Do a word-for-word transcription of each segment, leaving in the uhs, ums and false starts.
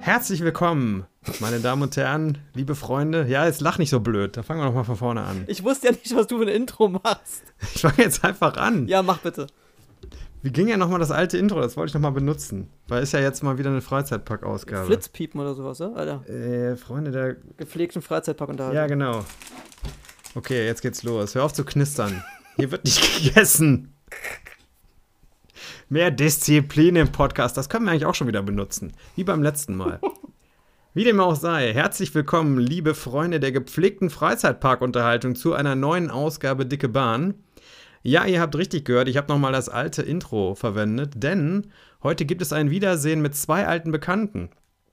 Herzlich willkommen, meine Damen und Herren, liebe Freunde. Ja, jetzt lach nicht so blöd, da fangen wir noch mal von vorne an. Ich wusste ja nicht, was du für ein Intro machst. Ich fange jetzt einfach an. Ja, mach bitte. Wie ging ja noch mal das alte Intro? Das wollte ich noch mal benutzen. Weil ist ja jetzt mal wieder eine Freizeitpark-Ausgabe. Flitzpiepen oder sowas, oder? Alter. Äh, Freunde der... Gepflegten Freizeitpark-Unterhaltung. Ja, genau. Okay, jetzt geht's los. Hör auf zu knistern. Hier wird nicht gegessen. Mehr Disziplin im Podcast. Das können wir eigentlich auch schon wieder benutzen. Wie beim letzten Mal. Wie dem auch sei, herzlich willkommen, liebe Freunde der gepflegten Freizeitparkunterhaltung, zu einer neuen Ausgabe Dicke Bahn. Ja, ihr habt richtig gehört, ich habe nochmal das alte Intro verwendet, denn heute gibt es ein Wiedersehen mit zwei alten Bekannten.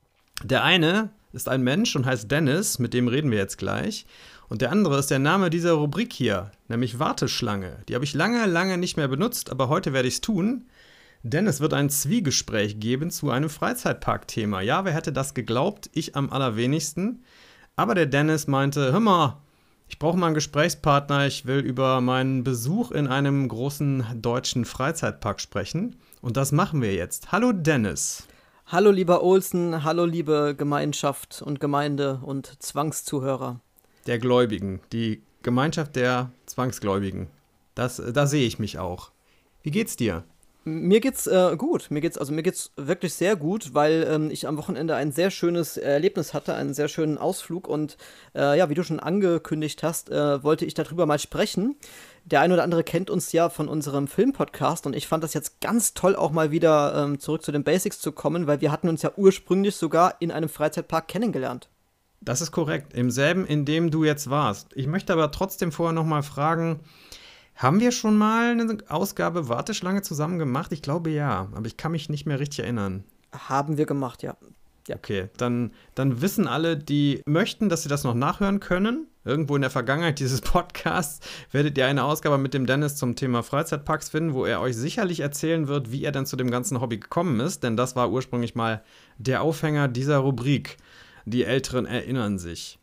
Der eine ist ein Mensch und heißt Dennis, mit dem reden wir jetzt gleich. Und der andere ist der Name dieser Rubrik hier, nämlich Warteschlange. Die habe ich lange, lange nicht mehr benutzt, aber heute werde ich es tun. Denn es wird ein Zwiegespräch geben zu einem Freizeitpark-Thema. Ja, wer hätte das geglaubt? Ich am allerwenigsten. Aber der Dennis meinte, hör mal, ich brauche mal einen Gesprächspartner. Ich will über meinen Besuch in einem großen deutschen Freizeitpark sprechen. Und das machen wir jetzt. Hallo Dennis. Hallo lieber Olsen, hallo liebe Gemeinschaft und Gemeinde und Zwangszuhörer. Der Gläubigen, die Gemeinschaft der Zwangsgläubigen. Das, da sehe ich mich auch. Wie geht's dir? Mir geht's äh, gut. Mir geht's, also mir geht's wirklich sehr gut, weil ähm, ich am Wochenende ein sehr schönes Erlebnis hatte, einen sehr schönen Ausflug und äh, ja, wie du schon angekündigt hast, äh, wollte ich darüber mal sprechen. Der eine oder andere kennt uns ja von unserem Filmpodcast und ich fand das jetzt ganz toll, auch mal wieder ähm, zurück zu den Basics zu kommen, weil wir hatten uns ja ursprünglich sogar in einem Freizeitpark kennengelernt. Das ist korrekt, im selben, in dem du jetzt warst. Ich möchte aber trotzdem vorher noch mal fragen, haben wir schon mal eine Ausgabe Warteschlange zusammen gemacht? Ich glaube ja, aber ich kann mich nicht mehr richtig erinnern. Haben wir gemacht, ja. ja. Okay, dann, dann wissen alle, die möchten, dass sie das noch nachhören können. Irgendwo in der Vergangenheit dieses Podcasts werdet ihr eine Ausgabe mit dem Dennis zum Thema Freizeitparks finden, wo er euch sicherlich erzählen wird, wie er denn zu dem ganzen Hobby gekommen ist. Denn das war ursprünglich mal der Aufhänger dieser Rubrik. Die Älteren erinnern sich.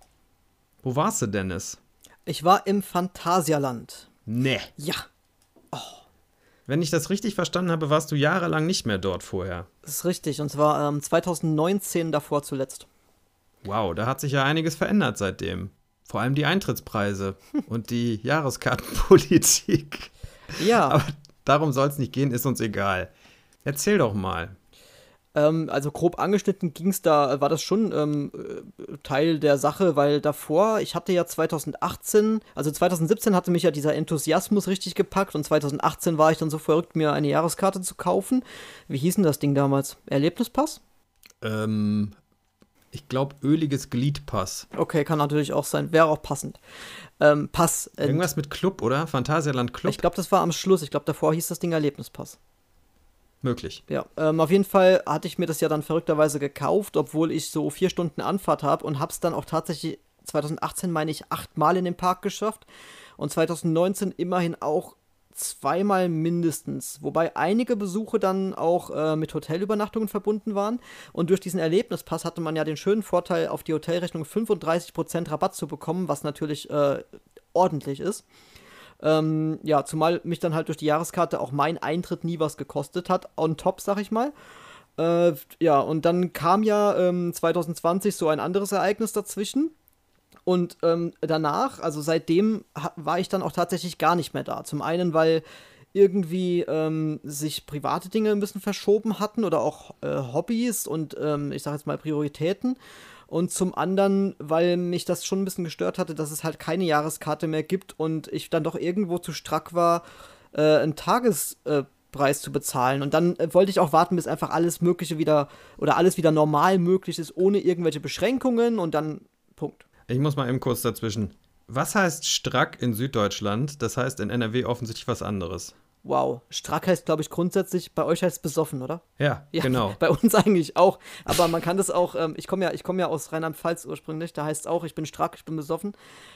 Wo warst du, Dennis? Ich war im Phantasialand. Nee. Ja. Oh. Wenn ich das richtig verstanden habe, warst du jahrelang nicht mehr dort vorher. Das ist richtig, und zwar ähm, zwanzig neunzehn davor zuletzt. Wow, da hat sich ja einiges verändert seitdem. Vor allem die Eintrittspreise und die Jahreskartenpolitik. Ja. Aber darum soll es nicht gehen, ist uns egal. Erzähl doch mal. Ähm, also grob angeschnitten ging's da, war das schon ähm, Teil der Sache, weil davor, ich hatte ja zwanzig achtzehn, also zwanzig siebzehn hatte mich ja dieser Enthusiasmus richtig gepackt und zwanzig achtzehn war ich dann so verrückt, mir eine Jahreskarte zu kaufen. Wie hieß denn das Ding damals? Erlebnispass? Ähm, ich glaube, öliges Gliedpass. Okay, kann natürlich auch sein, wäre auch passend. Ähm, Pass. Äh, Irgendwas mit Club, oder? Phantasialand Club? Ich glaube, das war am Schluss, ich glaube, davor hieß das Ding Erlebnispass. Möglich. Ja, ähm, auf jeden Fall hatte ich mir das ja dann verrückterweise gekauft, obwohl ich so vier Stunden Anfahrt habe und hab's dann auch tatsächlich zwanzig achtzehn, meine ich, achtmal in den Park geschafft und zwanzig neunzehn immerhin auch zweimal mindestens, wobei einige Besuche dann auch äh, mit Hotelübernachtungen verbunden waren und durch diesen Erlebnispass hatte man ja den schönen Vorteil, auf die Hotelrechnung fünfunddreißig Prozent Rabatt zu bekommen, was natürlich äh, ordentlich ist. Ähm, ja, zumal mich dann halt durch die Jahreskarte auch mein Eintritt nie was gekostet hat, on top, sag ich mal. Äh, ja, und dann kam ja ähm, zwanzig zwanzig so ein anderes Ereignis dazwischen. Und ähm, danach, also seitdem, war ich dann auch tatsächlich gar nicht mehr da. Zum einen, weil irgendwie ähm, sich private Dinge ein bisschen verschoben hatten oder auch äh, Hobbys und ähm, ich sag jetzt mal Prioritäten. Und zum anderen, weil mich das schon ein bisschen gestört hatte, dass es halt keine Jahreskarte mehr gibt und ich dann doch irgendwo zu strack war, äh, einen Tagespreis äh, zu bezahlen. Und dann äh, wollte ich auch warten, bis einfach alles Mögliche wieder oder alles wieder normal möglich ist, ohne irgendwelche Beschränkungen und dann Punkt. Ich muss mal eben kurz dazwischen. Was heißt strack in Süddeutschland? Das heißt in N R W offensichtlich was anderes. Wow, strack heißt, glaube ich, grundsätzlich, bei euch heißt es besoffen, oder? Ja, ja, genau. Bei uns eigentlich auch. Aber man kann das auch, ähm, ich komme ja, ich komme ja aus Rheinland-Pfalz ursprünglich, da heißt es auch, ich bin strack, ich bin besoffen.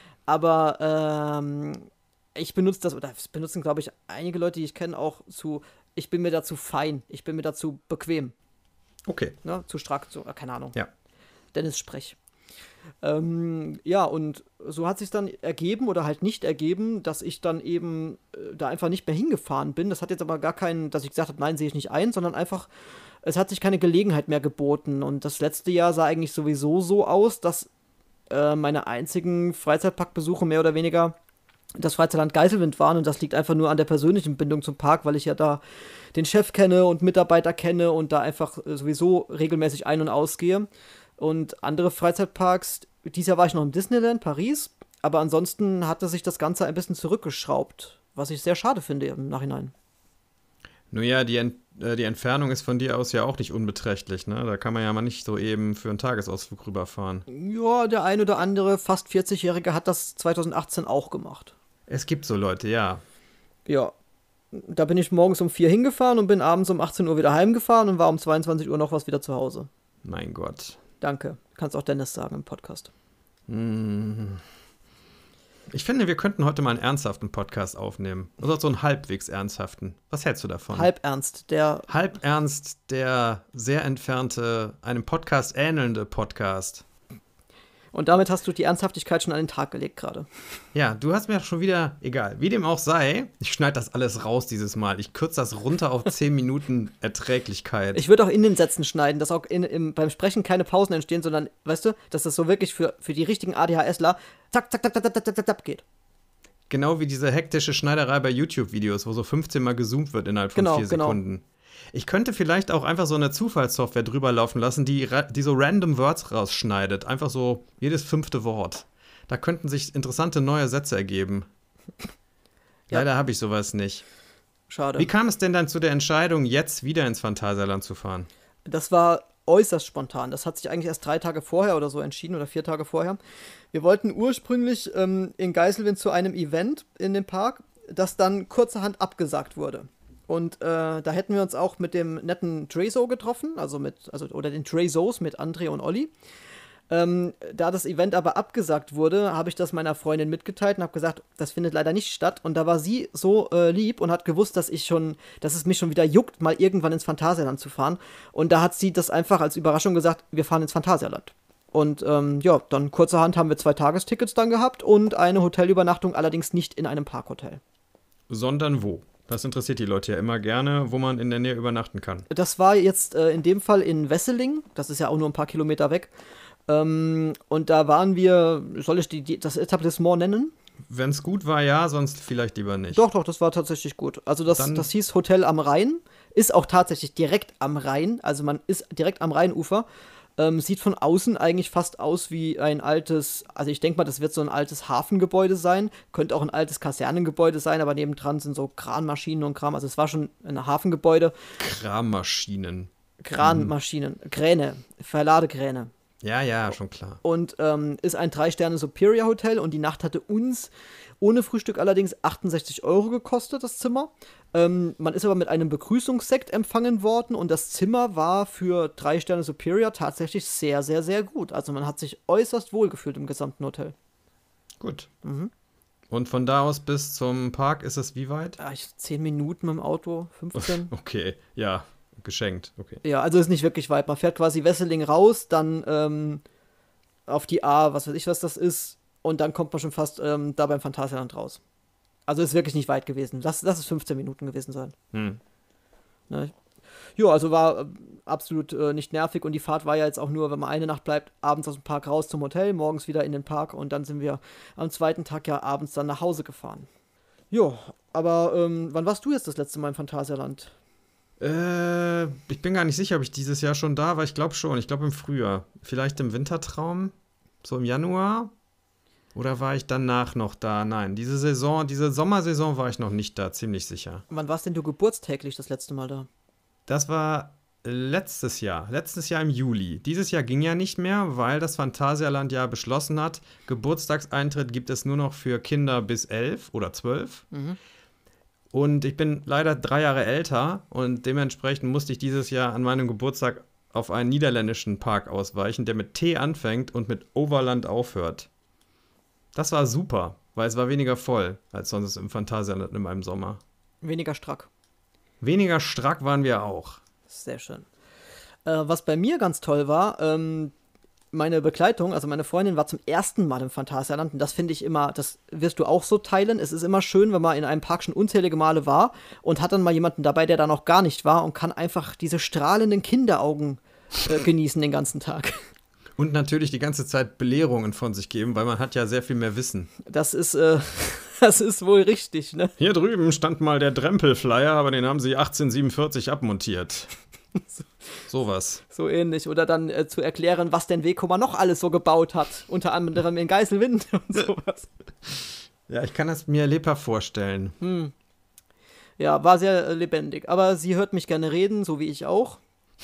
Aber ähm, ich benutze das, oder das benutzen, glaube ich, einige Leute, die ich kenne, auch zu, ich bin mir dazu fein, ich bin mir dazu bequem. Okay. Ne? Zu strack, zu, keine Ahnung. Ja. Dennis Sprech. Ähm, ja, und so hat sich dann ergeben oder halt nicht ergeben, dass ich dann eben äh, da einfach nicht mehr hingefahren bin. Das hat jetzt aber gar keinen, dass ich gesagt habe, nein, sehe ich nicht ein, sondern einfach, es hat sich keine Gelegenheit mehr geboten. Und das letzte Jahr sah eigentlich sowieso so aus, dass äh, meine einzigen Freizeitparkbesuche mehr oder weniger das Freizeitland Geiselwind waren. Und das liegt einfach nur an der persönlichen Bindung zum Park, weil ich ja da den Chef kenne und Mitarbeiter kenne und da einfach äh, sowieso regelmäßig ein- und ausgehe. Und andere Freizeitparks, dieses Jahr war ich noch im Disneyland Paris, aber ansonsten hatte sich das Ganze ein bisschen zurückgeschraubt, was ich sehr schade finde im Nachhinein. Nun ja, die, Ent äh, die Entfernung ist von dir aus ja auch nicht unbeträchtlich, ne? Da kann man ja mal nicht so eben für einen Tagesausflug rüberfahren. Ja, der ein oder andere fast vierzig-Jährige hat das zweitausendachtzehn auch gemacht. Es gibt so Leute, ja. Ja, da bin ich morgens um vier hingefahren und bin abends um achtzehn Uhr wieder heimgefahren und war um zweiundzwanzig Uhr noch was wieder zu Hause. Mein Gott. Danke. Kannst auch Dennis sagen im Podcast. Ich finde, wir könnten heute mal einen ernsthaften Podcast aufnehmen. Also so einen halbwegs ernsthaften. Was hältst du davon? Halb ernst, der. Halb ernst, der sehr entfernte, einem Podcast ähnelnde Podcast. Und damit hast du die Ernsthaftigkeit schon an den Tag gelegt gerade. Ja, du hast mir schon wieder, egal, wie dem auch sei, ich schneide das alles raus dieses Mal. Ich kürze das runter auf zehn Minuten Erträglichkeit. Ich würde auch in den Sätzen schneiden, dass auch in, im, beim Sprechen keine Pausen entstehen, sondern, weißt du, dass das so wirklich für, für die richtigen ADHSler zack, zack, zack, zack, zack, zack, zack, zack geht. Genau wie diese hektische Schneiderei bei YouTube-Videos, wo so fünfzehn Mal gezoomt wird innerhalb von Genau, vier genau. Sekunden. Ich könnte vielleicht auch einfach so eine Zufallssoftware drüber laufen lassen, die, ra- die so random Words rausschneidet. Einfach so jedes fünfte Wort. Da könnten sich interessante neue Sätze ergeben. Ja. Leider habe ich sowas nicht. Schade. Wie kam es denn dann zu der Entscheidung, jetzt wieder ins Phantasialand zu fahren? Das war äußerst spontan. Das hat sich eigentlich erst drei Tage vorher oder so entschieden oder vier Tage vorher. Wir wollten ursprünglich ähm, in Geiselwind zu einem Event in dem Park, das dann kurzerhand abgesagt wurde. Und äh, da hätten wir uns auch mit dem netten Trezo getroffen, also mit, also, oder den Trezos mit André und Olli. Ähm, da das Event aber abgesagt wurde, habe ich das meiner Freundin mitgeteilt und habe gesagt, das findet leider nicht statt. Und da war sie so äh, lieb und hat gewusst, dass ich schon, dass es mich schon wieder juckt, mal irgendwann ins Phantasialand zu fahren. Und da hat sie das einfach als Überraschung gesagt, wir fahren ins Phantasialand. Und ähm, ja, dann kurzerhand haben wir zwei Tagestickets dann gehabt und eine Hotelübernachtung, allerdings nicht in einem Parkhotel. Sondern wo? Das interessiert die Leute ja immer gerne, wo man in der Nähe übernachten kann. Das war jetzt äh, in dem Fall in Wesseling, das ist ja auch nur ein paar Kilometer weg. Ähm, und da waren wir, soll ich die, die, das Etablissement nennen? Wenn es gut war, ja, sonst vielleicht lieber nicht. Doch, doch, das war tatsächlich gut. Also das, Dann- das hieß Hotel am Rhein, ist auch tatsächlich direkt am Rhein, also man ist direkt am Rheinufer. Ähm, sieht von außen eigentlich fast aus wie ein altes, also ich denke mal, das wird so ein altes Hafengebäude sein, könnte auch ein altes Kasernengebäude sein, aber nebendran sind so Kranmaschinen und Kram, also es war schon ein Hafengebäude. Krammaschinen. Kranmaschinen, Kräne, Verladekräne. Ja, ja, schon klar. Und ähm, ist ein Drei-Sterne-Superior-Hotel und die Nacht hatte uns ohne Frühstück allerdings achtundsechzig Euro gekostet, das Zimmer. Ähm, man ist aber mit einem Begrüßungssekt empfangen worden und das Zimmer war für Drei-Sterne-Superior tatsächlich sehr, sehr, sehr gut. Also man hat sich äußerst wohl gefühlt im gesamten Hotel. Gut. Mhm. Und von da aus bis zum Park ist es wie weit? Ja, ich, zehn Minuten mit dem Auto, fünfzehn. Okay, ja, geschenkt. Okay. Ja, also ist nicht wirklich weit. Man fährt quasi Wesseling raus, dann ähm, auf die A, was weiß ich, was das ist, und dann kommt man schon fast ähm, da beim Phantasialand raus. Also ist wirklich nicht weit gewesen. Lass, lass es fünfzehn Minuten gewesen sein. Hm. Ne? Ja, also war äh, absolut äh, nicht nervig und die Fahrt war ja jetzt auch nur, wenn man eine Nacht bleibt, abends aus dem Park raus zum Hotel, morgens wieder in den Park und dann sind wir am zweiten Tag ja abends dann nach Hause gefahren. Jo, aber ähm, wann warst du jetzt das letzte Mal im Phantasialand? Äh, ich bin gar nicht sicher, ob ich dieses Jahr schon da war. Ich glaube schon. Ich glaube im Frühjahr. Vielleicht im Wintertraum? So im Januar? Oder war ich danach noch da? Nein, diese Saison, diese Sommersaison war ich noch nicht da, ziemlich sicher. Wann warst denn du geburtstäglich das letzte Mal da? Das war letztes Jahr. Letztes Jahr im Juli. Dieses Jahr ging ja nicht mehr, weil das Phantasialand ja beschlossen hat, Geburtstagseintritt gibt es nur noch für Kinder bis elf oder zwölf. Mhm. Und ich bin leider drei Jahre älter und dementsprechend musste ich dieses Jahr an meinem Geburtstag auf einen niederländischen Park ausweichen, der mit T anfängt und mit Overland aufhört. Das war super, weil es war weniger voll als sonst im Phantasialand in meinem Sommer. Weniger strack. Weniger strack waren wir auch. Sehr schön. Äh, was bei mir ganz toll war, ähm, meine Begleitung, also meine Freundin, war zum ersten Mal im Phantasialand und das finde ich immer, das wirst du auch so teilen. Es ist immer schön, wenn man in einem Park schon unzählige Male war und hat dann mal jemanden dabei, der da noch gar nicht war und kann einfach diese strahlenden Kinderaugen äh, genießen den ganzen Tag. Und natürlich die ganze Zeit Belehrungen von sich geben, weil man hat ja sehr viel mehr Wissen. Das ist, äh, das ist wohl richtig, ne? Hier drüben stand mal der Drempel-Flyer, aber den haben sie achtzehnhundertsiebenundvierzig abmontiert. Sowas. So ähnlich. Oder dann äh, zu erklären, was denn Vekoma noch alles so gebaut hat. Unter anderem in Geiselwind und sowas. Ja, ich kann das mir lebhaft vorstellen. Hm. Ja, war sehr äh, lebendig. Aber sie hört mich gerne reden, so wie ich auch.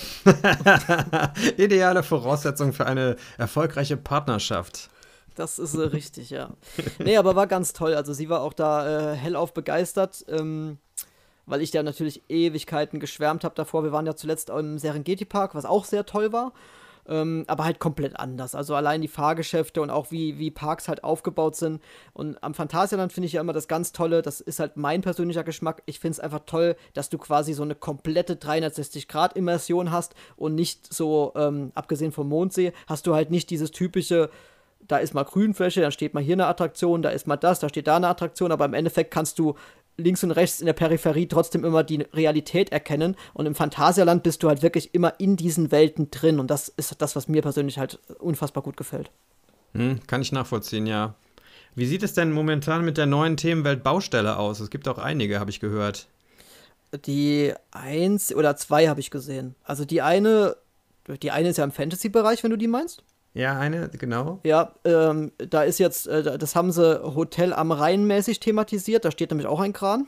Ideale Voraussetzung für eine erfolgreiche Partnerschaft. Das ist äh, richtig, ja. Nee, aber war ganz toll. Also sie war auch da äh, hellauf begeistert, ähm, weil ich ja natürlich Ewigkeiten geschwärmt habe davor. Wir waren ja zuletzt im Serengeti-Park, was auch sehr toll war. Ähm, aber halt komplett anders. Also allein die Fahrgeschäfte und auch wie, wie Parks halt aufgebaut sind. Und am Phantasialand finde ich ja immer das ganz Tolle, das ist halt mein persönlicher Geschmack. Ich finde es einfach toll, dass du quasi so eine komplette dreihundertsechzig Grad Immersion hast und nicht so, ähm, abgesehen vom Mondsee, hast du halt nicht dieses typische, da ist mal Grünfläche, dann steht mal hier eine Attraktion, da ist mal das, da steht da eine Attraktion, aber im Endeffekt kannst du links und rechts in der Peripherie trotzdem immer die Realität erkennen und im Phantasialand bist du halt wirklich immer in diesen Welten drin und das ist das, was mir persönlich halt unfassbar gut gefällt. Hm, kann ich nachvollziehen, ja. Wie sieht es denn momentan mit der neuen Themenwelt Baustelle aus? Es gibt auch einige, habe ich gehört. Die eins oder zwei habe ich gesehen. Also die eine, die eine ist ja im Fantasy-Bereich, wenn du die meinst. Ja, eine, genau. Ja, ähm, da ist jetzt, äh, das haben sie Hotel am Rhein mäßig thematisiert, da steht nämlich auch ein Kran.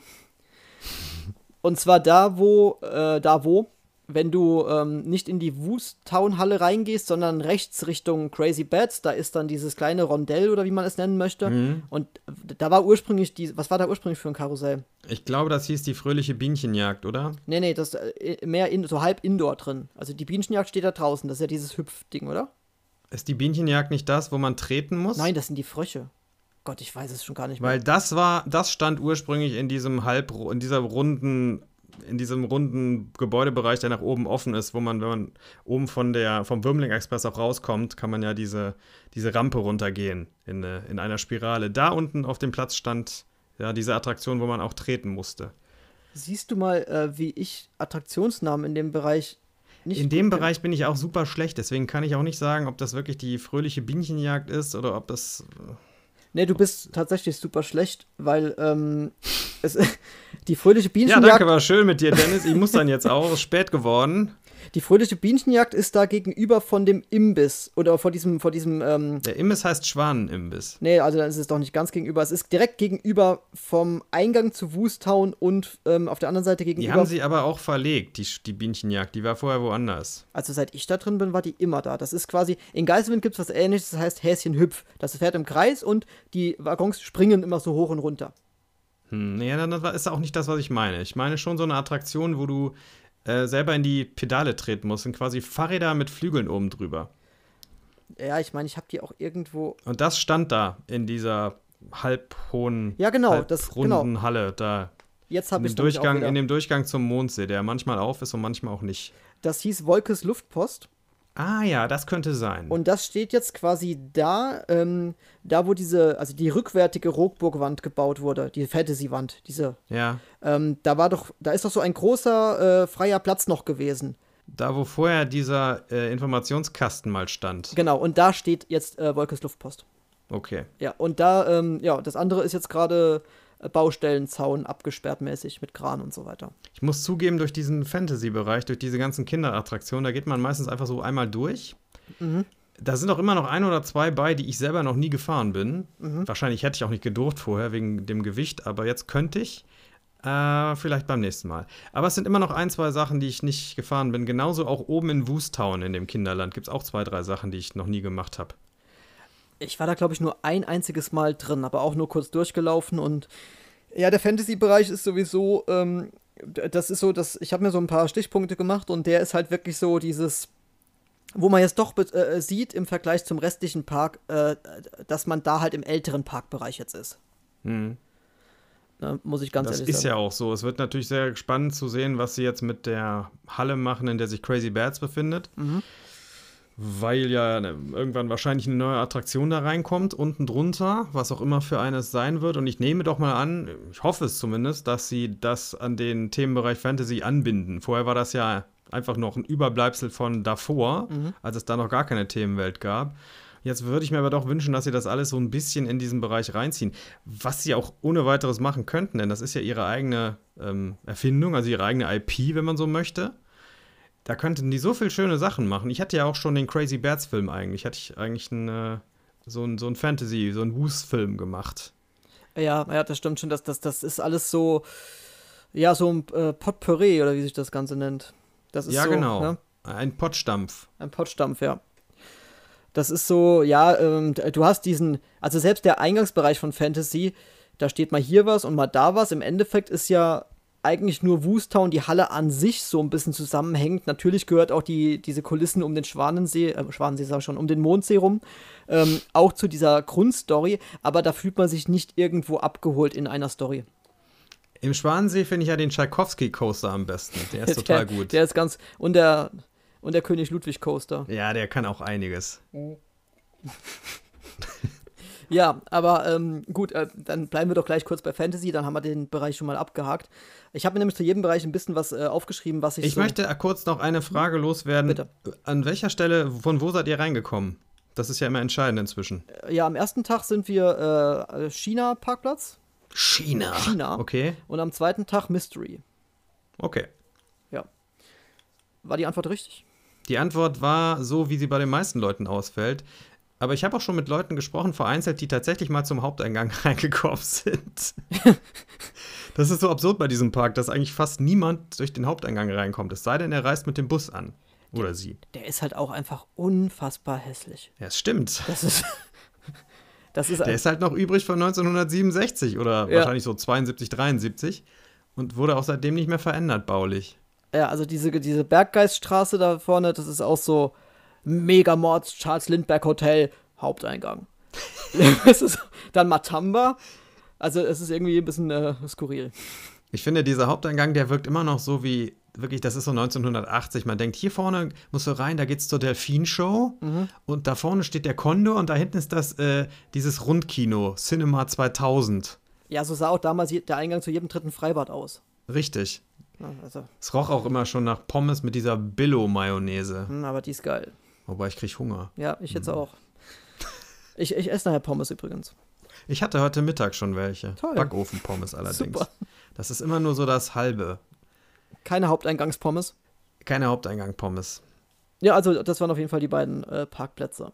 Und zwar da, wo, äh, da wo, wenn du ähm, nicht in die Woostown-Halle reingehst, sondern rechts Richtung Crazy Bats, da ist dann dieses kleine Rondell oder wie man es nennen möchte. Mhm. Und da war ursprünglich, die, was war da ursprünglich für ein Karussell? Ich glaube, das hieß die fröhliche Bienchenjagd, oder? Nee, nee, das ist mehr in, so halb Indoor drin. Also die Bienchenjagd steht da draußen, das ist ja dieses Hüpfding, oder? Ist die Bienchenjagd nicht das, wo man treten muss? Nein, das sind die Frösche. Gott, ich weiß es schon gar nicht mehr. Weil das war, das stand ursprünglich in diesem halb, in dieser runden, in diesem runden Gebäudebereich, der nach oben offen ist, wo man, wenn man oben von der, vom Würmling Express auch rauskommt, kann man ja diese, diese Rampe runtergehen in, in einer Spirale. Da unten auf dem Platz stand ja diese Attraktion, wo man auch treten musste. Siehst du mal, äh, wie ich Attraktionsnamen in dem Bereich nicht in dem Bereich bin ich auch super schlecht, deswegen kann ich auch nicht sagen, ob das wirklich die fröhliche Bienchenjagd ist oder ob das... Nee, du bist tatsächlich super schlecht, weil ähm, es, die fröhliche Bienchenjagd... Ja, danke, war schön mit dir, Dennis. Ich muss dann jetzt auch, es ist spät geworden. Die fröhliche Bienchenjagd ist da gegenüber von dem Imbiss oder vor diesem, vor diesem, ähm Der Imbiss heißt Schwanenimbiss. Nee, also dann ist es doch nicht ganz gegenüber. Es ist direkt gegenüber vom Eingang zu Woostown und ähm, auf der anderen Seite gegenüber. Die haben sie aber auch verlegt, die, die Bienchenjagd. Die war vorher woanders. Also seit ich da drin bin, war die immer da. Das ist quasi, in Geiselwind gibt es was Ähnliches, das heißt Häschen hüpf. Das fährt im Kreis und die Waggons springen immer so hoch und runter. Hm, nee, dann ist auch nicht das, was ich meine. Ich meine schon so eine Attraktion, wo du Äh, selber in die Pedale treten muss. Sind quasi Fahrräder mit Flügeln oben drüber. Ja, ich meine, ich habe die auch irgendwo... Und das stand da in dieser halbhohen, ja, genau, halbrunden das, genau. Halle da. Jetzt habe ich Durchgang in dem Durchgang zum Mondsee, der manchmal auf ist und manchmal auch nicht. Das hieß Wolkes Luftpost. Ah ja, das könnte sein. Und das steht jetzt quasi da, ähm, da wo diese, also die rückwärtige Rogburgwand gebaut wurde, die Fantasy-Wand, diese. Ja. Ähm, da war doch, da ist doch so ein großer äh, freier Platz noch gewesen. Da, wo vorher dieser äh, Informationskasten mal stand. Genau, und da steht jetzt äh, Wolkes Luftpost. Okay. Ja, und da, ähm, ja, das andere ist jetzt gerade Baustellenzaun abgesperrt mäßig mit Kran und so weiter. Ich muss zugeben, durch diesen Fantasy-Bereich, durch diese ganzen Kinderattraktionen, da geht man meistens einfach so einmal durch. Mhm. Da sind auch immer noch ein oder zwei bei, die ich selber noch nie gefahren bin. Mhm. Wahrscheinlich hätte ich auch nicht gedurft vorher wegen dem Gewicht, aber jetzt könnte ich. Äh, vielleicht beim nächsten Mal. Aber es sind immer noch ein, zwei Sachen, die ich nicht gefahren bin. Genauso auch oben in Woostown in dem Kinderland gibt es auch zwei, drei Sachen, die ich noch nie gemacht habe. Ich war da, glaube ich, nur ein einziges Mal drin, aber auch nur kurz durchgelaufen und ja, der Fantasy-Bereich ist sowieso, ähm, das ist so, dass ich habe mir so ein paar Stichpunkte gemacht und der ist halt wirklich so dieses, wo man jetzt doch äh, sieht im Vergleich zum restlichen Park, äh, dass man da halt im älteren Parkbereich jetzt ist. Hm. Na, muss ich ganz das ehrlich sagen. Das ist ja auch so. Es wird natürlich sehr spannend zu sehen, was sie jetzt mit der Halle machen, in der sich Crazy Bats befindet. Mhm. weil ja ne, irgendwann wahrscheinlich eine neue Attraktion da reinkommt, unten drunter, was auch immer für eines sein wird. Und ich nehme doch mal an, ich hoffe es zumindest, dass sie das an den Themenbereich Fantasy anbinden. Vorher war das ja einfach noch ein Überbleibsel von davor, mhm. als es da noch gar keine Themenwelt gab. Jetzt würde ich mir aber doch wünschen, dass sie das alles so ein bisschen in diesen Bereich reinziehen. Was sie auch ohne weiteres machen könnten, denn das ist ja ihre eigene ähm, Erfindung, also ihre eigene I P, wenn man so möchte. Da könnten die so viel schöne Sachen machen. Ich hatte ja auch schon den Crazy Birds Film eigentlich. Hatte ich eigentlich einen, äh, so einen so ein Fantasy, so einen Woos-Film gemacht. Ja, ja, das stimmt schon. Das, das, das ist alles so, ja, so ein äh, Potpourri oder wie sich das Ganze nennt. Das ist ja, so, genau. Ne? Ein Pottstampf. Ein Pottstampf, ja. Das ist so, ja, ähm, du hast diesen, also selbst der Eingangsbereich von Fantasy, da steht mal hier was und mal da was. Im Endeffekt ist ja eigentlich nur Woostown, die Halle an sich so ein bisschen zusammenhängt. Natürlich gehört auch die, diese Kulissen um den Schwanensee, äh, Schwanensee sag ich schon, um den Mondsee rum, ähm, auch zu dieser Grundstory, aber da fühlt man sich nicht irgendwo abgeholt in einer Story. Im Schwanensee finde ich ja den Tschaikowski-Coaster am besten. Der ist total der, gut. Der ist ganz, und der, und der König Ludwig-Coaster. Ja, der kann auch einiges. Ja, aber ähm, gut, äh, dann bleiben wir doch gleich kurz bei Fantasy, dann haben wir den Bereich schon mal abgehakt. Ich habe mir nämlich zu jedem Bereich ein bisschen was äh, aufgeschrieben, was ich Ich so möchte kurz noch eine Frage loswerden. Bitte. An welcher Stelle, von wo seid ihr reingekommen? Das ist ja immer entscheidend inzwischen. Äh, ja, am ersten Tag sind wir äh, China-Parkplatz. China? China. Okay. Und am zweiten Tag Mystery. Okay. Ja. War die Antwort richtig? Die Antwort war so, wie sie bei den meisten Leuten ausfällt. Aber ich habe auch schon mit Leuten gesprochen, vereinzelt, die tatsächlich mal zum Haupteingang reingekommen sind. Das ist so absurd bei diesem Park, dass eigentlich fast niemand durch den Haupteingang reinkommt. Es sei denn, er reist mit dem Bus an. Oder der, sie. Der ist halt auch einfach unfassbar hässlich. Ja, es stimmt. Das ist. das ist der ist halt noch übrig von neunzehnhundertsiebenundsechzig oder ja. wahrscheinlich so zweiundsiebzig, dreiundsiebzig. Und wurde auch seitdem nicht mehr verändert, baulich. Ja, also diese, diese Berggeiststraße da vorne, das ist auch so. Megamords, Charles Lindbergh Hotel, Haupteingang. Es ist dann Matamba. Also es ist irgendwie ein bisschen äh, skurril. Ich finde, dieser Haupteingang, der wirkt immer noch so wie, wirklich, das ist so neunzehnhundertachtzig. Man denkt, hier vorne musst du rein, da geht's zur Delfin-Show. Mhm. Und da vorne steht der Condor und da hinten ist das, äh, dieses Rundkino, Cinema zweitausend. Ja, so sah auch damals der Eingang zu jedem dritten Freibad aus. Richtig. Ja, also. Es roch auch immer schon nach Pommes mit dieser Billo-Mayonnaise. Mhm, aber die ist geil. Wobei, ich krieg Hunger. Ja, ich jetzt hm. auch. Ich, ich esse nachher Pommes übrigens. Ich hatte heute Mittag schon welche. Toll. Backofen-Pommes allerdings. Super. Das ist immer nur so das Halbe. Keine Haupteingangspommes? Keine Haupteingang-Pommes. Ja, also das waren auf jeden Fall die beiden äh, Parkplätze.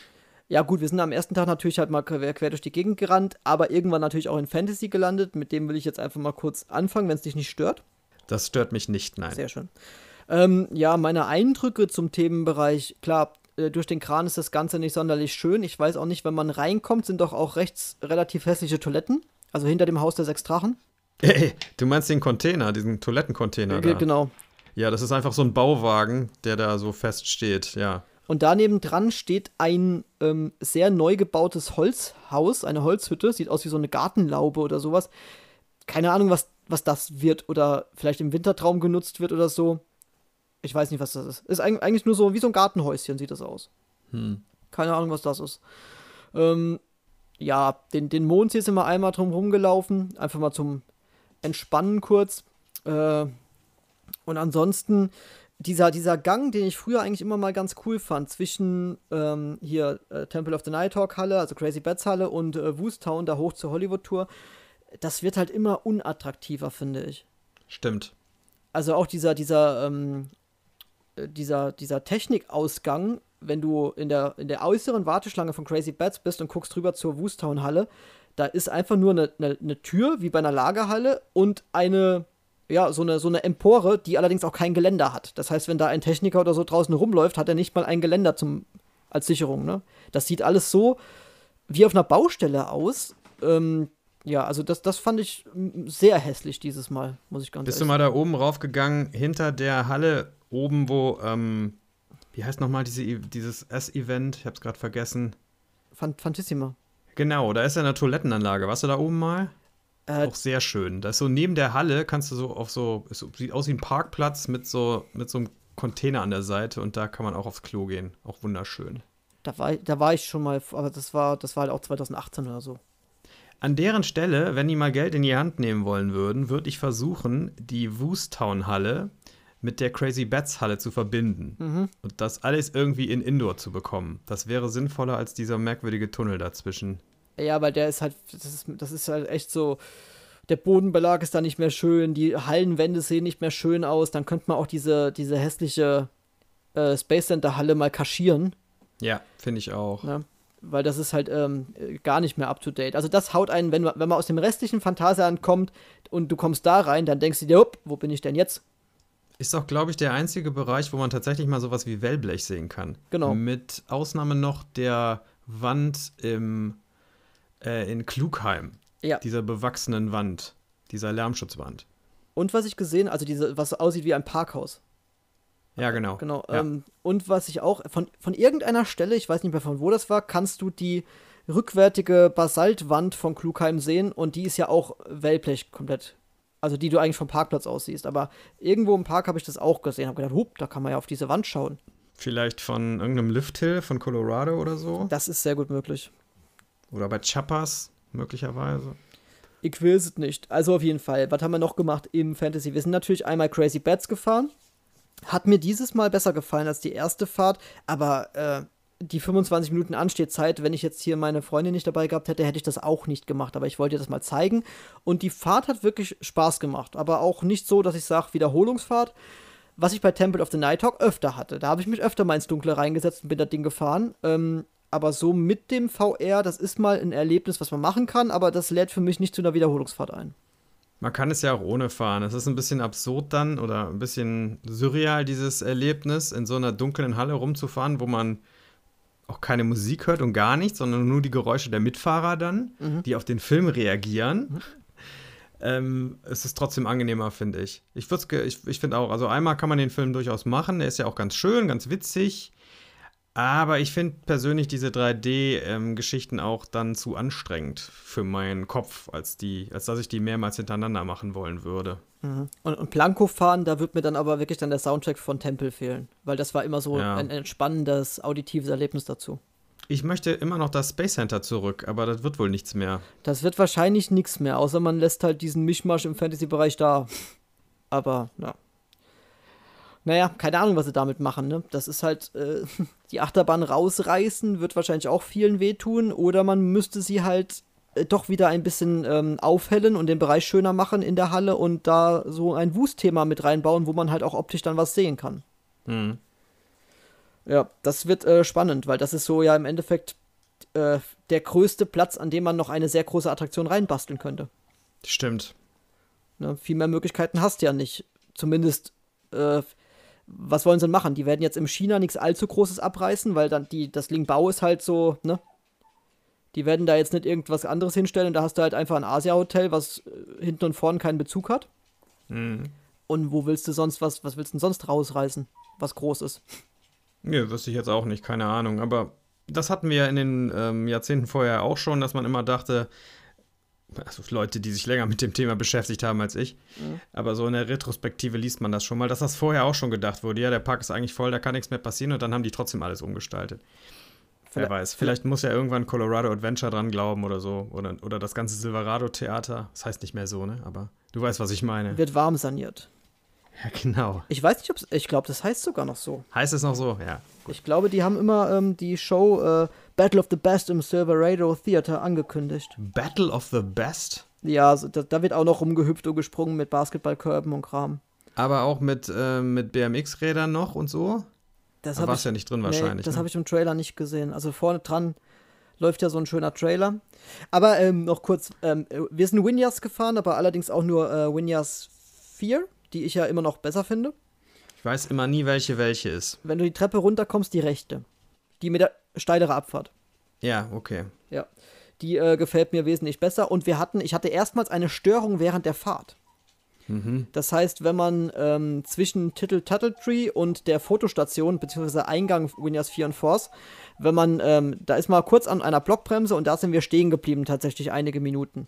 Ja gut, wir sind am ersten Tag natürlich halt mal quer, quer durch die Gegend gerannt, aber irgendwann natürlich auch in Fantasy gelandet. Mit dem will ich jetzt einfach mal kurz anfangen, wenn es dich nicht stört. Das stört mich nicht, nein. Sehr schön. Ähm, ja, meine Eindrücke zum Themenbereich, klar, äh, durch den Kran ist das Ganze nicht sonderlich schön. Ich weiß auch nicht, wenn man reinkommt, sind doch auch rechts relativ hässliche Toiletten. Also hinter dem Haus der sechs Drachen. Hey, du meinst den Container, diesen Toilettencontainer äh, da? Genau. Ja, das ist einfach so ein Bauwagen, der da so fest steht, ja. Und daneben dran steht ein ähm, sehr neu gebautes Holzhaus, eine Holzhütte. Sieht aus wie so eine Gartenlaube oder sowas. Keine Ahnung, was, was das wird oder vielleicht im Wintertraum genutzt wird oder so. Ich weiß nicht, was das ist. Ist eigentlich nur so wie so ein Gartenhäuschen, sieht das aus. Hm. Keine Ahnung, was das ist. Ähm, ja, den, den Mondsee sind wir einmal drum rumgelaufen. Einfach mal zum Entspannen kurz. Äh, und ansonsten, dieser, dieser Gang, den ich früher eigentlich immer mal ganz cool fand, zwischen ähm, hier äh, Temple of the Nighthawk Halle, also Crazy Bats Halle und äh, Woostown, da hoch zur Hollywood Tour, das wird halt immer unattraktiver, finde ich. Stimmt. Also auch dieser, dieser, ähm, dieser, dieser Technikausgang, wenn du in der, in der äußeren Warteschlange von Crazy Bats bist und guckst rüber zur Woostown-Halle, da ist einfach nur eine, eine, eine Tür, wie bei einer Lagerhalle, und eine, ja, so eine, so eine Empore, die allerdings auch kein Geländer hat. Das heißt, wenn da ein Techniker oder so draußen rumläuft, hat er nicht mal ein Geländer zum, als Sicherung, ne? Das sieht alles so wie auf einer Baustelle aus. Ähm, ja, also das, das fand ich sehr hässlich dieses Mal, muss ich ganz ehrlich sagen. Bist du mal da oben raufgegangen, hinter der Halle oben, wo, ähm, wie heißt nochmal diese, dieses S-Event? Ich hab's gerade vergessen. Fantissima. Genau, da ist ja eine Toilettenanlage. Warst du da oben mal? Äh, Auch sehr schön. Da ist so neben der Halle, kannst du so auf so, es sieht aus wie ein Parkplatz mit so, mit so einem Container an der Seite und da kann man auch aufs Klo gehen. Auch wunderschön. Da war, da war ich schon mal, aber das war, das war halt auch zwanzig achtzehn oder so. An deren Stelle, wenn die mal Geld in die Hand nehmen wollen würden, würde ich versuchen, die Woostown-Halle mit der Crazy Bats-Halle zu verbinden. Mhm. Und das alles irgendwie in Indoor zu bekommen. Das wäre sinnvoller als dieser merkwürdige Tunnel dazwischen. Ja, weil der ist halt, das ist, das ist halt echt so, der Bodenbelag ist da nicht mehr schön, die Hallenwände sehen nicht mehr schön aus, dann könnte man auch diese, diese hässliche äh, Space Center-Halle mal kaschieren. Ja, finde ich auch. Ja, weil das ist halt ähm, gar nicht mehr up to date. Also das haut einen, wenn man, wenn man aus dem restlichen Phantasialand kommt und du kommst da rein, dann denkst du dir, hopp, wo bin ich denn jetzt? Ist auch, glaube ich, der einzige Bereich, wo man tatsächlich mal sowas wie Wellblech sehen kann. Genau. Mit Ausnahme noch der Wand im, äh, in Klugheim. Ja. Dieser bewachsenen Wand, dieser Lärmschutzwand. Und was ich gesehen, also diese, was aussieht wie ein Parkhaus. Ja, genau. Genau. Ja. Ähm, und was ich auch, von, von irgendeiner Stelle, ich weiß nicht mehr von wo das war, kannst du die rückwärtige Basaltwand von Klugheim sehen und die ist ja auch Wellblech komplett. Also die du eigentlich vom Parkplatz aus siehst. Aber irgendwo im Park habe ich das auch gesehen. Habe gedacht, hup, da kann man ja auf diese Wand schauen. Vielleicht von irgendeinem Lifthill von Colorado oder so? Das ist sehr gut möglich. Oder bei Chiapas möglicherweise. Ich will es nicht. Also auf jeden Fall. Was haben wir noch gemacht im Fantasy? Wir sind natürlich einmal Crazy Bats gefahren. Hat mir dieses Mal besser gefallen als die erste Fahrt. Aber äh, die fünfundzwanzig Minuten Anstehzeit, wenn ich jetzt hier meine Freundin nicht dabei gehabt hätte, hätte ich das auch nicht gemacht. Aber ich wollte dir das mal zeigen. Und die Fahrt hat wirklich Spaß gemacht. Aber auch nicht so, dass ich sage, Wiederholungsfahrt. Was ich bei Temple of the Nighthawk öfter hatte. Da habe ich mich öfter mal ins Dunkle reingesetzt und bin das Ding gefahren. Ähm, aber so mit dem V R, das ist mal ein Erlebnis, was man machen kann. Aber das lädt für mich nicht zu einer Wiederholungsfahrt ein. Man kann es ja auch ohne fahren. Es ist ein bisschen absurd dann oder ein bisschen surreal, dieses Erlebnis, in so einer dunklen Halle rumzufahren, wo man auch keine Musik hört und gar nichts, sondern nur die Geräusche der Mitfahrer dann, mhm. die auf den Film reagieren. Mhm. Ähm, es ist trotzdem angenehmer, finde ich. Ich, ich, ich finde auch, also einmal kann man den Film durchaus machen, der ist ja auch ganz schön, ganz witzig, aber ich finde persönlich diese drei D-Geschichten ähm, auch dann zu anstrengend für meinen Kopf, als, die, als dass ich die mehrmals hintereinander machen wollen würde. Mhm. Und, und Planko fahren, da wird mir dann aber wirklich dann der Soundtrack von Temple fehlen, weil das war immer so ja. ein entspannendes, auditives Erlebnis dazu. Ich möchte immer noch das Space Center zurück, aber das wird wohl nichts mehr. Das wird wahrscheinlich nichts mehr, außer man lässt halt diesen Mischmasch im Fantasy-Bereich da. Aber, ja. Naja, keine Ahnung, was sie damit machen, ne? Das ist halt, äh, die Achterbahn rausreißen, wird wahrscheinlich auch vielen wehtun. Oder man müsste sie halt äh, doch wieder ein bisschen ähm, aufhellen und den Bereich schöner machen in der Halle und da so ein Wust-Thema mit reinbauen, wo man halt auch optisch dann was sehen kann. Mhm. Ja, das wird äh, spannend, weil das ist so ja im Endeffekt äh, der größte Platz, an dem man noch eine sehr große Attraktion reinbasteln könnte. Stimmt. Ne, viel mehr Möglichkeiten hast du ja nicht. Zumindest, äh, was wollen sie denn machen? Die werden jetzt im China nichts allzu Großes abreißen, weil dann die, das Lingbao ist halt so, ne? Die werden da jetzt nicht irgendwas anderes hinstellen, da hast du halt einfach ein Asia-Hotel, was äh, hinten und vorne keinen Bezug hat. Mhm. Und wo willst du sonst was, was willst du denn sonst rausreißen, was groß ist? Ja, wüsste ich jetzt auch nicht, keine Ahnung. Aber das hatten wir ja in den ähm, Jahrzehnten vorher auch schon, dass man immer dachte, also Leute, die sich länger mit dem Thema beschäftigt haben als ich, mhm. aber so in der Retrospektive liest man das schon mal, dass das vorher auch schon gedacht wurde. Ja, der Park ist eigentlich voll, da kann nichts mehr passieren und dann haben die trotzdem alles umgestaltet. Vielleicht, Wer weiß, vielleicht muss ja irgendwann Colorado Adventure dran glauben oder so. Oder, oder das ganze Silverado-Theater. Das heißt nicht mehr so, ne? Aber du weißt, was ich meine. Wird warm saniert. Ja, genau. Ich weiß nicht, ob es. Ich glaube, das heißt sogar noch so. Heißt es noch so? Ja. Gut. Ich glaube, die haben immer ähm, die Show äh, Battle of the Best im Silverado Theater angekündigt. Battle of the Best? Ja, also, da, da wird auch noch rumgehüpft und gesprungen mit Basketballkörben und Kram. Aber auch mit, äh, mit B M X-Rädern noch und so? Das da warst ja nicht drin wahrscheinlich. Nee, das ne? habe ich im Trailer nicht gesehen. Also vorne dran läuft ja so ein schöner Trailer. Aber ähm, noch kurz, ähm, wir sind Winyas gefahren, aber allerdings auch nur äh, Winyas vier, die ich ja immer noch besser finde. Ich weiß immer nie, welche welche ist. Wenn du die Treppe runterkommst, die rechte. Die mit der steilere Abfahrt. Ja, okay. Ja, die äh, gefällt mir wesentlich besser. Und wir hatten, ich hatte erstmals eine Störung während der Fahrt. Mhm. Das heißt, wenn man ähm, zwischen Tittle Tuttle Tree und der Fotostation, beziehungsweise Eingang Winyas vier und Force, wenn man, ähm, da ist mal kurz an einer Blockbremse und da sind wir stehen geblieben, tatsächlich einige Minuten.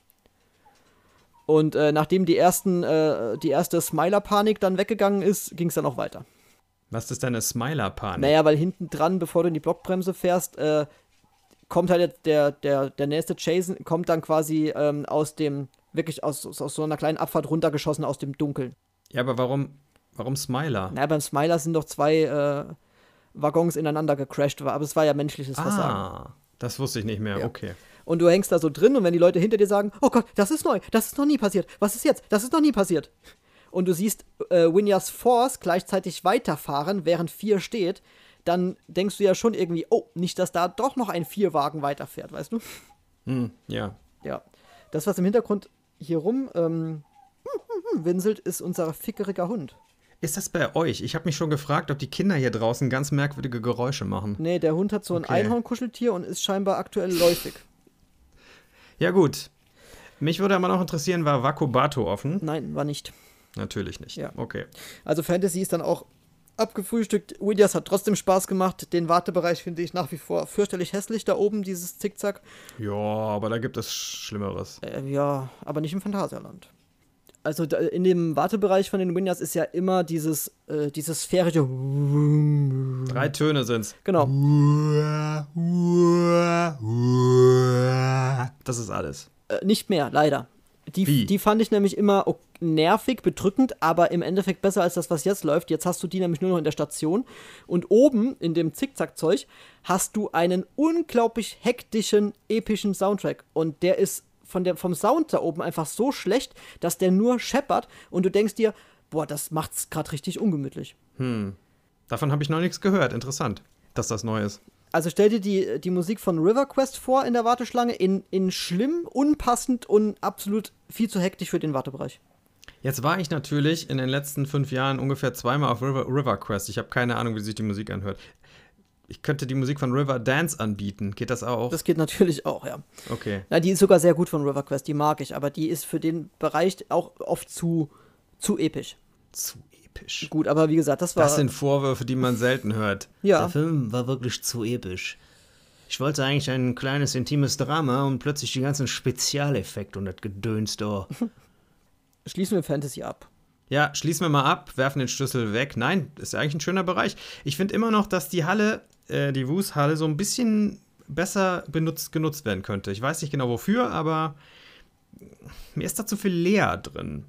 Und äh, nachdem die ersten, äh, die erste Smiler-Panik dann weggegangen ist, ging es dann auch weiter. Was ist deine Smiler-Panik? Naja, weil hinten dran, bevor du in die Blockbremse fährst, äh, kommt halt der, der, der nächste Jason, kommt dann quasi ähm, aus dem, wirklich aus, aus so einer kleinen Abfahrt runtergeschossen aus dem Dunkeln. Ja, aber warum, warum Smiler? Naja, beim Smiler sind doch zwei äh, Waggons ineinander gecrashed, aber es war ja menschliches Versagen. Ah, das wusste ich nicht mehr, Ja. okay. Und du hängst da so drin und wenn die Leute hinter dir sagen, oh Gott, das ist neu, das ist noch nie passiert, was ist jetzt, das ist noch nie passiert. Und du siehst äh, Winjas Force gleichzeitig weiterfahren, während vier steht, dann denkst du ja schon irgendwie, oh, nicht, dass da doch noch ein Vierwagen weiterfährt, weißt du? Hm, ja. Ja. Das, was im Hintergrund hier rum ähm, winselt, ist unser fickeriger Hund. Ist das bei euch? Ich habe mich schon gefragt, ob die Kinder hier draußen ganz merkwürdige Geräusche machen. Nee, der Hund hat so ein Okay. Einhornkuscheltier und ist scheinbar aktuell läufig. Ja, gut. Mich würde aber noch interessieren, war Wakobato offen? Nein, war nicht. Natürlich nicht. Ja. Okay. Also Fantasy ist dann auch abgefrühstückt. Winjas hat trotzdem Spaß gemacht. Den Wartebereich finde ich nach wie vor fürchterlich hässlich da oben, dieses Zickzack. Ja, aber da gibt es Schlimmeres. Äh, ja, aber nicht im Phantasialand. Also da, in dem Wartebereich von den Winjas ist ja immer dieses, äh, dieses sphärische. Drei Töne sind's. Genau. Das ist alles. Äh, nicht mehr, leider. Die, Wie? die fand ich nämlich immer ok- nervig, bedrückend, aber im Endeffekt besser als das, was jetzt läuft. Jetzt hast du die nämlich nur noch in der Station. Und oben in dem Zickzack-Zeug hast du einen unglaublich hektischen, epischen Soundtrack. Und der ist von der, vom Sound da oben einfach so schlecht, dass der nur scheppert. Und du denkst dir, boah, das macht's gerade richtig ungemütlich. Hm. Davon habe ich noch nichts gehört. Interessant, dass das neu ist. Also stell dir die, die Musik von River Quest vor in der Warteschlange, in, in schlimm, unpassend und absolut viel zu hektisch für den Wartebereich. Jetzt war ich natürlich in den letzten fünf Jahren ungefähr zweimal auf River, River Quest. Ich habe keine Ahnung, wie sich die Musik anhört. Ich könnte die Musik von River Dance anbieten. Geht das auch? Das geht natürlich auch, ja. Okay. Na, die ist sogar sehr gut von River Quest, die mag ich, aber die ist für den Bereich auch oft zu, zu episch. Zu episch. Gut, aber wie gesagt, das war... Das sind Vorwürfe, die man selten hört. Ja. Der Film war wirklich zu episch. Ich wollte eigentlich ein kleines, intimes Drama und plötzlich die ganzen Spezialeffekte und das Gedöns da. Schließen wir Fantasy ab. Ja, schließen wir mal ab, werfen den Schlüssel weg. Nein, ist ja eigentlich ein schöner Bereich. Ich finde immer noch, dass die Halle, äh, die Wus-Halle, so ein bisschen besser benutzt, genutzt werden könnte. Ich weiß nicht genau wofür, aber mir ist da zu viel leer drin.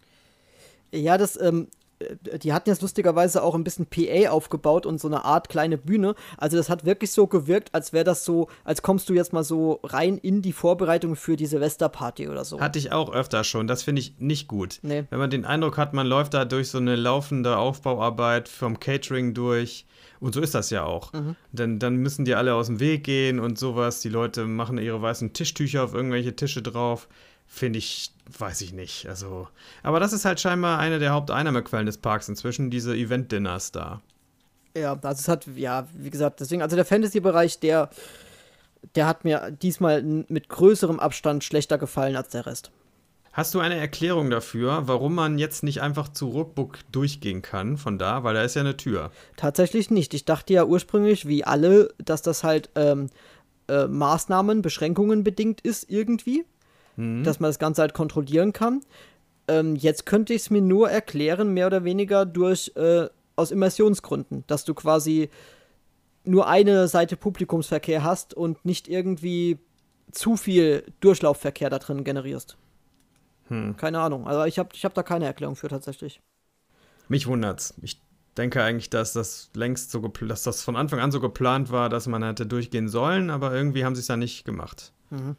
Ja, das, ähm, die hatten jetzt lustigerweise auch ein bisschen P A aufgebaut und so eine Art kleine Bühne. Also das hat wirklich so gewirkt, als wäre das so, als kommst du jetzt mal so rein in die Vorbereitung für die Silvesterparty oder so. Hatte ich auch öfter schon. Das finde ich nicht gut. Nee. Wenn man den Eindruck hat, man läuft da durch so eine laufende Aufbauarbeit vom Catering durch. Und so ist das ja auch. Mhm. Dann, dann müssen die alle aus dem Weg gehen und sowas. Die Leute machen ihre weißen Tischtücher auf irgendwelche Tische drauf. Finde ich, weiß ich nicht. Also, aber das ist halt scheinbar eine der Haupteinnahmequellen des Parks inzwischen, diese Event-Dinners da. Ja, also es hat, ja, wie gesagt, deswegen, also der Fantasy-Bereich, der, der hat mir diesmal n- mit größerem Abstand schlechter gefallen als der Rest. Hast du eine Erklärung dafür, warum man jetzt nicht einfach zu Ruckbuck durchgehen kann von da? Weil da ist ja eine Tür. Tatsächlich nicht. Ich dachte ja ursprünglich, wie alle, dass das halt ähm, äh, Maßnahmen, Beschränkungen bedingt ist irgendwie. Mhm. Dass man das Ganze halt kontrollieren kann. Ähm, jetzt könnte ich es mir nur erklären, mehr oder weniger durch, äh, aus Immersionsgründen, dass du quasi nur eine Seite Publikumsverkehr hast und nicht irgendwie zu viel Durchlaufverkehr da drin generierst. Hm. Keine Ahnung, also ich habe ich hab da keine Erklärung für tatsächlich. Mich wundert's. Ich denke eigentlich, dass das längst so gepl- dass das von Anfang an so geplant war, dass man hätte durchgehen sollen, aber irgendwie haben sie es ja nicht gemacht. Mhm.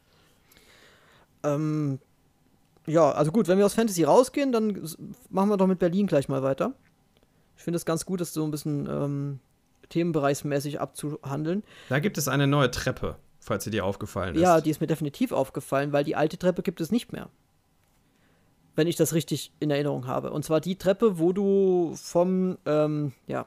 Ähm, ja, also gut, wenn wir aus Fantasy rausgehen, dann s- machen wir doch mit Berlin gleich mal weiter. Ich finde es ganz gut, das so ein bisschen ähm, themenbereichsmäßig abzuhandeln. Da gibt es eine neue Treppe, falls sie dir aufgefallen ist. Ja, die ist mir definitiv aufgefallen, weil die alte Treppe gibt es nicht mehr. Wenn ich das richtig in Erinnerung habe. Und zwar die Treppe, wo du vom, ähm, ja,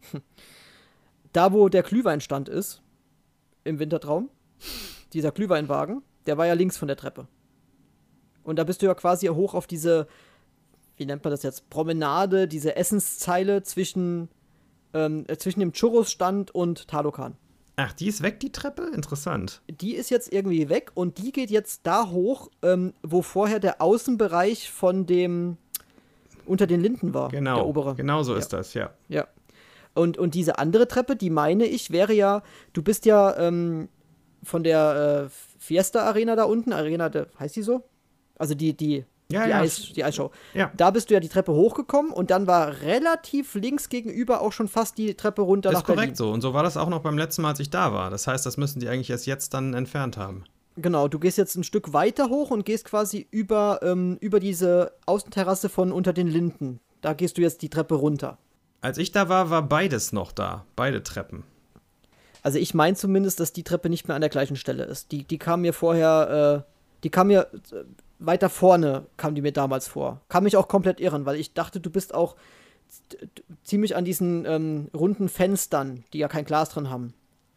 da wo der Glühweinstand ist, im Wintertraum, dieser Glühweinwagen, der war ja links von der Treppe. Und da bist du ja quasi hoch auf diese, wie nennt man das jetzt, Promenade, diese Essenszeile zwischen, ähm, äh, zwischen dem Churros-Stand und Talokan. Ach, die ist weg, die Treppe? Interessant. Die ist jetzt irgendwie weg und die geht jetzt da hoch, ähm, wo vorher der Außenbereich von dem unter den Linden war, Genau. der obere. Genau so Ja. ist das, ja. Ja. Und, und diese andere Treppe, die meine ich, wäre ja, du bist ja ähm, von der äh, Fiesta Arena da unten, Arena, de, heißt die so? Also die, die, Ja, die, ja. Eis, die Eisshow. Ja. Da bist du ja die Treppe hochgekommen und dann war relativ links gegenüber auch schon fast die Treppe runter Das nach ist korrekt Berlin. so. Und so war das auch noch beim letzten Mal, als ich da war. Das heißt, das müssen die eigentlich erst jetzt dann entfernt haben. Genau, du gehst jetzt ein Stück weiter hoch und gehst quasi über, ähm, über diese Außenterrasse von unter den Linden. Da gehst du jetzt die Treppe runter. Als ich da war, war beides noch da. Beide Treppen. Also ich meine zumindest, dass die Treppe nicht mehr an der gleichen Stelle ist. Die, die kam mir vorher, äh, die kam mir äh, weiter vorne, kam die mir damals vor. Kann mich auch komplett irren, weil ich dachte, du bist auch z- ziemlich an diesen ähm, runden Fenstern, die ja kein Glas drin haben.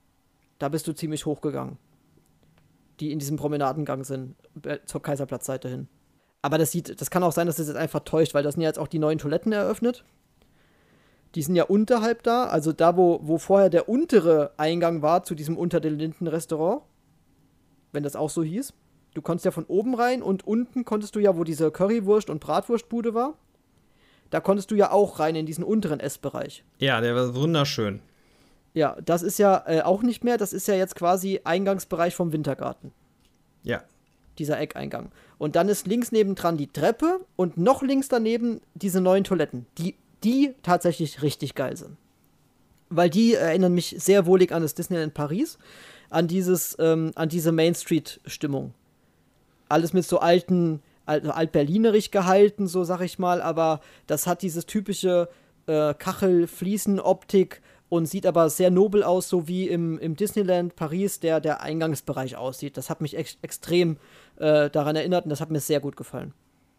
Da bist du ziemlich hochgegangen. Die in diesem Promenadengang sind, äh, zur Kaiserplatzseite hin. Aber das sieht, das kann auch sein, dass das jetzt einfach täuscht, weil das sind ja jetzt auch die neuen Toiletten eröffnet. Die sind ja unterhalb da, also da, wo, wo vorher der untere Eingang war zu diesem Unter den Linden Restaurant. Wenn das auch so hieß. Du konntest ja von oben rein und unten konntest du ja, wo diese Currywurst- und Bratwurstbude war, da konntest du ja auch rein in diesen unteren Essbereich. Ja, der war wunderschön. Ja, das ist ja äh, auch nicht mehr, das ist ja jetzt quasi Eingangsbereich vom Wintergarten. Ja. Dieser Eckeingang. Und dann ist links nebendran die Treppe und noch links daneben diese neuen Toiletten, die, die tatsächlich richtig geil sind. Weil die erinnern mich sehr wohlig an das Disneyland Paris, an dieses, ähm, an diese Main Street-Stimmung. Alles mit so alten, also altberlinerisch gehalten, so sag ich mal, aber das hat dieses typische äh, Kachel-Fliesen-Optik und sieht aber sehr nobel aus, so wie im, im Disneyland Paris der, der Eingangsbereich aussieht. Das hat mich ex- extrem äh, daran erinnert und das hat mir sehr gut gefallen.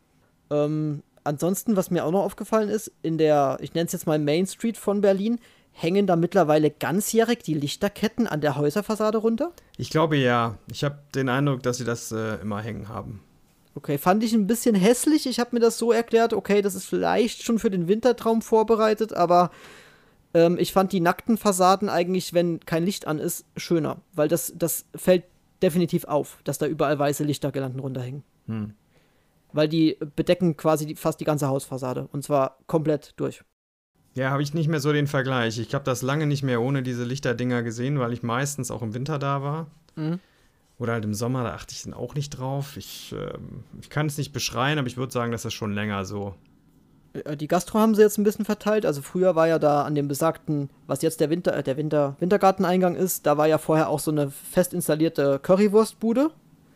Ähm, ansonsten, was mir auch noch aufgefallen ist, in der, ich nenne es jetzt mal Main Street von Berlin, hängen da mittlerweile ganzjährig die Lichterketten an der Häuserfassade runter? Ich glaube ja. Ich habe den Eindruck, dass sie das äh, immer hängen haben. Okay, fand ich ein bisschen hässlich. Ich habe mir das so erklärt, okay, das ist vielleicht schon für den Wintertraum vorbereitet, aber ähm, ich fand die nackten Fassaden eigentlich, wenn kein Licht an ist, schöner. Weil das, das fällt definitiv auf, dass da überall weiße Lichtergirlanden runterhängen. Hm. Weil die bedecken quasi die, fast die ganze Hausfassade. Und zwar komplett durch. Ja, habe ich nicht mehr so den Vergleich. Ich habe das lange nicht mehr ohne diese Lichterdinger gesehen, weil ich meistens auch im Winter da war. Mhm. Oder halt im Sommer, da achte ich dann auch nicht drauf. Ich, äh, ich kann es nicht beschreien, aber ich würde sagen, das ist schon länger so. Die Gastro haben sie jetzt ein bisschen verteilt. Also früher war ja da an dem besagten, was jetzt der Winter, äh, der Winter, Wintergarteneingang ist, da war ja vorher auch so eine fest installierte Currywurstbude.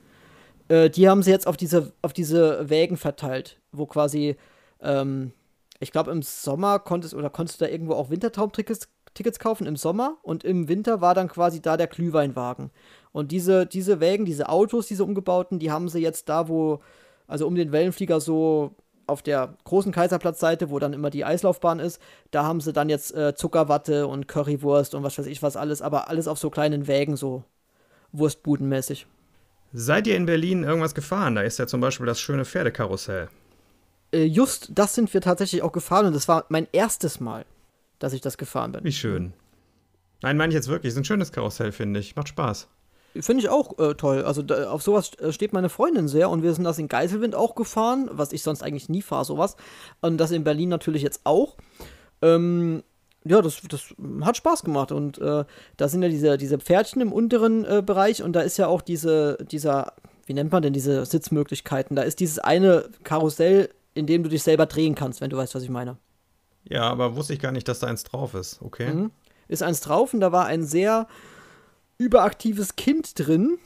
Äh, die haben sie jetzt auf diese, auf diese Wägen verteilt, wo quasi, ähm, ich glaube im Sommer konntest oder konntest du da irgendwo auch Wintertraumtickets Tickets kaufen im Sommer und im Winter war dann quasi da der Glühweinwagen. Und diese, diese Wägen, diese Autos, diese umgebauten, die haben sie jetzt da, wo, also um den Wellenflieger so auf der großen Kaiserplatzseite, wo dann immer die Eislaufbahn ist, da haben sie dann jetzt äh, Zuckerwatte und Currywurst und was weiß ich was alles, aber alles auf so kleinen Wägen, so wurstbudenmäßig. Seid ihr in Berlin irgendwas gefahren? Da ist ja zum Beispiel das schöne Pferdekarussell. Äh, just das sind wir tatsächlich auch gefahren und das war mein erstes Mal, dass ich das gefahren bin. Wie schön. Nein, meine ich jetzt wirklich. Ist ein schönes Karussell, finde ich. Macht Spaß. Finde ich auch äh, toll. Also da, auf sowas äh, steht meine Freundin sehr und wir sind das in Geiselwind auch gefahren, was ich sonst eigentlich nie fahre, sowas. Und das in Berlin natürlich jetzt auch. Ähm, ja, das, das hat Spaß gemacht und äh, da sind ja diese, diese Pferdchen im unteren äh, Bereich und da ist ja auch diese, dieser, wie nennt man denn diese Sitzmöglichkeiten? Da ist dieses eine Karussell, in dem du dich selber drehen kannst, wenn du weißt, was ich meine. Ja, aber wusste ich gar nicht, dass da eins drauf ist. Okay. Mhm. Ist eins drauf und da war ein sehr überaktives Kind drin,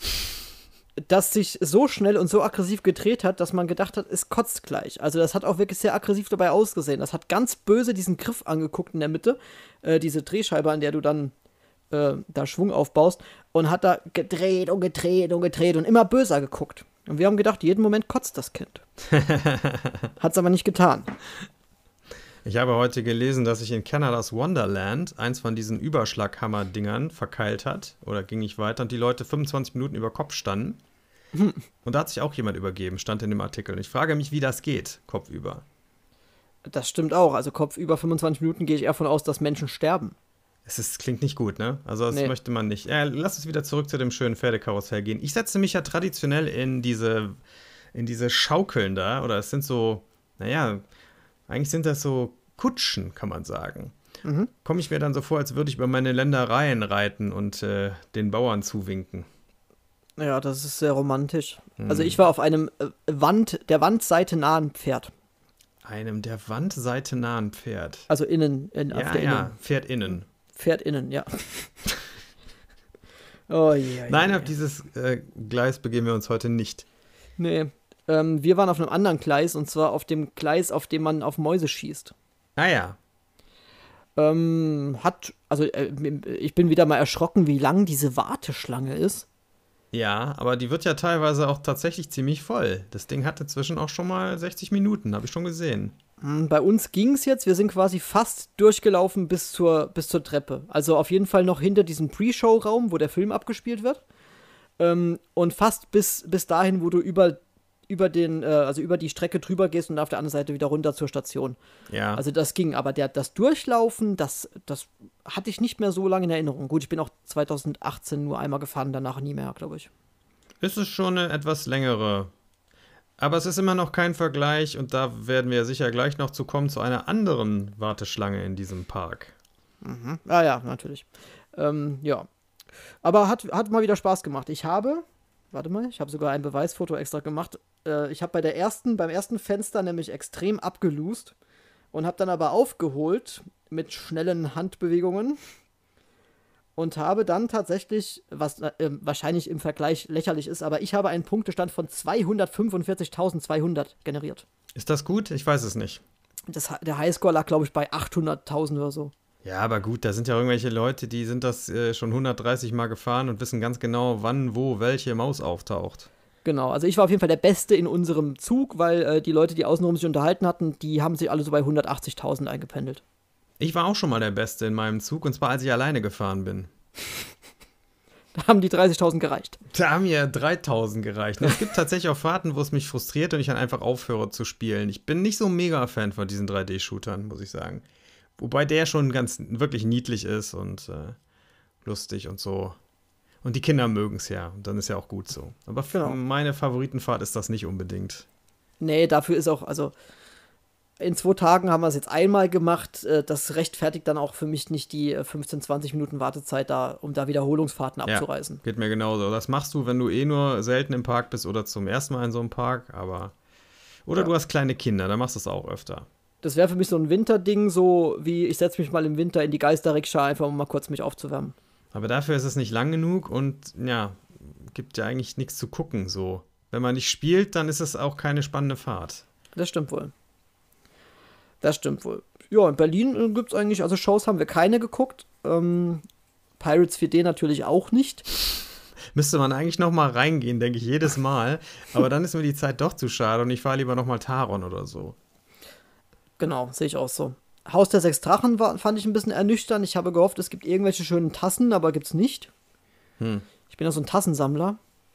das sich so schnell und so aggressiv gedreht hat, dass man gedacht hat, es kotzt gleich. Also das hat auch wirklich sehr aggressiv dabei ausgesehen. Das hat ganz böse diesen Griff angeguckt in der Mitte, äh, diese Drehscheibe, an der du dann äh, da Schwung aufbaust und hat da gedreht und gedreht und gedreht und immer böser geguckt. Und wir haben gedacht, jeden Moment kotzt das Kind. Hat's aber nicht getan. Ich habe heute gelesen, dass sich in Canadas Wonderland eins von diesen Überschlaghammer-Dingern verkeilt hat. Oder ging nicht weiter und die Leute fünfundzwanzig Minuten über Kopf standen. Hm. Und da hat sich auch jemand übergeben, stand in dem Artikel. Und ich frage mich, wie das geht, kopfüber. Das stimmt auch. Also kopfüber fünfundzwanzig Minuten gehe ich eher von aus, dass Menschen sterben. Es ist, klingt nicht gut, ne? Also das Nee. möchte man nicht. Äh, lass uns wieder zurück zu dem schönen Pferdekarussell gehen. Ich setze mich ja traditionell in diese, in diese Schaukeln da. Oder es sind so, naja, eigentlich sind das so Kutschen, kann man sagen. Mhm. komme ich mir dann so vor, als würde ich über meine Ländereien reiten und äh, den Bauern zuwinken. Ja, das ist sehr romantisch. Hm. Also ich war auf einem äh, Wand, der Wandseite nahen Pferd. Einem der Wandseite nahen Pferd. Also innen, in, auf Ja, der ja, Innen. Pferd innen. Pferd innen, ja. Oh je. Nein, auf dieses äh, Gleis begeben wir uns heute nicht. Nee. Ähm, wir waren auf einem anderen Gleis und zwar auf dem Gleis, auf dem man auf Mäuse schießt. Ah ja. Ähm, hat, also äh, ich bin wieder mal erschrocken, wie lang diese Warteschlange ist. Ja, aber die wird ja teilweise auch tatsächlich ziemlich voll. Das Ding hat inzwischen auch schon mal sechzig Minuten, habe ich schon gesehen. Hm, Bei uns ging es jetzt, wir sind quasi fast durchgelaufen bis zur, bis zur Treppe. Also auf jeden Fall noch hinter diesem Pre-Show-Raum, wo der Film abgespielt wird. Ähm, und fast bis, bis dahin, wo du über, über, den, äh, also über die Strecke drüber gehst und auf der anderen Seite wieder runter zur Station. Ja. Also das ging, aber der, das Durchlaufen, das, das hatte ich nicht mehr so lange in Erinnerung. Gut, ich bin auch zwanzig achtzehn nur einmal gefahren, danach nie mehr, glaube ich. Ist es schon eine etwas längere. Aber es ist immer noch kein Vergleich und da werden wir sicher gleich noch zu kommen zu einer anderen Warteschlange in diesem Park. Mhm. Ah ja, natürlich. Ähm, ja. Aber hat, hat mal wieder Spaß gemacht. Ich habe, warte mal, ich habe sogar ein Beweisfoto extra gemacht. Äh, ich habe bei der ersten, beim ersten Fenster nämlich extrem abgelust und habe dann aber aufgeholt mit schnellen Handbewegungen und habe dann tatsächlich, was äh, wahrscheinlich im Vergleich lächerlich ist, aber ich habe einen Punktestand von zweihundertfünfundvierzigtausendzweihundert generiert. Ist das gut? Ich weiß es nicht. Das, der Highscore lag, glaube ich, bei achthunderttausend oder so. Ja, aber gut, da sind ja irgendwelche Leute, die sind das äh, schon hundertdreißig Mal gefahren und wissen ganz genau, wann, wo, welche Maus auftaucht. Genau, also ich war auf jeden Fall der Beste in unserem Zug, weil äh, die Leute, die außenrum sich unterhalten hatten, die haben sich alle so bei hundertachtzigtausend eingependelt. Ich war auch schon mal der Beste in meinem Zug und zwar als ich alleine gefahren bin. Da haben die dreißigtausend gereicht. Da haben mir dreitausend gereicht. Und es gibt tatsächlich auch Fahrten, wo es mich frustriert und ich dann einfach aufhöre zu spielen. Ich bin nicht so ein Mega-Fan von diesen drei D-Shootern, muss ich sagen. Wobei der schon ganz wirklich niedlich ist und äh, lustig und so. Und die Kinder mögen es ja. Und dann ist ja auch gut so. Aber für Genau. meine Favoritenfahrt ist das nicht unbedingt. Nee, dafür ist auch, also in zwei Tagen haben wir es jetzt einmal gemacht. äh, Das rechtfertigt dann auch für mich nicht die äh, fünfzehn, zwanzig Minuten Wartezeit da, um da Wiederholungsfahrten abzureißen. Ja, geht mir genauso. Das machst du, wenn du eh nur selten im Park bist oder zum ersten Mal in so einem Park. Aber oder Ja. du hast kleine Kinder, dann machst du es auch öfter. Das wäre für mich so ein Winterding, so wie ich setze mich mal im Winter in die Geisterrikscha, einfach um mal kurz mich aufzuwärmen. Aber dafür ist es nicht lang genug und ja, gibt ja eigentlich nichts zu gucken so. Wenn man nicht spielt, dann ist es auch keine spannende Fahrt. Das stimmt wohl. Das stimmt wohl. Ja, in Berlin äh, gibt es eigentlich, also Shows haben wir keine geguckt. Ähm, Pirates vier D natürlich auch nicht. Müsste man eigentlich noch mal reingehen, denke ich, jedes Mal. Aber dann ist mir die Zeit doch zu schade und ich fahre lieber noch mal Taron oder so. Genau, sehe ich auch so. Haus der sechs Drachen war, fand ich ein bisschen ernüchternd. Ich habe gehofft, es gibt irgendwelche schönen Tassen, aber gibt's nicht. Hm. Ich bin ja so ein Tassensammler.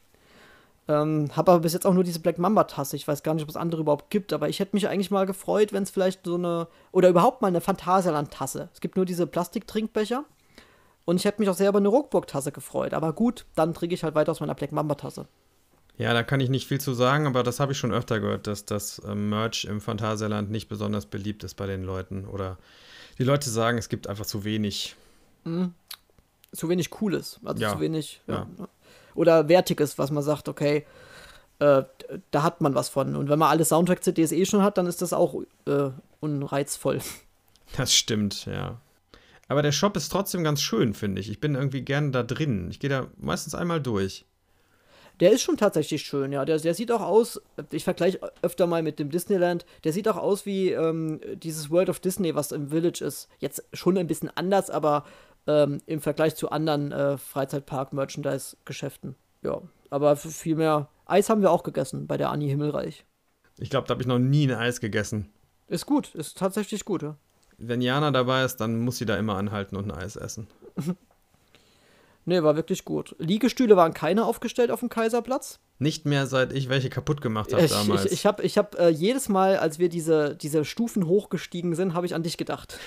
Ähm, habe aber bis jetzt auch nur diese Black Mamba Tasse. Ich weiß gar nicht, ob es andere überhaupt gibt, aber ich hätte mich eigentlich mal gefreut, wenn es vielleicht so eine, oder überhaupt mal eine Phantasialand Tasse. Es gibt nur diese Plastiktrinkbecher. Und ich hätte mich auch sehr über eine Ruckburg Tasse gefreut. Aber gut, dann trinke ich halt weiter aus meiner Black Mamba Tasse. Ja, da kann ich nicht viel zu sagen, aber das habe ich schon öfter gehört, dass das ähm, Merch im Phantasialand nicht besonders beliebt ist bei den Leuten. Oder die Leute sagen, es gibt einfach zu wenig. Mhm. Zu wenig Cooles. Also Ja, zu wenig. Ja. ja. Oder Wertiges, was man sagt, okay, äh, da hat man was von. Und wenn man alle Soundtrack-C Ds eh schon hat, dann ist das auch äh, unreizvoll. Das stimmt, ja. Aber der Shop ist trotzdem ganz schön, finde ich. Ich bin irgendwie gerne da drin. Ich gehe da meistens einmal durch. Der ist schon tatsächlich schön, ja. Der, der sieht auch aus, ich vergleiche öfter mal mit dem Disneyland, der sieht auch aus wie ähm, dieses World of Disney, was im Village ist. Jetzt schon ein bisschen anders, aber ähm, im Vergleich zu anderen äh, Freizeitpark-Merchandise-Geschäften. Ja, aber viel mehr Eis haben wir auch gegessen bei der Anni Himmelreich. Ich glaube, da habe ich noch nie ein Eis gegessen. Ist gut, ist tatsächlich gut, ja. Wenn Jana dabei ist, dann muss sie da immer anhalten und ein Eis essen. Nee, war wirklich gut. Liegestühle waren keine aufgestellt auf dem Kaiserplatz. Nicht mehr, seit ich welche kaputt gemacht habe Ich, damals. ich, ich habe ich hab, äh, jedes Mal, als wir diese, diese Stufen hochgestiegen sind, habe ich an dich gedacht.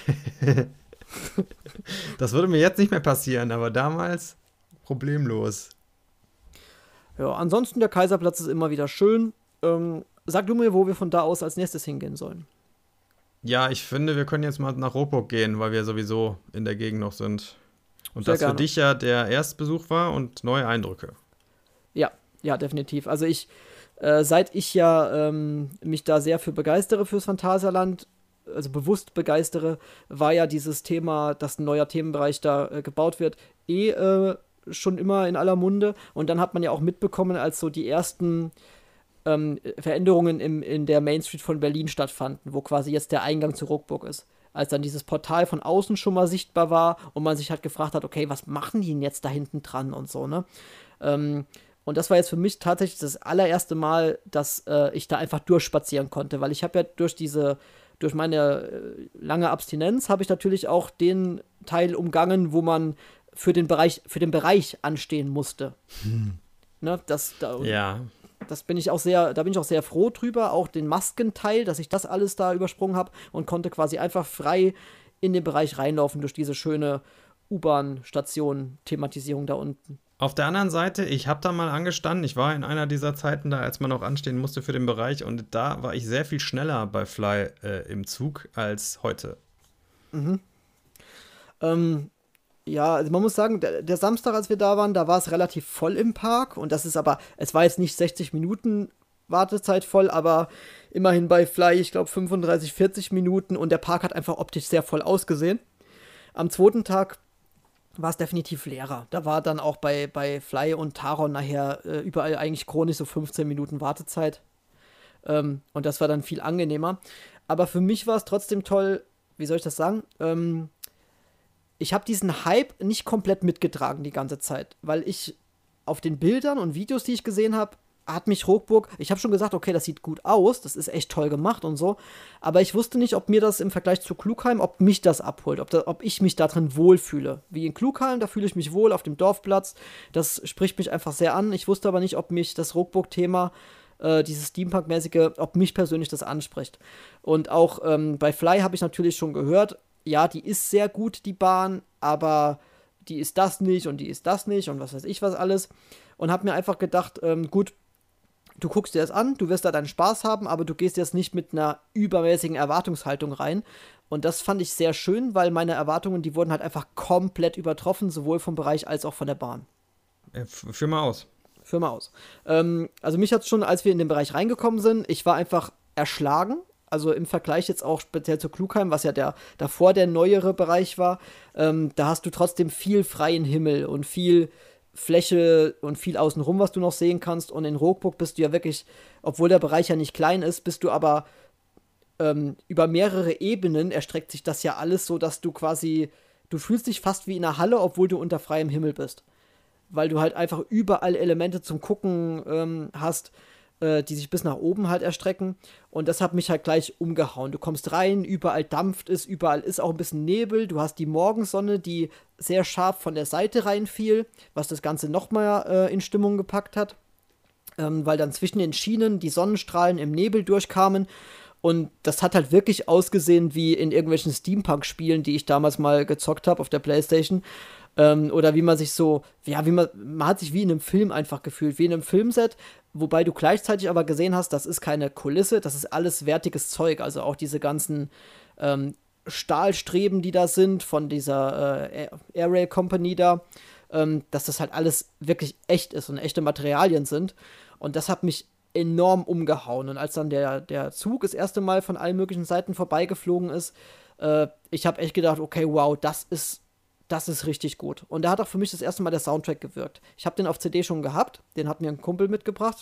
Das würde mir jetzt nicht mehr passieren, aber damals problemlos. Ja, ansonsten der Kaiserplatz ist immer wieder schön. Ähm, sag du mir, wo wir von da aus als nächstes hingehen sollen. Ja, ich finde, wir können jetzt mal nach Roburg gehen, weil wir sowieso in der Gegend noch sind. Und Sehr das für gerne. dich ja der Erstbesuch war und neue Eindrücke. Ja, ja, definitiv. Also ich, äh, seit ich ja ähm, mich da sehr für begeistere fürs Phantasialand, also bewusst begeistere, war ja dieses Thema, dass ein neuer Themenbereich da äh, gebaut wird, eh äh, schon immer in aller Munde. Und dann hat man ja auch mitbekommen, als so die ersten ähm, Veränderungen im, in der Main Street von Berlin stattfanden, wo quasi jetzt der Eingang zur Ruckburg ist. Als dann dieses Portal von außen schon mal sichtbar war und man sich halt gefragt hat, okay, was machen die denn jetzt da hinten dran und so, ne? Ähm, und das war jetzt für mich tatsächlich das allererste Mal, dass äh, ich da einfach durchspazieren konnte, weil ich habe ja durch diese, durch meine äh, lange Abstinenz habe ich natürlich auch den Teil umgangen, wo man für den Bereich, für den Bereich anstehen musste. Hm. Ne, das, da, Ja. das bin ich auch sehr, da bin ich auch sehr froh drüber, auch den Maskenteil, dass ich das alles da übersprungen habe und konnte quasi einfach frei in den Bereich reinlaufen durch diese schöne U-Bahn-Station-Thematisierung da unten. Auf der anderen Seite, ich habe da mal angestanden, ich war in einer dieser Zeiten da, als man noch anstehen musste für den Bereich und da war ich sehr viel schneller bei Fly äh, im Zug als heute. Mhm. Ähm, ja, also man muss sagen, der, der Samstag, als wir da waren, da war es relativ voll im Park und das ist aber, es war jetzt nicht sechzig Minuten Wartezeit voll, aber immerhin bei Fly, ich glaube fünfunddreißig, vierzig Minuten und der Park hat einfach optisch sehr voll ausgesehen. Am zweiten Tag war es definitiv leerer. Da war dann auch bei, bei Fly und Taron nachher äh, überall eigentlich chronisch so fünfzehn Minuten Wartezeit. Ähm, und das war dann viel angenehmer. Aber für mich war es trotzdem toll, wie soll ich das sagen? Ähm, ich habe diesen Hype nicht komplett mitgetragen die ganze Zeit, weil ich auf den Bildern und Videos, die ich gesehen habe, hat mich Rockburg, ich habe schon gesagt, okay, das sieht gut aus, das ist echt toll gemacht und so, aber ich wusste nicht, ob mir das im Vergleich zu Klugheim, ob mich das abholt, ob, da, ob ich mich da drin wohlfühle. Wie in Klugheim, da fühle ich mich wohl auf dem Dorfplatz, das spricht mich einfach sehr an. Ich wusste aber nicht, ob mich das Rockburg-Thema, äh, dieses Steampunk-mäßige, ob mich persönlich das anspricht. Und auch ähm, bei Fly habe ich natürlich schon gehört, ja, die ist sehr gut, die Bahn, aber die ist das nicht und die ist das nicht und was weiß ich was alles. Und habe mir einfach gedacht, ähm, gut, du guckst dir das an, du wirst da deinen Spaß haben, aber du gehst jetzt nicht mit einer übermäßigen Erwartungshaltung rein. Und das fand ich sehr schön, weil meine Erwartungen, die wurden halt einfach komplett übertroffen, sowohl vom Bereich als auch von der Bahn. Äh, führ mal aus. Führ mal aus. Ähm, also mich hat es schon, als wir in den Bereich reingekommen sind, ich war einfach erschlagen. Also im Vergleich jetzt auch speziell zu Klugheim, was ja der davor der neuere Bereich war, ähm, da hast du trotzdem viel freien Himmel und viel Fläche und viel außenrum, was du noch sehen kannst. Und in Rockburg bist du ja wirklich, obwohl der Bereich ja nicht klein ist, bist du aber ähm, über mehrere Ebenen erstreckt sich das ja alles so, dass du quasi, du fühlst dich fast wie in einer Halle, obwohl du unter freiem Himmel bist. Weil du halt einfach überall Elemente zum Gucken ähm, hast, äh, die sich bis nach oben halt erstrecken. Und das hat mich halt gleich umgehauen. Du kommst rein, überall dampft es, überall ist auch ein bisschen Nebel. Du hast die Morgensonne, die sehr scharf von der Seite reinfiel, was das Ganze nochmal äh, in Stimmung gepackt hat. Ähm, weil dann zwischen den Schienen die Sonnenstrahlen im Nebel durchkamen. Und das hat halt wirklich ausgesehen wie in irgendwelchen Steampunk-Spielen, die ich damals mal gezockt habe auf der PlayStation. Ähm, oder wie man sich so, ja, wie man, man hat sich wie in einem Film einfach gefühlt, wie in einem Filmset, wobei du gleichzeitig aber gesehen hast, das ist keine Kulisse, das ist alles wertiges Zeug, also auch diese ganzen ähm, Stahlstreben, die da sind, von dieser äh, Air Rail Company da, ähm, dass das halt alles wirklich echt ist und echte Materialien sind. Und das hat mich enorm umgehauen. Und als dann der, der Zug das erste Mal von allen möglichen Seiten vorbeigeflogen ist, äh, ich habe echt gedacht, okay, wow, das ist Das ist richtig gut. Und da hat auch für mich das erste Mal der Soundtrack gewirkt. Ich habe den auf C D schon gehabt, den hat mir ein Kumpel mitgebracht.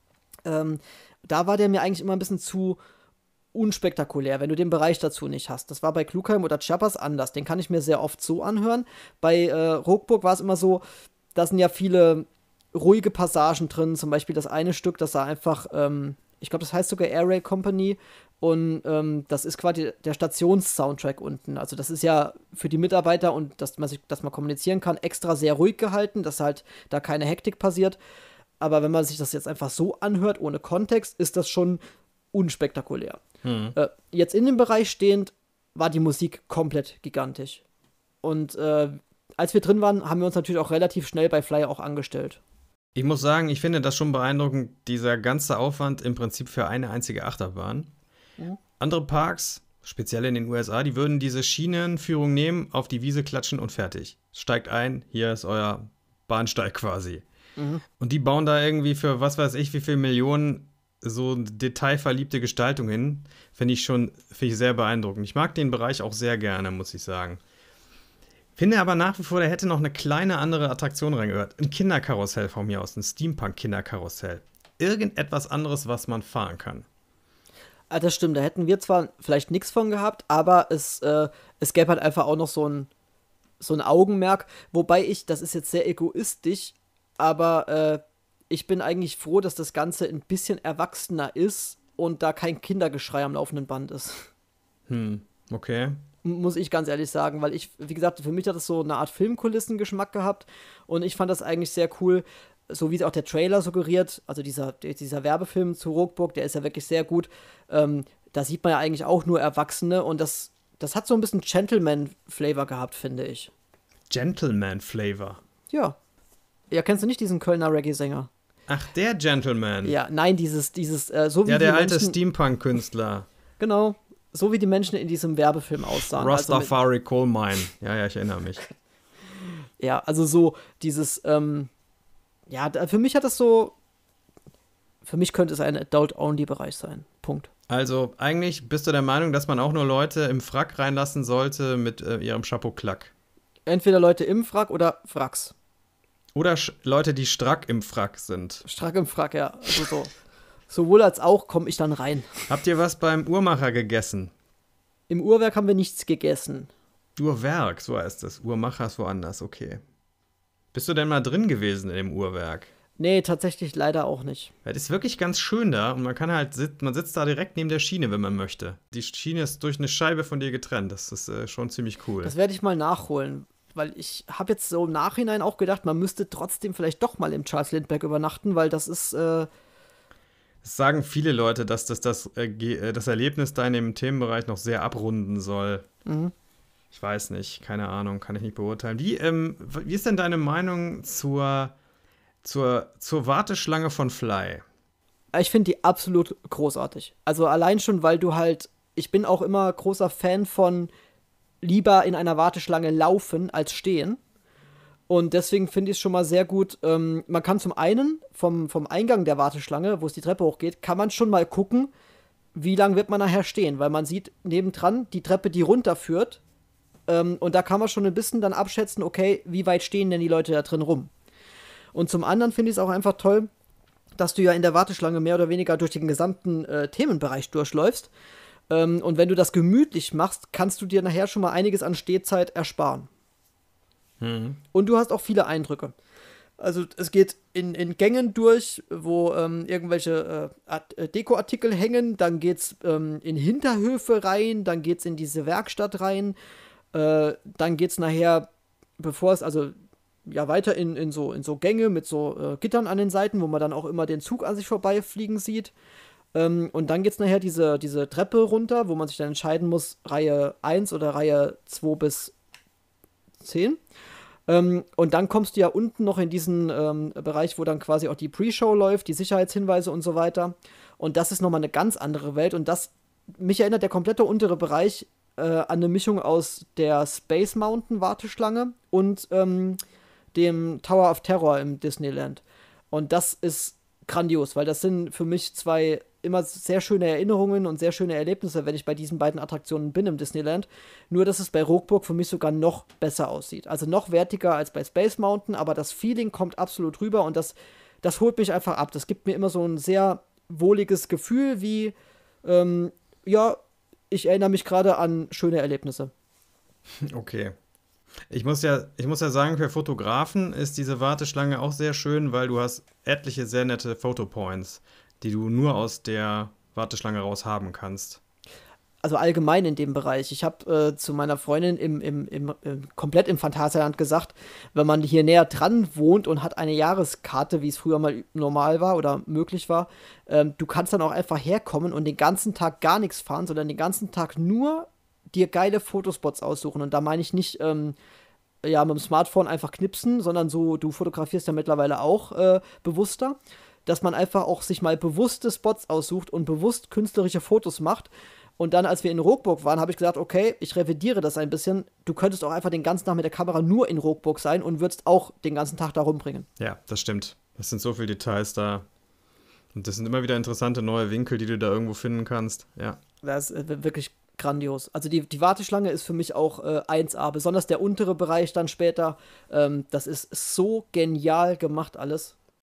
Ähm, da war der mir eigentlich immer ein bisschen zu unspektakulär, wenn du den Bereich dazu nicht hast. Das war bei Klugheim oder Chiapas anders. Den kann ich mir sehr oft so anhören. Bei äh, Rockburg war es immer so, da sind ja viele ruhige Passagen drin. Zum Beispiel das eine Stück, das war einfach, ähm, ich glaube, das heißt sogar Air Rail Company. Und ähm, das ist quasi der Stations-Soundtrack unten. Also das ist ja für die Mitarbeiter und dass man, sich, dass man kommunizieren kann, extra sehr ruhig gehalten, dass halt da keine Hektik passiert. Aber wenn man sich das jetzt einfach so anhört, ohne Kontext, ist das schon unspektakulär. Hm. Äh, jetzt in dem Bereich stehend war die Musik komplett gigantisch. Und äh, als wir drin waren, haben wir uns natürlich auch relativ schnell bei Fly auch angestellt. Ich muss sagen, ich finde das schon beeindruckend, dieser ganze Aufwand im Prinzip für eine einzige Achterbahn. Ja. Andere Parks speziell in den U S A, die würden diese Schienenführung nehmen, auf die Wiese klatschen und fertig. Steigt ein, hier ist euer Bahnsteig quasi. Mhm. Und die bauen da irgendwie für was weiß ich, wie viele Millionen so detailverliebte Gestaltung hin. Finde ich schon finde ich sehr beeindruckend. Ich mag den Bereich auch sehr gerne, muss ich sagen. Finde aber nach wie vor, der hätte noch eine kleine andere Attraktion reingehört. Ein Kinderkarussell von mir aus, ein Steampunk-Kinderkarussell. Irgendetwas anderes, was man fahren kann. Ah, das stimmt, da hätten wir zwar vielleicht nichts von gehabt, aber es, äh, es gäbe halt einfach auch noch so ein, so ein Augenmerk, wobei ich, das ist jetzt sehr egoistisch, aber äh, ich bin eigentlich froh, dass das Ganze ein bisschen erwachsener ist und da kein Kindergeschrei am laufenden Band ist. Hm, okay. Muss ich ganz ehrlich sagen, weil ich, wie gesagt, für mich hat das so eine Art Filmkulissengeschmack gehabt und ich fand das eigentlich sehr cool, so wie es auch der Trailer suggeriert, also dieser, dieser Werbefilm zu Rookburg, der ist ja wirklich sehr gut. Ähm, da sieht man ja eigentlich auch nur Erwachsene und das, das hat so ein bisschen Gentleman-Flavor gehabt, finde ich. Gentleman-Flavor? Ja. Ja, kennst du nicht diesen Kölner Reggae-Sänger? Ach, der Gentleman. Ja, nein, dieses, dieses, äh, so wie ja, der die alte Menschen, Steampunk-Künstler. Genau, so wie die Menschen in diesem Werbefilm aussahen. Rastafari also Coal Mine. Ja, ja, ich erinnere mich. Ja, also so dieses, ähm, ja, für mich hat das so, für mich könnte es ein Adult-Only-Bereich sein. Punkt. Also eigentlich bist du der Meinung, dass man auch nur Leute im Frack reinlassen sollte mit äh, ihrem Chapeau-Klack? Entweder Leute im Frack oder Fracks. Oder Sch- Leute, die strack im Frack sind. Strack im Frack, ja. Also so. Sowohl als auch komme ich dann rein. Habt ihr was beim Uhrmacher gegessen? Im Uhrwerk haben wir nichts gegessen. Uhrwerk, so heißt es. Uhrmacher ist woanders, okay. Bist du denn mal drin gewesen in dem Uhrwerk? Nee, tatsächlich leider auch nicht. Das ist wirklich ganz schön da und man kann halt, sit- man sitzt da direkt neben der Schiene, wenn man möchte. Die Schiene ist durch eine Scheibe von dir getrennt. Das ist äh, schon ziemlich cool. Das werde ich mal nachholen, weil ich habe jetzt so im Nachhinein auch gedacht, man müsste trotzdem vielleicht doch mal im Charles Lindbergh übernachten, weil das ist, äh Das sagen viele Leute, dass das, das, äh, ge- das Erlebnis da in dem Themenbereich noch sehr abrunden soll. Mhm. Ich weiß nicht, keine Ahnung, kann ich nicht beurteilen. Wie, ähm, wie ist denn deine Meinung zur, zur, zur Warteschlange von Fly? Ich finde die absolut großartig. Also allein schon, weil du halt, ich bin auch immer großer Fan von lieber in einer Warteschlange laufen als stehen. Und deswegen finde ich es schon mal sehr gut. Ähm, man kann zum einen vom, vom Eingang der Warteschlange, wo es die Treppe hochgeht, kann man schon mal gucken, wie lange wird man nachher stehen. Weil man sieht nebendran die Treppe, die runterführt. Ähm, und da kann man schon ein bisschen dann abschätzen, okay, wie weit stehen denn die Leute da drin rum. Und zum anderen finde ich es auch einfach toll, dass du ja in der Warteschlange mehr oder weniger durch den gesamten äh, Themenbereich durchläufst. Ähm, und wenn du das gemütlich machst, kannst du dir nachher schon mal einiges an Stehzeit ersparen. Mhm. Und du hast auch viele Eindrücke. Also es geht in, in Gängen durch, wo ähm, irgendwelche äh, Art, äh, Dekoartikel hängen, dann geht's ähm, in Hinterhöfe rein, dann geht's in diese Werkstatt rein, äh, dann geht's nachher, bevor es, also ja, weiter in, in, so, in so Gänge mit so äh, Gittern an den Seiten, wo man dann auch immer den Zug an sich vorbeifliegen sieht. Ähm, und dann geht's nachher diese, diese Treppe runter, wo man sich dann entscheiden muss, Reihe eins oder Reihe zwei bis zehn. Ähm, und dann kommst du ja unten noch in diesen ähm, Bereich, wo dann quasi auch die Pre-Show läuft, die Sicherheitshinweise und so weiter. Und das ist nochmal eine ganz andere Welt. Und das, mich erinnert der komplette untere Bereich äh, an eine Mischung aus der Space Mountain Warteschlange und ähm, dem Tower of Terror im Disneyland. Und das ist grandios, weil das sind für mich zwei immer sehr schöne Erinnerungen und sehr schöne Erlebnisse, wenn ich bei diesen beiden Attraktionen bin im Disneyland. Nur, dass es bei Rookburg für mich sogar noch besser aussieht. Also noch wertiger als bei Space Mountain, aber das Feeling kommt absolut rüber und das, das holt mich einfach ab. Das gibt mir immer so ein sehr wohliges Gefühl, wie, ähm, ja, ich erinnere mich gerade an schöne Erlebnisse. Okay. Ich muss ja, ich muss ja sagen, für Fotografen ist diese Warteschlange auch sehr schön, weil du hast etliche sehr nette Fotopoints, die du nur aus der Warteschlange raus haben kannst. Also allgemein in dem Bereich. Ich habe äh, zu meiner Freundin im, im, im, im, komplett im Phantasialand gesagt, wenn man hier näher dran wohnt und hat eine Jahreskarte, wie es früher mal normal war oder möglich war, ähm, du kannst dann auch einfach herkommen und den ganzen Tag gar nichts fahren, sondern den ganzen Tag nur dir geile Fotospots aussuchen. Und da meine ich nicht, ähm, ja, mit dem Smartphone einfach knipsen, sondern so, du fotografierst ja mittlerweile auch äh, bewusster, dass man einfach auch sich mal bewusste Spots aussucht und bewusst künstlerische Fotos macht. Und dann, als wir in Rookburg waren, habe ich gesagt, okay, ich revidiere das ein bisschen. Du könntest auch einfach den ganzen Tag mit der Kamera nur in Rookburg sein und würdest auch den ganzen Tag da rumbringen. Ja, das stimmt. Das sind so viele Details da. Und das sind immer wieder interessante neue Winkel, die du da irgendwo finden kannst. Ja. Das ist äh, wirklich grandios. Also die, die Warteschlange ist für mich auch äh, eins A. Besonders der untere Bereich dann später. Ähm, das ist so genial gemacht alles.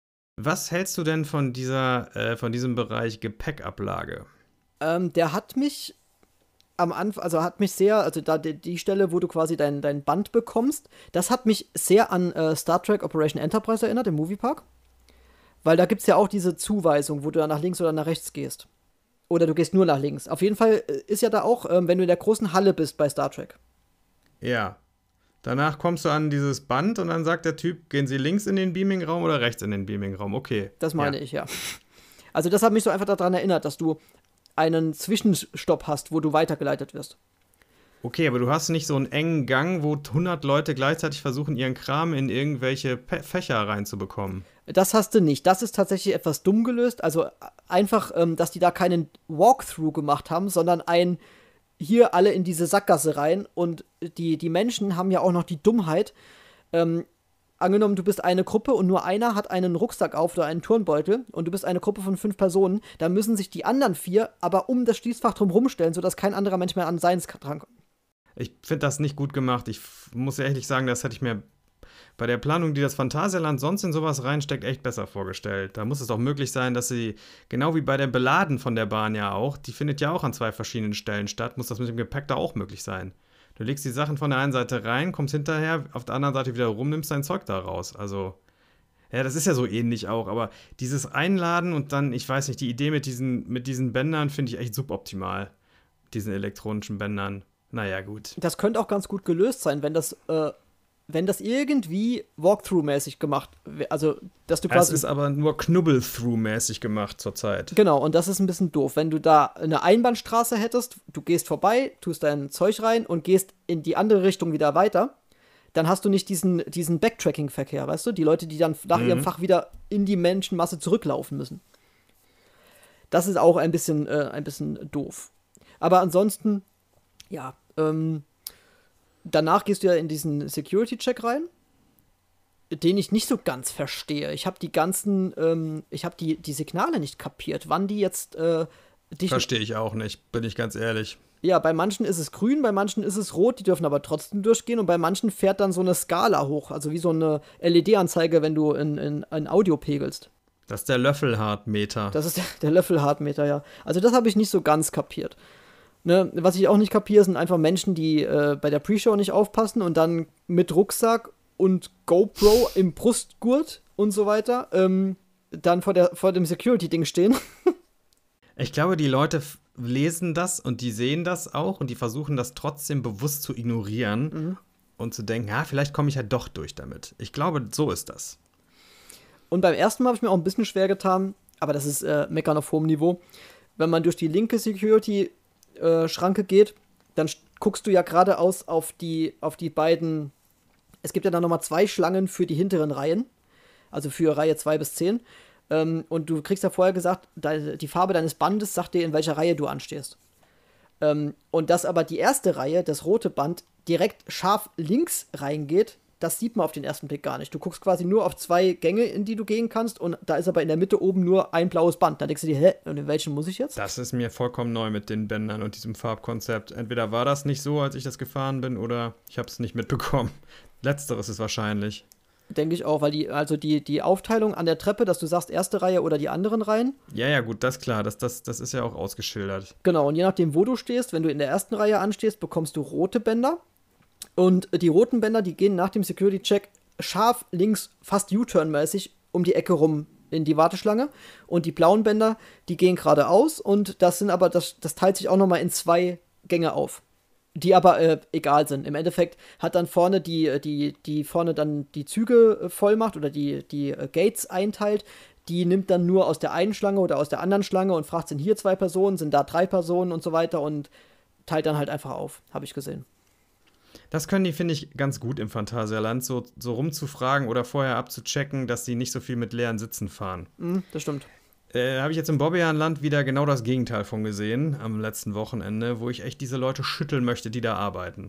Was hältst du denn von dieser, äh, von diesem Bereich Gepäckablage? Ähm, der hat mich am Anfang, also hat mich sehr, also da die, die Stelle, wo du quasi dein, dein Band bekommst, das hat mich sehr an äh, Star Trek Operation Enterprise erinnert, im Moviepark. Weil da gibt es ja auch diese Zuweisung, wo du dann nach links oder nach rechts gehst. Oder du gehst nur nach links. Auf jeden Fall ist ja da auch, ähm, wenn du in der großen Halle bist bei Star Trek. Ja. Danach kommst du an dieses Band und dann sagt der Typ, gehen Sie links in den Beamingraum oder rechts in den Beamingraum? Okay. Das meine ja. ich, ja. Also das hat mich so einfach daran erinnert, dass du einen Zwischenstopp hast, wo du weitergeleitet wirst. Okay, aber du hast nicht so einen engen Gang, wo hundert Leute gleichzeitig versuchen, ihren Kram in irgendwelche Pe- Fächer reinzubekommen. Das hast du nicht. Das ist tatsächlich etwas dumm gelöst. Also einfach, ähm, dass die da keinen Walkthrough gemacht haben, sondern ein hier alle in diese Sackgasse rein. Und die, die Menschen haben ja auch noch die Dummheit, ähm, angenommen, du bist eine Gruppe und nur einer hat einen Rucksack auf oder einen Turnbeutel und du bist eine Gruppe von fünf Personen, dann müssen sich die anderen vier aber um das Schließfach drum rumstellen, sodass kein anderer Mensch mehr an seins drankommt. Ich finde das nicht gut gemacht. Ich f- muss ehrlich sagen, das hätte ich mir bei der Planung, die das Phantasialand sonst in sowas reinsteckt, echt besser vorgestellt. Da muss es auch möglich sein, dass sie, genau wie bei der Beladen von der Bahn ja auch, die findet ja auch an zwei verschiedenen Stellen statt, muss das mit dem Gepäck da auch möglich sein. Du legst die Sachen von der einen Seite rein, kommst hinterher, auf der anderen Seite wieder rum, nimmst dein Zeug da raus. Also, ja, das ist ja so ähnlich auch, aber dieses Einladen und dann, ich weiß nicht, die Idee mit diesen, mit diesen Bändern finde ich echt suboptimal. Diesen elektronischen Bändern. Naja, gut. Das könnte auch ganz gut gelöst sein, wenn das, äh, wenn das irgendwie Walkthrough-mäßig gemacht wäre. Also, dass du quasi. Es ist aber nur Knubbel-Through-mäßig gemacht zurzeit. Genau, und das ist ein bisschen doof. Wenn du da eine Einbahnstraße hättest, du gehst vorbei, tust dein Zeug rein und gehst in die andere Richtung wieder weiter, dann hast du nicht diesen, diesen Backtracking-Verkehr, weißt du? Die Leute, die dann nach mhm. ihrem Fach wieder in die Menschenmasse zurücklaufen müssen. Das ist auch ein bisschen, äh, ein bisschen doof. Aber ansonsten, ja, ähm, danach gehst du ja in diesen Security-Check rein, den ich nicht so ganz verstehe. Ich habe die ganzen, ähm, ich habe die, die Signale nicht kapiert, wann die jetzt äh, dich. Verstehe ich auch nicht, bin ich ganz ehrlich. Ja, bei manchen ist es grün, bei manchen ist es rot, die dürfen aber trotzdem durchgehen und bei manchen fährt dann so eine Skala hoch, also wie so eine L E D-Anzeige, wenn du in, in, in Audio pegelst. Das ist der Löffelhart-Meter. Das ist der, der Löffelhart-Meter, ja. Also das habe ich nicht so ganz kapiert. Ne, was ich auch nicht kapiere, sind einfach Menschen, die äh, bei der Pre-Show nicht aufpassen und dann mit Rucksack und GoPro im Brustgurt und so weiter ähm, dann vor, der, vor dem Security-Ding stehen. Ich glaube, die Leute f- lesen das und die sehen das auch und die versuchen das trotzdem bewusst zu ignorieren mhm. und zu denken, ja, vielleicht komme ich ja doch durch damit. Ich glaube, so ist das. Und beim ersten Mal habe ich mir auch ein bisschen schwer getan, aber das ist äh, Meckern auf hohem Niveau. Wenn man durch die linke Security-Schranke geht, dann guckst du ja geradeaus auf die, auf die beiden. Es gibt ja dann nochmal zwei Schlangen für die hinteren Reihen, also für Reihe zwei bis zehn. Ähm, und du kriegst ja vorher gesagt, die Farbe deines Bandes sagt dir, in welcher Reihe du anstehst. Ähm, und dass aber die erste Reihe, das rote Band, direkt scharf links reingeht, das sieht man auf den ersten Blick gar nicht. Du guckst quasi nur auf zwei Gänge, in die du gehen kannst, und da ist aber in der Mitte oben nur ein blaues Band. Da denkst du dir, hä, und in welchen muss ich jetzt? Das ist mir vollkommen neu mit den Bändern und diesem Farbkonzept. Entweder war das nicht so, als ich das gefahren bin, oder ich habe es nicht mitbekommen. Letzteres ist wahrscheinlich. Denke ich auch, weil die, also die, die Aufteilung an der Treppe, dass du sagst, erste Reihe oder die anderen Reihen. Ja, ja, gut, das ist klar. Das, das, das ist ja auch ausgeschildert. Genau, und je nachdem, wo du stehst, wenn du in der ersten Reihe anstehst, bekommst du rote Bänder. Und die roten Bänder, die gehen nach dem Security-Check scharf links, fast U-Turn-mäßig, um die Ecke rum in die Warteschlange. Und die blauen Bänder, die gehen geradeaus. Und das sind aber, das, das teilt sich auch nochmal in zwei Gänge auf. Die aber äh, egal sind. Im Endeffekt hat dann vorne die, die, die vorne dann die Züge äh, voll macht oder die, die äh, Gates einteilt. Die nimmt dann nur aus der einen Schlange oder aus der anderen Schlange und fragt, sind hier zwei Personen, sind da drei Personen und so weiter, und teilt dann halt einfach auf, habe ich gesehen. Das können die, finde ich, ganz gut im Phantasialand, so, so rumzufragen oder vorher abzuchecken, dass sie nicht so viel mit leeren Sitzen fahren. Mm, das stimmt. Äh, habe ich jetzt im Bobbejaanland wieder genau das Gegenteil von gesehen am letzten Wochenende, wo ich echt diese Leute schütteln möchte, die da arbeiten.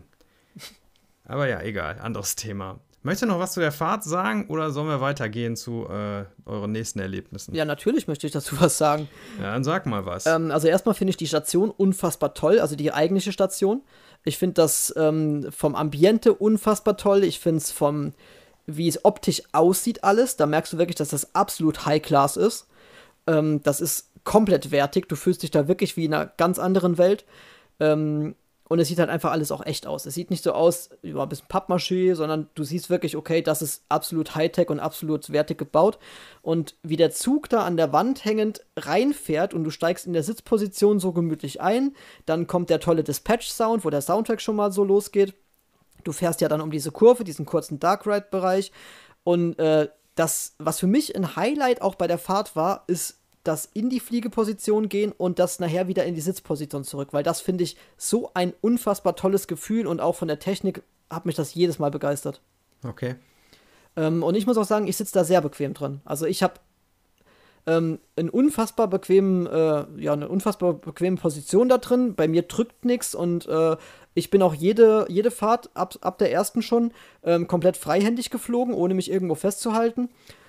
Aber ja, egal, anderes Thema. Möchtest du noch was zu der Fahrt sagen oder sollen wir weitergehen zu äh, euren nächsten Erlebnissen? Ja, natürlich möchte ich dazu was sagen. Ja, dann sag mal was. Ähm, also erstmal finde ich die Station unfassbar toll, also die eigentliche Station. Ich finde das ähm, vom Ambiente unfassbar toll. Ich finde es vom, wie es optisch aussieht alles, da merkst du wirklich, dass das absolut High-Class ist. Ähm, das ist komplett wertig. Du fühlst dich da wirklich wie in einer ganz anderen Welt. Ähm, und es sieht halt einfach alles auch echt aus. Es sieht nicht so aus, ja, ein bisschen Pappmaché, sondern du siehst wirklich, okay, das ist absolut Hightech und absolut wertig gebaut. Und wie der Zug da an der Wand hängend reinfährt und du steigst in der Sitzposition so gemütlich ein, dann kommt der tolle Dispatch-Sound, wo der Soundtrack schon mal so losgeht. Du fährst ja dann um diese Kurve, diesen kurzen Dark Ride-Bereich. Und äh, das, was für mich ein Highlight auch bei der Fahrt war, ist das in die Fliegeposition gehen und das nachher wieder in die Sitzposition zurück, weil das finde ich so ein unfassbar tolles Gefühl und auch von der Technik hat mich das jedes Mal begeistert. Okay. Ähm, und ich muss auch sagen, ich sitze da sehr bequem drin. Also ich habe ähm, einen unfassbar bequemen, äh, ja, eine unfassbar bequeme Position da drin. Bei mir drückt nichts und äh, ich bin auch jede, jede Fahrt ab, ab der ersten schon ähm, komplett freihändig geflogen, ohne mich irgendwo festzuhalten.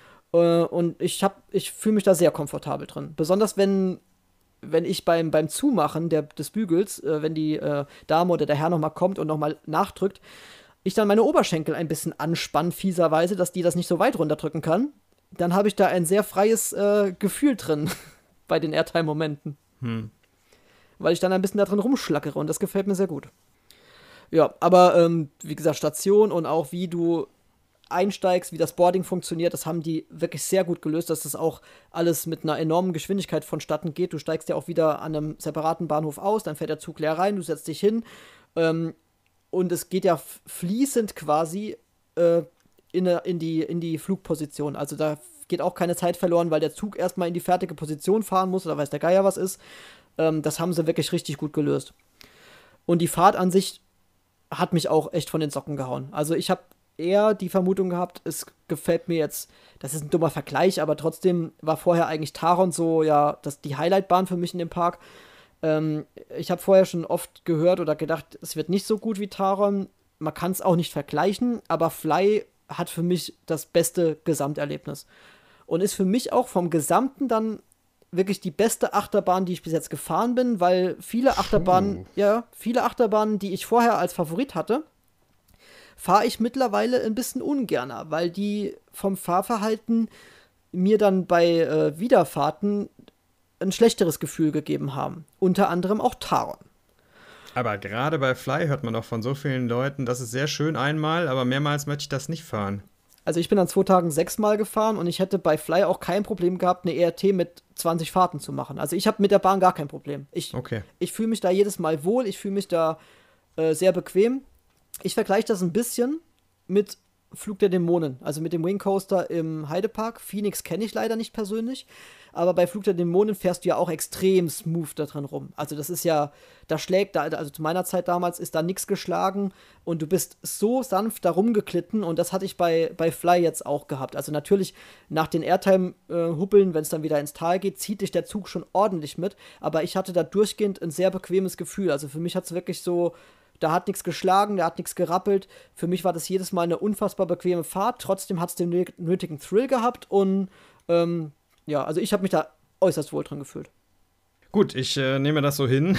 Und ich, ich fühle mich da sehr komfortabel drin. Besonders wenn, wenn ich beim, beim Zumachen der, des Bügels, äh, wenn die äh, Dame oder der Herr nochmal kommt und nochmal nachdrückt, ich dann meine Oberschenkel ein bisschen anspanne, fieserweise, dass die das nicht so weit runterdrücken kann, dann habe ich da ein sehr freies äh, Gefühl drin bei den Airtime-Momenten. Hm. Weil ich dann ein bisschen da drin rumschlackere und das gefällt mir sehr gut. Ja, aber ähm, wie gesagt, Station und auch wie du einsteigst, wie das Boarding funktioniert, das haben die wirklich sehr gut gelöst, dass das auch alles mit einer enormen Geschwindigkeit vonstatten geht. Du steigst ja auch wieder an einem separaten Bahnhof aus, dann fährt der Zug leer rein, du setzt dich hin ähm, und es geht ja fließend quasi äh, in, in, die, in die Flugposition. Also da geht auch keine Zeit verloren, weil der Zug erstmal in die fertige Position fahren muss oder weiß der Geier was ist. Ähm, das haben sie wirklich richtig gut gelöst. Und die Fahrt an sich hat mich auch echt von den Socken gehauen. Also ich habe eher die Vermutung gehabt, es gefällt mir jetzt, das ist ein dummer Vergleich, aber trotzdem war vorher eigentlich Taron so, ja, das, die Highlightbahn für mich in dem Park. Ähm, ich habe vorher schon oft gehört oder gedacht, es wird nicht so gut wie Taron. Man kann es auch nicht vergleichen, aber Fly hat für mich das beste Gesamterlebnis. Und ist für mich auch vom Gesamten dann wirklich die beste Achterbahn, die ich bis jetzt gefahren bin, weil viele Achterbahnen, Puh. ja, viele Achterbahnen, die ich vorher als Favorit hatte, fahre ich mittlerweile ein bisschen ungerner, weil die vom Fahrverhalten mir dann bei äh, Wiederfahrten ein schlechteres Gefühl gegeben haben. Unter anderem auch Taron. Aber gerade bei Fly hört man doch von so vielen Leuten, das ist sehr schön einmal, aber mehrmals möchte ich das nicht fahren. Also ich bin an zwei Tagen sechsmal gefahren und ich hätte bei Fly auch kein Problem gehabt, eine E R T mit zwanzig Fahrten zu machen. Also ich habe mit der Bahn gar kein Problem. Ich, okay. ich fühle mich da jedes Mal wohl, ich fühle mich da äh, sehr bequem. Ich vergleiche das ein bisschen mit Flug der Dämonen, also mit dem Wing Coaster im Heidepark. Phoenix kenne ich leider nicht persönlich, aber bei Flug der Dämonen fährst du ja auch extrem smooth da dran rum. Also das ist ja, da schlägt, da, also zu meiner Zeit damals ist da nichts geschlagen und du bist so sanft da rumgeglitten und das hatte ich bei, bei Fly jetzt auch gehabt. Also natürlich nach den Airtime-Huppeln, äh, wenn es dann wieder ins Tal geht, zieht dich der Zug schon ordentlich mit, aber ich hatte da durchgehend ein sehr bequemes Gefühl. Also für mich hat es wirklich so, da hat nichts geschlagen, da hat nichts gerappelt. Für mich war das jedes Mal eine unfassbar bequeme Fahrt. Trotzdem hat es den nötigen Thrill gehabt. Und ähm, ja, also ich habe mich da äußerst wohl dran gefühlt. Gut, ich äh, nehme das so hin.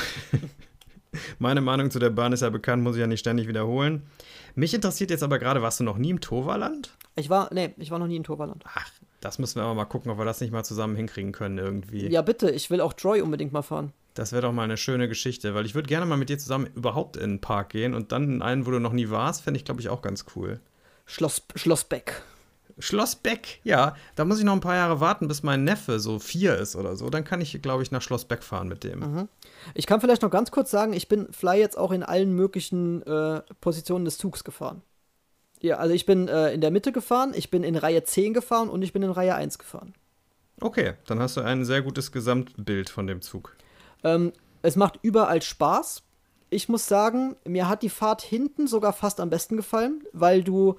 Meine Meinung zu der Bahn ist ja bekannt, muss ich ja nicht ständig wiederholen. Mich interessiert jetzt aber gerade, warst du noch nie im Toverland? Ich war, nee, ich war noch nie im Toverland. Ach, das müssen wir aber mal gucken, ob wir das nicht mal zusammen hinkriegen können irgendwie. Ja, bitte, ich will auch Troy unbedingt mal fahren. Das wäre doch mal eine schöne Geschichte, weil ich würde gerne mal mit dir zusammen überhaupt in den Park gehen und dann in einen, wo du noch nie warst, fände ich, glaube ich, auch ganz cool. Schloss, Schloss Beck. Schloss Beck, ja. Da muss ich noch ein paar Jahre warten, bis mein Neffe so vier ist oder so. Dann kann ich, glaube ich, nach Schloss Beck fahren mit dem. Mhm. Ich kann vielleicht noch ganz kurz sagen, ich bin Fly jetzt auch in allen möglichen äh, Positionen des Zugs gefahren. Ja, also ich bin äh, in der Mitte gefahren, ich bin in Reihe zehn gefahren und ich bin in Reihe eins gefahren. Okay, dann hast du ein sehr gutes Gesamtbild von dem Zug. Ähm, es macht überall Spaß. Ich muss sagen, mir hat die Fahrt hinten sogar fast am besten gefallen, weil du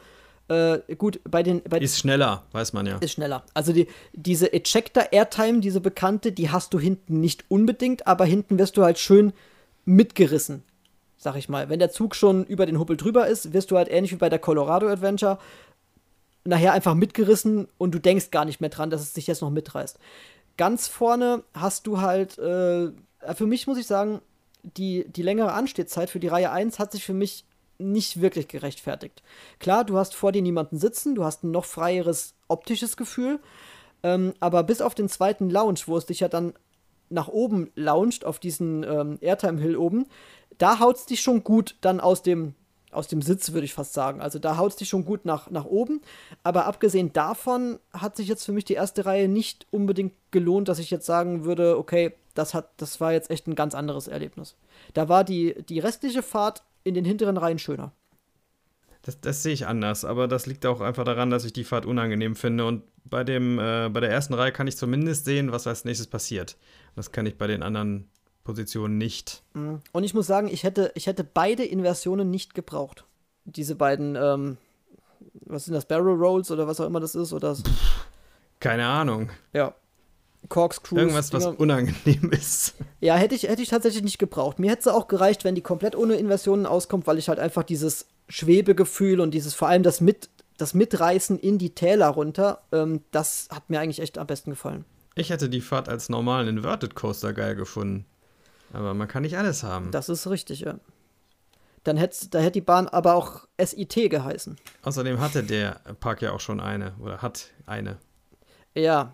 Äh, gut, bei den. Bei ist schneller, weiß man ja. Ist schneller. Also die, diese Ejector-Airtime, diese bekannte, die hast du hinten nicht unbedingt, aber hinten wirst du halt schön mitgerissen, sag ich mal. Wenn der Zug schon über den Hubbel drüber ist, wirst du halt ähnlich wie bei der Colorado Adventure nachher einfach mitgerissen und du denkst gar nicht mehr dran, dass es dich jetzt noch mitreißt. Ganz vorne hast du halt, äh, für mich muss ich sagen, die, die längere Anstehzeit für die Reihe eins hat sich für mich nicht wirklich gerechtfertigt. Klar, du hast vor dir niemanden sitzen, du hast ein noch freieres optisches Gefühl, ähm, aber bis auf den zweiten Lounge, wo es dich ja dann nach oben launcht, auf diesen ähm, Airtime Hill oben, da haut es dich schon gut dann aus dem, aus dem Sitz, würde ich fast sagen. Also da haut es dich schon gut nach, nach oben, aber abgesehen davon hat sich jetzt für mich die erste Reihe nicht unbedingt gelohnt, dass ich jetzt sagen würde, okay, das, hat, das war jetzt echt ein ganz anderes Erlebnis. Da war die, die restliche Fahrt in den hinteren Reihen schöner. Das, das sehe ich anders, aber das liegt auch einfach daran, dass ich die Fahrt unangenehm finde und bei, dem, äh, bei der ersten Reihe kann ich zumindest sehen, was als nächstes passiert. Das kann ich bei den anderen Positionen nicht. Und ich muss sagen, ich hätte, ich hätte beide Inversionen nicht gebraucht. Diese beiden, ähm, was sind das, Barrel Rolls oder was auch immer das ist? Oder das? Keine Ahnung. Ja. Corkscrews. Irgendwas, was Dinger. Unangenehm ist. Ja, hätte ich, hätte ich tatsächlich nicht gebraucht. Mir hätte es auch gereicht, wenn die komplett ohne Inversionen auskommt, weil ich halt einfach dieses Schwebegefühl und dieses, vor allem das, Mit, das Mitreißen in die Täler runter, ähm, das hat mir eigentlich echt am besten gefallen. Ich hätte die Fahrt als normalen Inverted Coaster geil gefunden. Aber man kann nicht alles haben. Das ist richtig, ja. Dann hätte, da hätte die Bahn aber auch S I T geheißen. Außerdem hatte der Park ja auch schon eine, oder hat eine. Ja,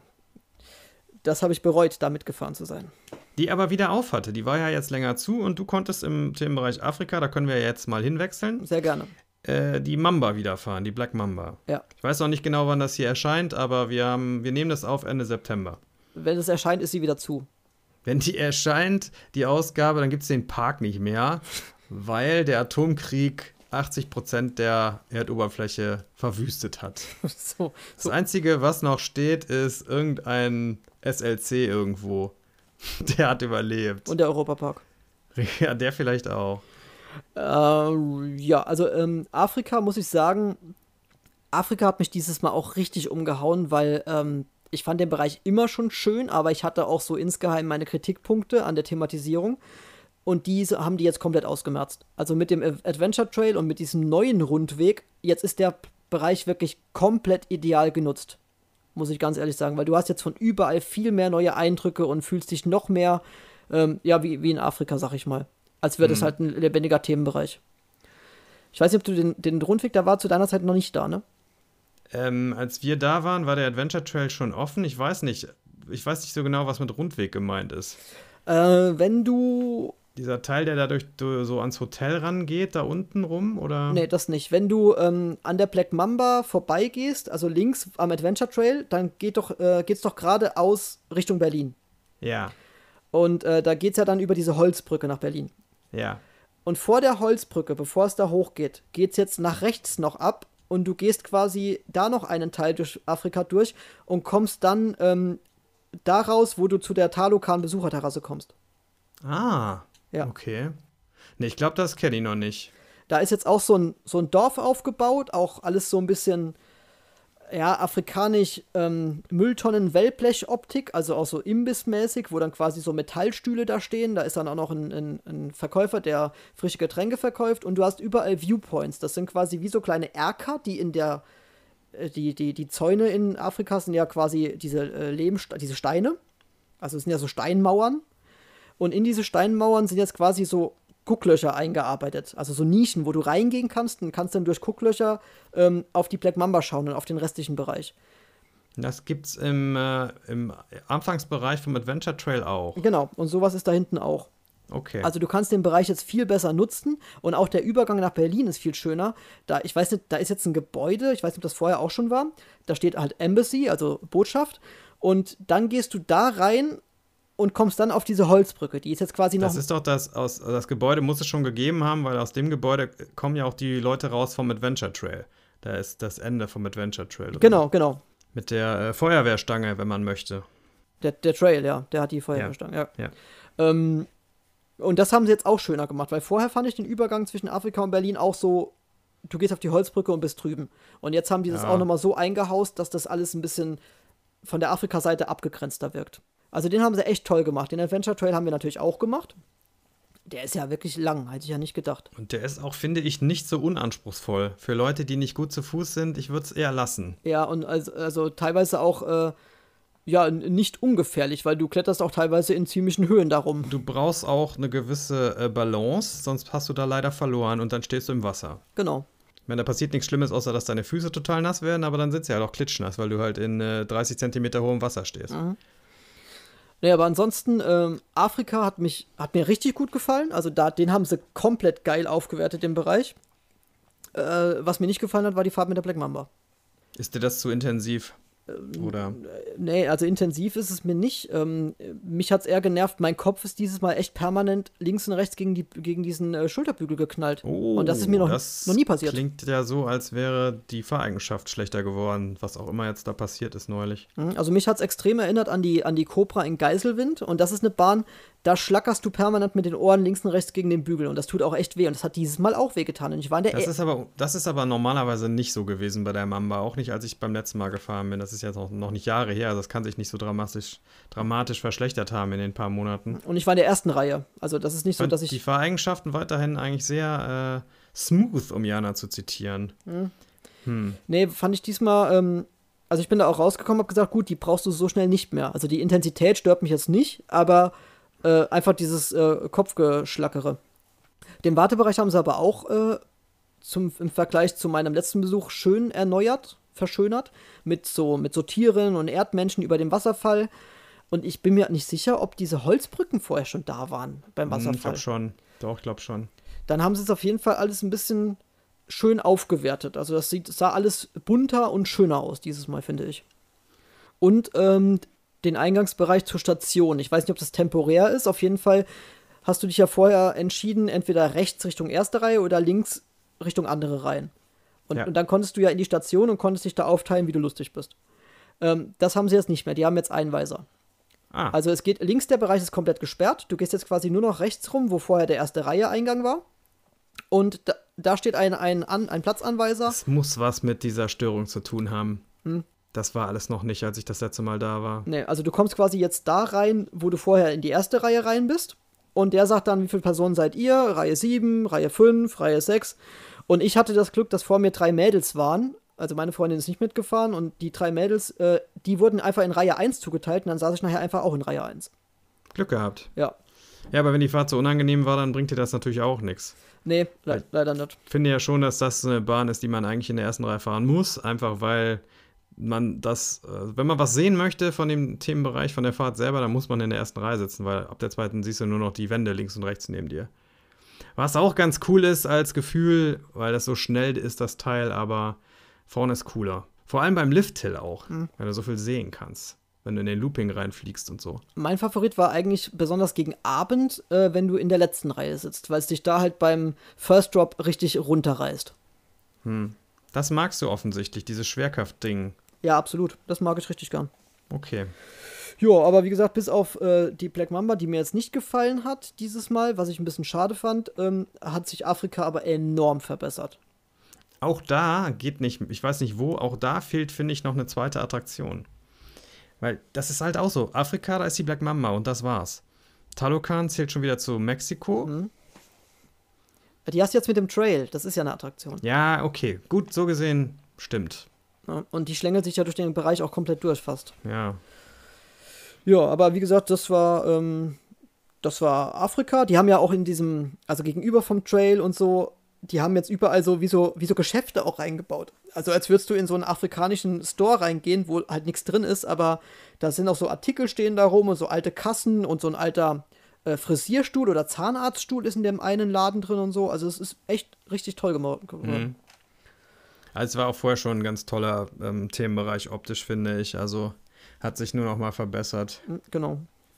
das habe ich bereut, da mitgefahren zu sein. Die aber wieder auf hatte. Die war ja jetzt länger zu und du konntest im Themenbereich Afrika, da können wir jetzt mal hinwechseln. Sehr gerne. Äh, die Mamba wieder fahren, die Black Mamba. Ja. Ich weiß noch nicht genau, wann das hier erscheint, aber wir, haben, wir nehmen das auf Ende September. Wenn es erscheint, ist sie wieder zu. Wenn die erscheint, die Ausgabe, dann gibt es den Park nicht mehr, weil der Atomkrieg achtzig Prozent der Erdoberfläche verwüstet hat. so, so. Das Einzige, was noch steht, ist irgendein S L C irgendwo. Der hat überlebt. Und der Europapark. Ja, der vielleicht auch. Äh, ja, also ähm, Afrika, muss ich sagen, Afrika hat mich dieses Mal auch richtig umgehauen, weil ähm, ich fand den Bereich immer schon schön, aber ich hatte auch so insgeheim meine Kritikpunkte an der Thematisierung. Und diese haben die jetzt komplett ausgemerzt. Also mit dem Adventure Trail und mit diesem neuen Rundweg, jetzt ist der Bereich wirklich komplett ideal genutzt. Muss ich ganz ehrlich sagen, weil du hast jetzt von überall viel mehr neue Eindrücke und fühlst dich noch mehr, ähm, ja, wie, wie in Afrika, sag ich mal. Als wäre das mhm. halt ein lebendiger Themenbereich. Ich weiß nicht, ob du den, den Rundweg, der war zu deiner Zeit noch nicht da, ne? Ähm, als wir da waren, war der Adventure Trail schon offen. Ich weiß nicht, ich weiß nicht so genau, was mit Rundweg gemeint ist. Äh, wenn du Dieser Teil, der dadurch so ans Hotel rangeht, da unten rum, oder? Nee, das nicht. Wenn du ähm, an der Black Mamba vorbeigehst, also links am Adventure Trail, dann geht doch, äh, geht's doch geradeaus Richtung Berlin. Ja. Und äh, da geht's ja dann über diese Holzbrücke nach Berlin. Ja. Und vor der Holzbrücke, bevor es da hochgeht, geht's jetzt nach rechts noch ab und du gehst quasi da noch einen Teil durch Afrika durch und kommst dann ähm, da raus, wo du zu der Talokan-Besucherterrasse kommst. Ah. Ja. Okay. Nee, ich glaube, das kenne ich noch nicht. Da ist jetzt auch so ein, so ein Dorf aufgebaut, auch alles so ein bisschen, ja, afrikanisch ähm, Mülltonnen-Wellblech-Optik, also auch so imbissmäßig, wo dann quasi so Metallstühle da stehen. Da ist dann auch noch ein, ein, ein Verkäufer, der frische Getränke verkauft und du hast überall Viewpoints. Das sind quasi wie so kleine Erker, die in der, äh, die, die, die Zäune in Afrika sind ja quasi diese äh, Lehmste- diese Steine. Also es sind ja so Steinmauern. Und in diese Steinmauern sind jetzt quasi so Gucklöcher eingearbeitet. Also so Nischen, wo du reingehen kannst und kannst dann durch Gucklöcher ähm, auf die Black Mamba schauen und auf den restlichen Bereich. Das gibt's im, äh, im Anfangsbereich vom Adventure Trail auch. Genau, und sowas ist da hinten auch. Okay. Also du kannst den Bereich jetzt viel besser nutzen und auch der Übergang nach Berlin ist viel schöner. Da, ich weiß nicht, da ist jetzt ein Gebäude, ich weiß nicht, ob das vorher auch schon war. Da steht halt Embassy, also Botschaft. Und dann gehst du da rein und kommst dann auf diese Holzbrücke. Die ist jetzt quasi noch. Das ist doch das, aus, das Gebäude muss es schon gegeben haben, weil aus dem Gebäude kommen ja auch die Leute raus vom Adventure Trail. Da ist das Ende vom Adventure Trail drin. Genau, genau. Mit der äh, Feuerwehrstange, wenn man möchte. Der, der Trail, ja, der hat die Feuerwehrstange, ja. ja. ja. Ähm, und das haben sie jetzt auch schöner gemacht, weil vorher fand ich den Übergang zwischen Afrika und Berlin auch so du gehst auf die Holzbrücke und bist drüben. Und jetzt haben die das Ja. auch nochmal so eingehaust, dass das alles ein bisschen von der Afrika-Seite abgegrenzter wirkt. Also den haben sie echt toll gemacht. Den Adventure Trail haben wir natürlich auch gemacht. Der ist ja wirklich lang, hätte ich ja nicht gedacht. Und der ist auch, finde ich, nicht so unanspruchsvoll. Für Leute, die nicht gut zu Fuß sind, ich würde es eher lassen. Ja, und also, also teilweise auch äh, ja, n- nicht ungefährlich, weil du kletterst auch teilweise in ziemlichen Höhen darum. Du brauchst auch eine gewisse äh, Balance, sonst hast du da leider verloren und dann stehst du im Wasser. Genau. Ich meine, da passiert nichts Schlimmes, außer dass deine Füße total nass werden, aber dann sind sie halt auch klitschnass, weil du halt in äh, dreißig Zentimeter hohem Wasser stehst. Mhm. Nee, aber ansonsten, ähm, Afrika hat mich, hat mir richtig gut gefallen. Also da, den haben sie komplett geil aufgewertet, den Bereich. Äh, was mir nicht gefallen hat, war die Fahrt mit der Black Mamba. Ist dir das zu intensiv? Oder? Nee, also intensiv ist es mir nicht. Ähm, mich hat es eher genervt. Mein Kopf ist dieses Mal echt permanent links und rechts gegen, die, gegen diesen äh, Schulterbügel geknallt. Oh, und das ist mir noch, das noch nie passiert. Klingt ja so, als wäre die Fahreigenschaft schlechter geworden, was auch immer jetzt da passiert ist neulich. Mhm, Also mich hat es extrem erinnert an die, an die Cobra in Geiselwind. Und das ist eine Bahn, da schlackerst du permanent mit den Ohren links und rechts gegen den Bügel. Und das tut auch echt weh. Und das hat dieses Mal auch wehgetan. Und ich war in der Das E- ist aber, das ist aber normalerweise nicht so gewesen bei der Mamba, auch nicht, als ich beim letzten Mal gefahren bin. Das ist jetzt noch, noch nicht Jahre her, also das kann sich nicht so dramatisch, dramatisch verschlechtert haben in den paar Monaten. Und ich war in der ersten Reihe. Also das ist nicht so, Und dass die ich. Fahreigenschaften weiterhin eigentlich sehr äh, smooth, um Jana zu zitieren. Hm. Nee, fand ich diesmal. Ähm, also ich bin da auch rausgekommen, hab gesagt, gut, die brauchst du so schnell nicht mehr. Also die Intensität stört mich jetzt nicht, aber äh, einfach dieses äh, Kopfgeschlackere. Den Wartebereich haben sie aber auch äh, zum, im Vergleich zu meinem letzten Besuch schön erneuert, verschönert, mit so, mit so Tieren und Erdmenschen über dem Wasserfall. Und ich bin mir nicht sicher, ob diese Holzbrücken vorher schon da waren beim Hm, ich Wasserfall. glaube schon. Doch, ich glaube schon. Dann haben sie es auf jeden Fall alles ein bisschen schön aufgewertet. Also das sieht, sah alles bunter und schöner aus dieses Mal, finde ich. Und ähm, den Eingangsbereich zur Station. Ich weiß nicht, ob das temporär ist. Auf jeden Fall hast du dich ja vorher entschieden, entweder rechts Richtung erste Reihe oder links Richtung andere Reihen. Und, Ja. und dann konntest du ja in die Station und konntest dich da aufteilen, wie du lustig bist. Ähm, das haben sie jetzt nicht mehr. Die haben jetzt Einweiser. Ah, Also es geht, links der Bereich ist komplett gesperrt. Du gehst jetzt quasi nur noch rechts rum, wo vorher der erste Reihe Eingang war. Und da, da steht ein, ein, An, ein Platzanweiser. es muss was mit dieser Störung zu tun haben. Hm. Das war alles noch nicht, als ich das letzte Mal da war. Nee, also du kommst quasi jetzt da rein, wo du vorher in die erste Reihe rein bist. Und der sagt dann, wie viele Personen seid ihr? Reihe sieben, Reihe fünf, Reihe sechs. Und ich hatte das Glück, dass vor mir drei Mädels waren. Also meine Freundin ist nicht mitgefahren. Und die drei Mädels, äh, die wurden einfach in Reihe eins zugeteilt. Und dann saß ich nachher einfach auch in Reihe eins. Glück gehabt. Ja. Ja, aber wenn die Fahrt so unangenehm war, dann bringt dir das natürlich auch nichts. Nee, le leider nicht. Ich finde ja schon, dass das eine Bahn ist, die man eigentlich in der ersten Reihe fahren muss. Einfach weil man das, äh, wenn man was sehen möchte von dem Themenbereich, von der Fahrt selber, dann muss man in der ersten Reihe sitzen, weil ab der zweiten siehst du nur noch die Wände links und rechts neben dir. Was auch ganz cool ist als Gefühl, weil das so schnell ist, das Teil, aber vorne ist cooler. Vor allem beim Lift-Hill auch, Hm. weil du so viel sehen kannst, wenn du in den Looping reinfliegst und so. Mein Favorit war eigentlich besonders gegen Abend, äh, wenn du in der letzten Reihe sitzt, weil es dich da halt beim First Drop richtig runterreißt. Hm. Das magst du offensichtlich, dieses Schwerkraft-Ding. Ja, absolut. Das mag ich richtig gern. Okay. Ja, aber wie gesagt, bis auf äh, die Black Mamba, die mir jetzt nicht gefallen hat dieses Mal, was ich ein bisschen schade fand, ähm, hat sich Afrika aber enorm verbessert. Auch da geht nicht, ich weiß nicht wo, auch da fehlt, finde ich, noch eine zweite Attraktion. Weil das ist halt auch so. Afrika, da ist die Black Mamba und das war's. Talocan zählt schon wieder zu Mexiko. Mhm. Die hast du jetzt mit dem Trail, das ist ja eine Attraktion. Ja, okay. Gut, so gesehen stimmt. Ja, und die schlängelt sich ja durch den Bereich auch komplett durch fast. Ja. Ja, aber wie gesagt, das war, ähm, das war Afrika. Die haben ja auch in diesem, also gegenüber vom Trail und so, die haben jetzt überall so wie so, wie so Geschäfte auch reingebaut. Also als würdest du in so einen afrikanischen Store reingehen, wo halt nichts drin ist, aber da sind auch so Artikel stehen da rum und so alte Kassen und so ein alter äh, Frisierstuhl oder Zahnarztstuhl ist in dem einen Laden drin und so. Also es ist echt richtig toll gemacht. Mhm. Also es war auch vorher schon ein ganz toller ähm, Themenbereich optisch, finde ich. Also hat sich nur noch mal verbessert. Genau.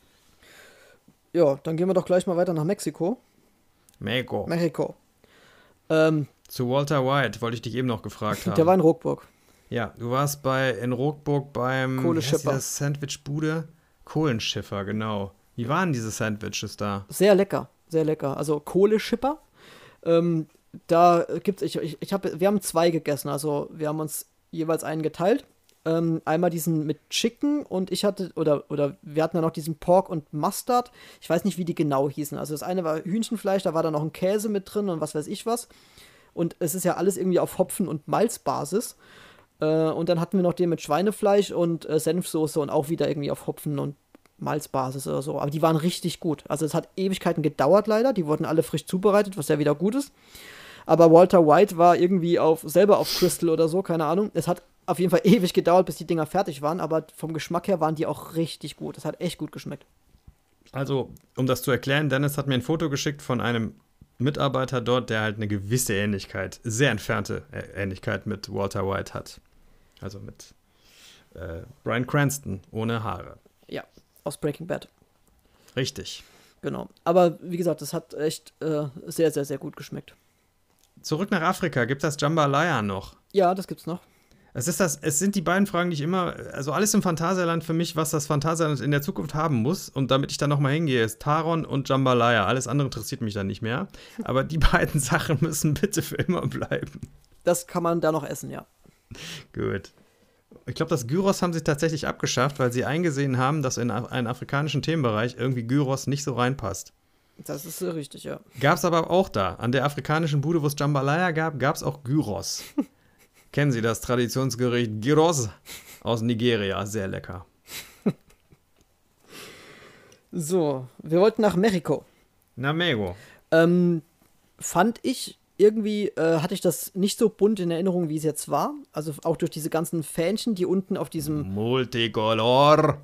Ja, dann gehen wir doch gleich mal weiter nach Mexiko. Mexiko. Mexiko. Ähm, Zu Walter White wollte ich dich eben noch gefragt haben. der war in Rockburg. Ja, du warst bei in Rockburg beim Kohleschipper. Sandwichbude. Kohlenschiffer, genau. Wie waren diese Sandwiches da? Sehr lecker, sehr lecker. Also Kohleschipper. Ähm, Da gibt's, ich, ich, ich hab, wir haben zwei gegessen, also wir haben uns jeweils einen geteilt. Ähm, einmal diesen mit Chicken und ich hatte, oder, oder wir hatten dann noch diesen Pork und Mustard. Ich weiß nicht, wie die genau hießen. Also das eine war Hühnchenfleisch, da war dann noch ein Käse mit drin und was weiß ich was. Und es ist ja alles irgendwie auf Hopfen- und Malzbasis. Äh, und dann hatten wir noch den mit Schweinefleisch und äh, Senfsoße und auch wieder irgendwie auf Hopfen- und Malzbasis oder so. Aber die waren richtig gut. Also es hat Ewigkeiten gedauert leider. Die wurden alle frisch zubereitet, was ja wieder gut ist. Aber Walter White war irgendwie auf, selber auf Crystal oder so, keine Ahnung. Es hat auf jeden Fall ewig gedauert, bis die Dinger fertig waren, aber vom Geschmack her waren die auch richtig gut. Es hat echt gut geschmeckt. Also, um das zu erklären, Dennis hat mir ein Foto geschickt von einem Mitarbeiter dort, der halt eine gewisse Ähnlichkeit, sehr entfernte Ähnlichkeit mit Walter White hat. Also mit äh, Bryan Cranston ohne Haare. Ja, aus Breaking Bad. Richtig. Genau. Aber wie gesagt, das hat echt äh, sehr, sehr, sehr gut geschmeckt. Zurück nach Afrika, gibt das Jambalaya noch? Ja, das gibt's noch. Es, ist das, es sind die beiden Fragen, die ich immer, also alles im Phantasialand für mich, was das Phantasialand in der Zukunft haben muss, und damit ich da nochmal hingehe, ist Taron und Jambalaya. Alles andere interessiert mich dann nicht mehr. Aber die beiden Sachen müssen bitte für immer bleiben. Das kann man da noch essen, ja. Gut. Ich glaube, das Gyros haben sie tatsächlich abgeschafft, weil sie eingesehen haben, dass in einen afrikanischen Themenbereich irgendwie Gyros nicht so reinpasst. Das ist so richtig, ja. Gab es aber auch da. An der afrikanischen Bude, wo es Jambalaya gab, gab es auch Gyros. Kennen Sie das Traditionsgericht Gyros aus Nigeria? Sehr lecker. So, wir wollten nach Mexiko. Na, Mego. Ähm, fand ich irgendwie, äh, hatte ich das nicht so bunt in Erinnerung, wie es jetzt war. Also auch durch diese ganzen Fähnchen, die unten auf diesem, Multicolor.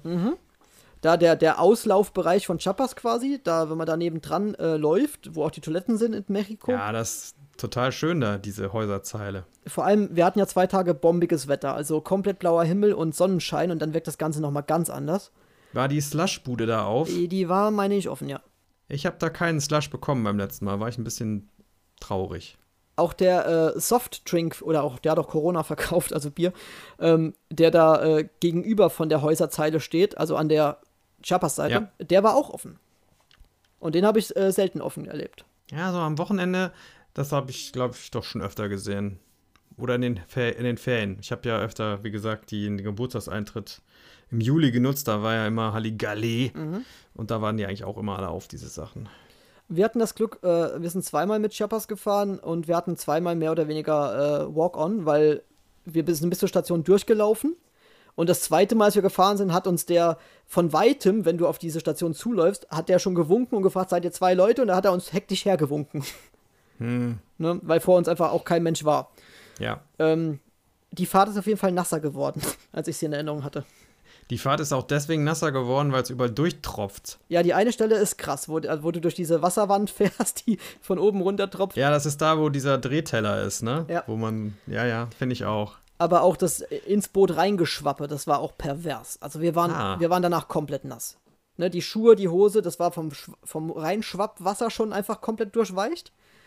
da der, der Auslaufbereich von Chiapas quasi, da, wenn man da nebendran äh, läuft, wo auch die Toiletten sind in Mexiko. Ja, das ist total schön da, diese Häuserzeile. Vor allem, wir hatten ja zwei Tage bombiges Wetter, also komplett blauer Himmel und Sonnenschein und dann wirkt das Ganze nochmal ganz anders. War die Slushbude da auf? Die, die war, meine ich, offen, ja. Ich habe da keinen Slush bekommen beim letzten Mal, war ich ein bisschen traurig. Auch der äh, Softdrink, oder auch der hat auch Corona verkauft, also Bier, ähm, der da äh, gegenüber von der Häuserzeile steht, also an der Chiapas-Seite, Ja. der war auch offen. Und den habe ich äh, selten offen erlebt. Ja, so am Wochenende, das habe ich, glaube ich, doch schon öfter gesehen. Oder in den, Fer- in den Ferien. Ich habe ja öfter, wie gesagt, die, den Geburtstagseintritt im Juli genutzt. Da war ja immer Halligalli. Mhm. Und da waren die eigentlich auch immer alle auf, diese Sachen. Wir hatten das Glück, äh, wir sind zweimal mit Chiapas gefahren und wir hatten zweimal mehr oder weniger äh, Walk-on, weil wir sind bis zur Station durchgelaufen. Und das zweite Mal, als wir gefahren sind, hat uns der von Weitem, wenn du auf diese Station zuläufst, hat der schon gewunken und gefragt, seid ihr zwei Leute? Und da hat er uns hektisch hergewunken. Hm. Ne? Weil vor uns einfach auch kein Mensch war. Ja. Ähm, die Fahrt ist auf jeden Fall nasser geworden, als ich sie in Erinnerung hatte. Die Fahrt ist auch deswegen nasser geworden, weil es überall durchtropft. Ja, die eine Stelle ist krass, wo, wo du durch diese Wasserwand fährst, die von oben runter tropft. Ja, das ist da, wo dieser Drehteller ist, ne? Ja. Wo man, ja, ja, finde ich auch. Aber auch das ins Boot reingeschwappe, das war auch pervers. Also wir waren, Ah. wir waren danach komplett nass. Ne, die Schuhe, die Hose, das war vom, Schw- vom Reinschwappwasser schon einfach komplett durchweicht.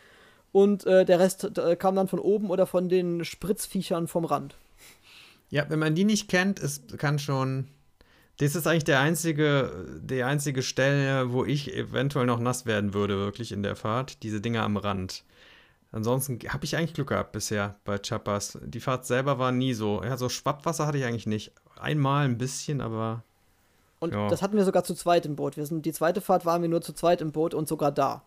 Und äh, der Rest äh, kam dann von oben oder von den Spritzviechern vom Rand. Ja, wenn man die nicht kennt, ist, kann schon. Das ist eigentlich der einzige, die einzige Stelle, wo ich eventuell noch nass werden würde, wirklich in der Fahrt. Diese Dinger am Rand. Ansonsten habe ich eigentlich Glück gehabt bisher bei Chiapas. Die Fahrt selber war nie so. Ja, so Schwappwasser hatte ich eigentlich nicht. Einmal ein bisschen, aber. Und Ja. das hatten wir sogar zu zweit im Boot. Wir sind, die zweite Fahrt waren wir nur zu zweit im Boot und sogar da.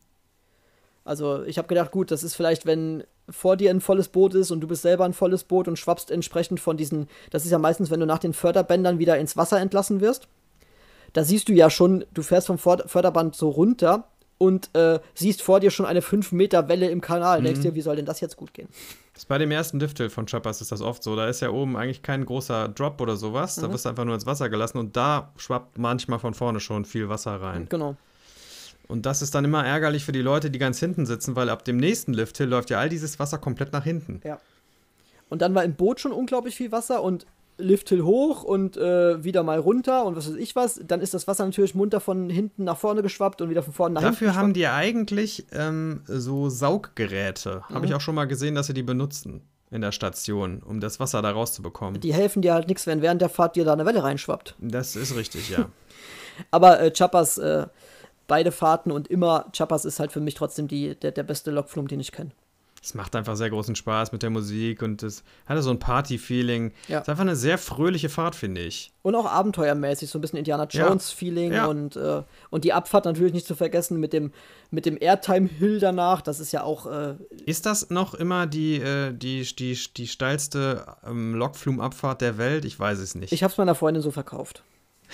Also ich habe gedacht, gut, das ist vielleicht, wenn vor dir ein volles Boot ist und du bist selber ein volles Boot und schwappst entsprechend von diesen, das ist ja meistens, wenn du nach den Förderbändern wieder ins Wasser entlassen wirst. Da siehst du ja schon, du fährst vom Förder- Förderband so runter und äh, siehst vor dir schon eine fünf Meter Welle im Kanal. Mhm. Denkst dir, wie soll denn das jetzt gut gehen? Das ist bei dem ersten Lifthill von Chiapas ist das oft so. Da ist ja oben eigentlich kein großer Drop oder sowas. Da Mhm. wirst du einfach nur ins Wasser gelassen und da schwappt manchmal von vorne schon viel Wasser rein. Genau. Und das ist dann immer ärgerlich für die Leute, die ganz hinten sitzen, weil ab dem nächsten Lifthill läuft ja all dieses Wasser komplett nach hinten. Ja. Und dann war im Boot schon unglaublich viel Wasser und Lifthill hoch und äh, wieder mal runter und was weiß ich was. Dann ist das Wasser natürlich munter von hinten nach vorne geschwappt und wieder von vorne nach Dafür hinten haben die eigentlich ähm, so Sauggeräte. Habe ich auch schon mal gesehen, dass sie die benutzen in der Station, um das Wasser da rauszubekommen. Die helfen dir halt nichts, wenn während der Fahrt dir da eine Welle reinschwappt. Das ist richtig, ja. Aber äh, Chiapas, äh, beide Fahrten und immer, Chiapas ist halt für mich trotzdem die, der, der beste Lokflug, den ich kenne. Es macht einfach sehr großen Spaß mit der Musik und es hatte so ein Party-Feeling. Ja. Es ist einfach eine sehr fröhliche Fahrt, finde ich. Und auch abenteuermäßig, so ein bisschen Indiana Jones-Feeling Ja. und, äh, und die Abfahrt natürlich nicht zu vergessen mit dem, mit dem Airtime-Hill danach. Das ist ja auch. Äh, Ist das noch immer die, äh, die, die, die steilste ähm, Lokflumabfahrt der Welt? Ich weiß es nicht. ich hab's meiner Freundin so verkauft.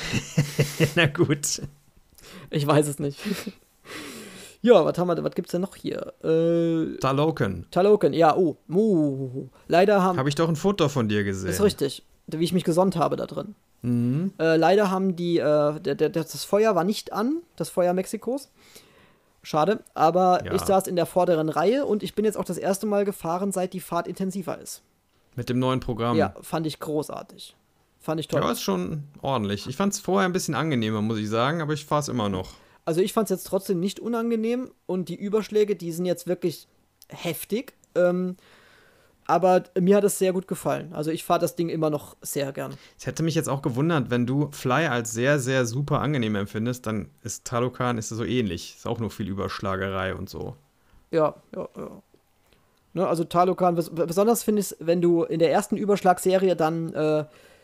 Na gut. Ich weiß es nicht. Ja, was haben wir, was gibt's denn noch hier? Äh, Taloken. Taloken, ja, oh. Uh, leider haben. Habe ich doch ein Foto von dir gesehen. Ist richtig, wie ich mich gesonnt habe da drin. Mhm. Äh, leider haben die, äh, der, der, das Feuer war nicht an, das Feuer Mexikos. Schade, aber Ja. ich saß in der vorderen Reihe und ich bin jetzt auch das erste Mal gefahren, seit die Fahrt intensiver ist. Mit dem neuen Programm. Ja, fand ich großartig. Fand ich toll. Ja, ist schon ordentlich. Ich fand es vorher ein bisschen angenehmer, muss ich sagen, aber ich fahre es immer noch. Also ich fand es jetzt trotzdem nicht unangenehm und die Überschläge, die sind jetzt wirklich heftig. Ähm, aber mir hat es sehr gut gefallen. Also ich fahre das Ding immer noch sehr gern. Es hätte mich jetzt auch gewundert, wenn du Fly als sehr, sehr super angenehm empfindest, dann ist Talokan ist so ähnlich. Ist auch nur viel Überschlagerei und so. Ja, ja, ja. Ne, also Talokan, bes besonders finde ich es, wenn du in der ersten Überschlagserie dann, äh,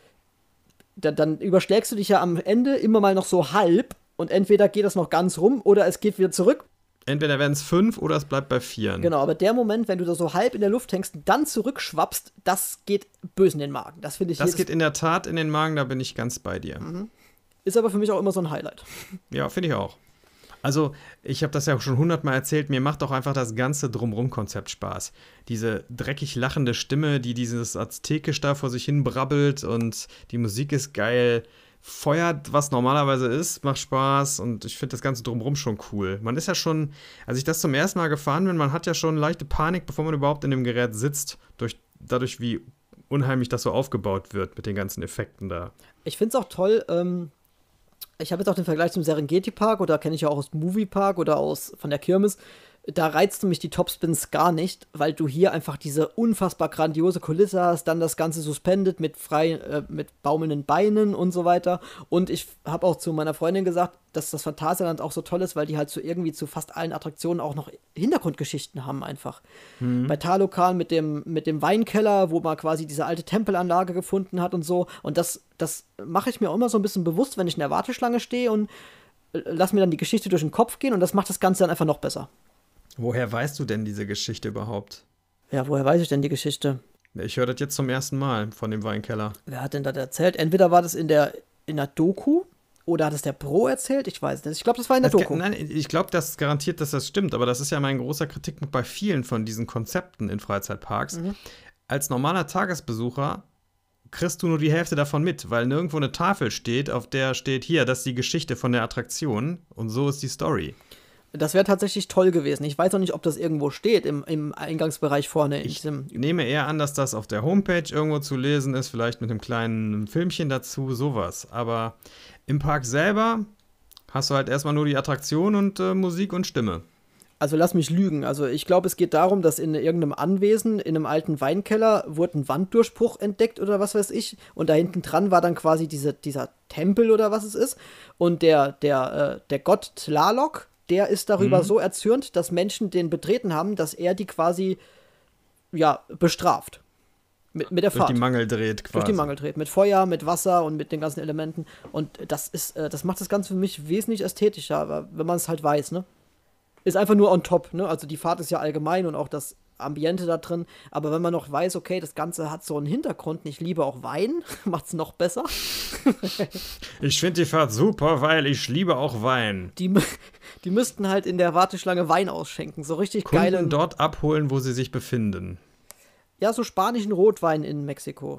dann, dann überschlägst du dich ja am Ende immer mal noch so halb und entweder geht das noch ganz rum oder es geht wieder zurück. Entweder werden es fünf oder es bleibt bei vieren. Genau, aber der Moment, wenn du da so halb in der Luft hängst, dann zurückschwappst, das geht böse in den Magen. Das finde ich Das jedes- geht in der Tat in den Magen, da bin ich ganz bei dir. ist aber für mich auch immer so ein Highlight. Ja, finde ich auch. Also, ich habe das ja auch schon hundertmal erzählt, mir macht auch einfach das ganze Drumrum-Konzept Spaß. Diese dreckig lachende Stimme, die dieses Aztekisch da vor sich hin brabbelt und die Musik ist geil. Feuert, was normalerweise ist, macht Spaß und ich finde das Ganze drumherum schon cool. Man ist ja schon, als ich das zum ersten Mal gefahren bin, man hat ja schon leichte Panik, bevor man überhaupt in dem Gerät sitzt, durch, dadurch, wie unheimlich das so aufgebaut wird mit den ganzen Effekten da. Ich finde es auch toll, ähm, ich habe jetzt auch den Vergleich zum Serengeti Park oder kenne ich ja auch aus dem Movie Park oder aus von der Kirmes. Da reizten mich die Topspins gar nicht, weil du hier einfach diese unfassbar grandiose Kulisse hast, dann das Ganze suspendet mit frei, äh, mit baumelnden Beinen und so weiter. Und ich habe auch zu meiner Freundin gesagt, dass das Phantasialand auch so toll ist, weil die halt so irgendwie zu fast allen Attraktionen auch noch Hintergrundgeschichten haben einfach. Mhm. Bei Talokan mit dem, mit dem Weinkeller, wo man quasi diese alte Tempelanlage gefunden hat und so. Und das, das mache ich mir auch immer so ein bisschen bewusst, wenn ich in der Warteschlange stehe und äh, lass mir dann die Geschichte durch den Kopf gehen und das macht das Ganze dann einfach noch besser. Woher weißt du denn diese Geschichte überhaupt? Ja, woher weiß ich denn die Geschichte? Ich höre das jetzt zum ersten Mal von dem Weinkeller. Wer hat denn das erzählt? Entweder war das in der, in der Doku oder hat es der Pro erzählt? Ich weiß nicht. Ich glaube, das war in der Das, Doku. nein, ich glaube, das ist garantiert, dass das stimmt, aber das ist ja mein großer Kritikpunkt bei vielen von diesen Konzepten in Freizeitparks. Mhm. Als normaler Tagesbesucher kriegst du nur die Hälfte davon mit, weil nirgendwo eine Tafel steht, auf der steht, hier, das ist die Geschichte von der Attraktion und so ist die Story. Das wäre tatsächlich toll gewesen. Ich weiß auch nicht, ob das irgendwo steht im, im Eingangsbereich vorne. in Ich diesem, nehme eher an, dass das auf der Homepage irgendwo zu lesen ist, vielleicht mit einem kleinen Filmchen dazu, sowas. Aber im Park selber hast du halt erstmal nur die Attraktion und äh, Musik und Stimme. Also lass mich lügen. Also ich glaube, es geht darum, dass in irgendeinem Anwesen, in einem alten Weinkeller, wurde ein Wanddurchbruch entdeckt oder was weiß ich. Und da hinten dran war dann quasi diese, dieser Tempel oder was es ist. Und der, der, äh, der Gott Tlaloc, der ist darüber Mhm. so erzürnt, dass Menschen den betreten haben, dass er die quasi, ja, bestraft. Mit, mit der Durch Fahrt. die Mangel dreht quasi. Durch die Mangel dreht. Mit Feuer, mit Wasser und mit den ganzen Elementen. Und das ist, äh, das macht das Ganze für mich wesentlich ästhetischer, aber wenn man es halt weiß, ne? Ist einfach nur on top, ne? Also die Fahrt ist ja allgemein und auch das Ambiente da drin. Aber wenn man noch weiß, okay, das Ganze hat so einen Hintergrund, und ich liebe auch Wein, macht's noch besser. Ich finde die Fahrt super, weil ich liebe auch Wein. Die, mü- die müssten halt in der Warteschlange Wein ausschenken. So richtig Kunden geile. dort abholen, wo sie sich befinden. Ja, so spanischen Rotwein in Mexiko.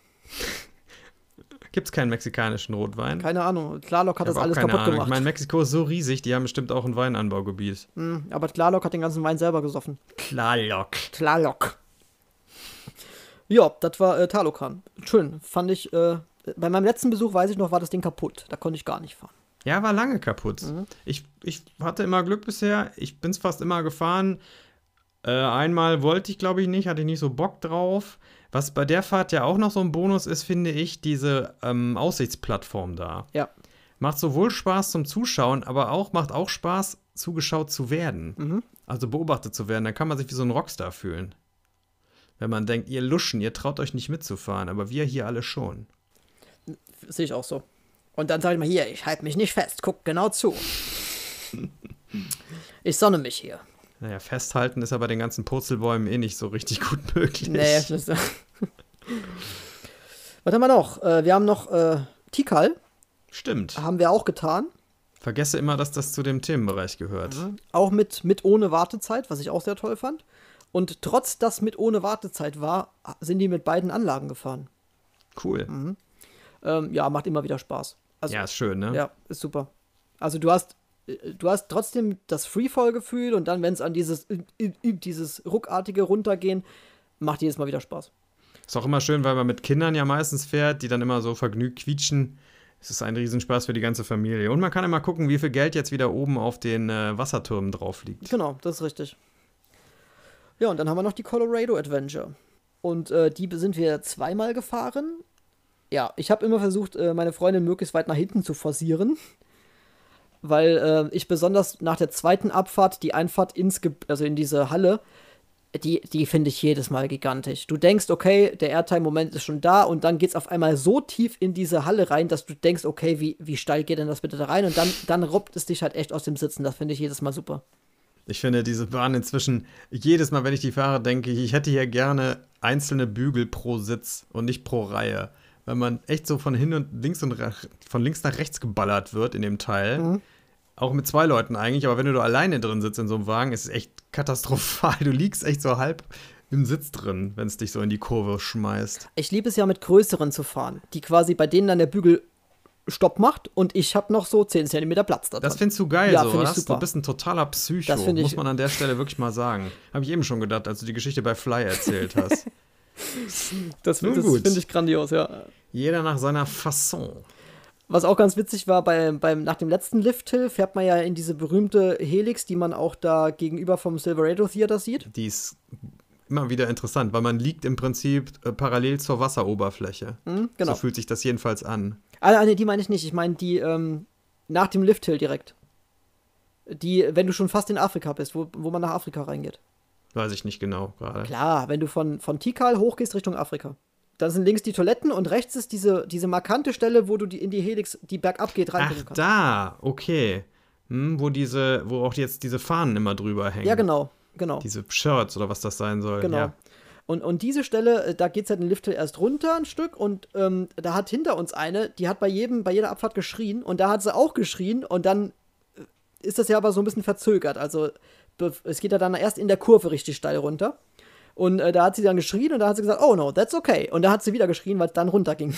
Gibt's keinen mexikanischen Rotwein? Keine Ahnung. Tlaloc hat Ich das hab auch alles keine kaputt Ahnung. gemacht. Ich meine, Mexiko ist so riesig, die haben bestimmt auch ein Weinanbaugebiet. Hm, aber Tlaloc hat den ganzen Wein selber gesoffen. Tlaloc. Tlaloc. Ja, das war äh, Talokan. Schön, fand ich. Äh, bei meinem letzten Besuch, weiß ich noch, war das Ding kaputt. Da konnte ich gar nicht fahren. Ja, war lange kaputt. Mhm. Ich, ich hatte immer Glück bisher. Ich bin's fast immer gefahren. Äh, einmal wollte ich, glaube ich, nicht, hatte ich nicht so Bock drauf. Was bei der Fahrt ja auch noch so ein Bonus ist, finde ich, diese ähm, Aussichtsplattform da. Ja. Macht sowohl Spaß zum Zuschauen, aber auch macht auch Spaß zugeschaut zu werden, Mhm. also beobachtet zu werden, dann kann man sich wie so ein Rockstar fühlen. Wenn man denkt, ihr Luschen, ihr traut euch nicht mitzufahren, aber wir hier alle schon. Sehe ich auch so. Und dann sage ich mal, hier, ich halte mich nicht fest, guck genau zu. Ich sonne mich hier. Naja, festhalten ist aber den ganzen Purzelbäumen eh nicht so richtig gut möglich. Nee, das ist, was haben wir noch? Äh, wir haben noch äh, Tikal, Stimmt. haben wir auch getan. Vergesse immer, dass das zu dem Themenbereich gehört. Auch mit, mit ohne Wartezeit, was ich auch sehr toll fand. Und trotz dass mit ohne Wartezeit war, sind die mit beiden Anlagen gefahren. Cool. Mhm. Ähm, ja, macht immer wieder Spaß. Also, Ja, ist schön, ne? ja, ist super. Also du hast, äh, du hast trotzdem das Freefall-Gefühl und dann, wenn es an dieses, äh, äh, dieses ruckartige Runtergehen, macht jedes Mal wieder Spaß. Ist auch immer schön, weil man mit Kindern ja meistens fährt, die dann immer so vergnügt quietschen. Es ist ein Riesenspaß für die ganze Familie. Und man kann immer gucken, wie viel Geld jetzt wieder oben auf den äh, Wassertürmen drauf liegt. Genau, das ist richtig. Ja, und dann haben wir noch die Colorado Adventure. Und äh, die sind wir zweimal gefahren. Ja, ich habe immer versucht, äh, meine Freundin möglichst weit nach hinten zu forcieren. Weil äh, ich besonders nach der zweiten Abfahrt, die Einfahrt ins Ge- also in diese Halle, die, die finde ich jedes Mal gigantisch. Du denkst, okay, der Airtime-Moment ist schon da und dann geht's auf einmal so tief in diese Halle rein, dass du denkst, okay, wie, wie steil geht denn das bitte da rein? Und dann, dann robbt es dich halt echt aus dem Sitzen. Das finde ich jedes Mal super. Ich finde diese Bahn inzwischen, jedes Mal, wenn ich die fahre, denke ich, ich hätte hier gerne einzelne Bügel pro Sitz und nicht pro Reihe. Weil man echt so von hin und links und rech- von links nach rechts geballert wird in dem Teil. Mhm. Auch mit zwei Leuten eigentlich, aber wenn du da alleine drin sitzt in so einem Wagen, ist es echt katastrophal. Du liegst echt so halb im Sitz drin, wenn es dich so in die Kurve schmeißt. Ich liebe es ja mit größeren zu fahren, die quasi bei denen dann der Bügel Stopp macht und ich habe noch so zehn Zentimeter Platz da drin. Das findest du geil, Ja, so, find ich was? super. Du bist ein totaler Psycho, Das find ich- muss man an der Stelle wirklich mal sagen. Habe ich eben schon gedacht, als du die Geschichte bei Fly erzählt hast. Das, Nun das gut. finde ich grandios, ja. Jeder nach seiner Fasson. Was auch ganz witzig war, bei, beim, nach dem letzten Lift-Hill fährt man ja in diese berühmte Helix, die man auch da gegenüber vom Silverado Theater sieht. Die ist immer wieder interessant, weil man liegt im Prinzip äh, parallel zur Wasseroberfläche. Mhm, genau. So fühlt sich das jedenfalls an. Ah, nee, die meine ich nicht. Ich meine die ähm, nach dem Lift-Hill direkt. Die, wenn du schon fast in Afrika bist, wo, wo man nach Afrika reingeht. Weiß ich nicht genau gerade. Klar, wenn du von, von Tikal hochgehst Richtung Afrika. Da sind links die Toiletten und rechts ist diese, diese markante Stelle, wo du die, in die Helix, die bergab geht, Ach, reingucken kannst. da, okay. Hm, wo diese, wo auch jetzt diese Fahnen immer drüber hängen. Ja, genau, genau. Diese Shirts oder was das sein soll. Genau. Ja. Und, und diese Stelle, äh, da geht es halt den Lift erst runter ein Stück und ähm, da hat hinter uns eine, die hat bei jedem, bei jeder Abfahrt geschrien und da hat sie auch geschrien und dann äh, ist das ja aber so ein bisschen verzögert. Also be- es geht ja dann erst in der Kurve richtig steil runter. Und äh, da hat sie dann geschrien und da hat sie gesagt, oh no, that's okay. Und da hat sie wieder geschrien, weil es dann runterging.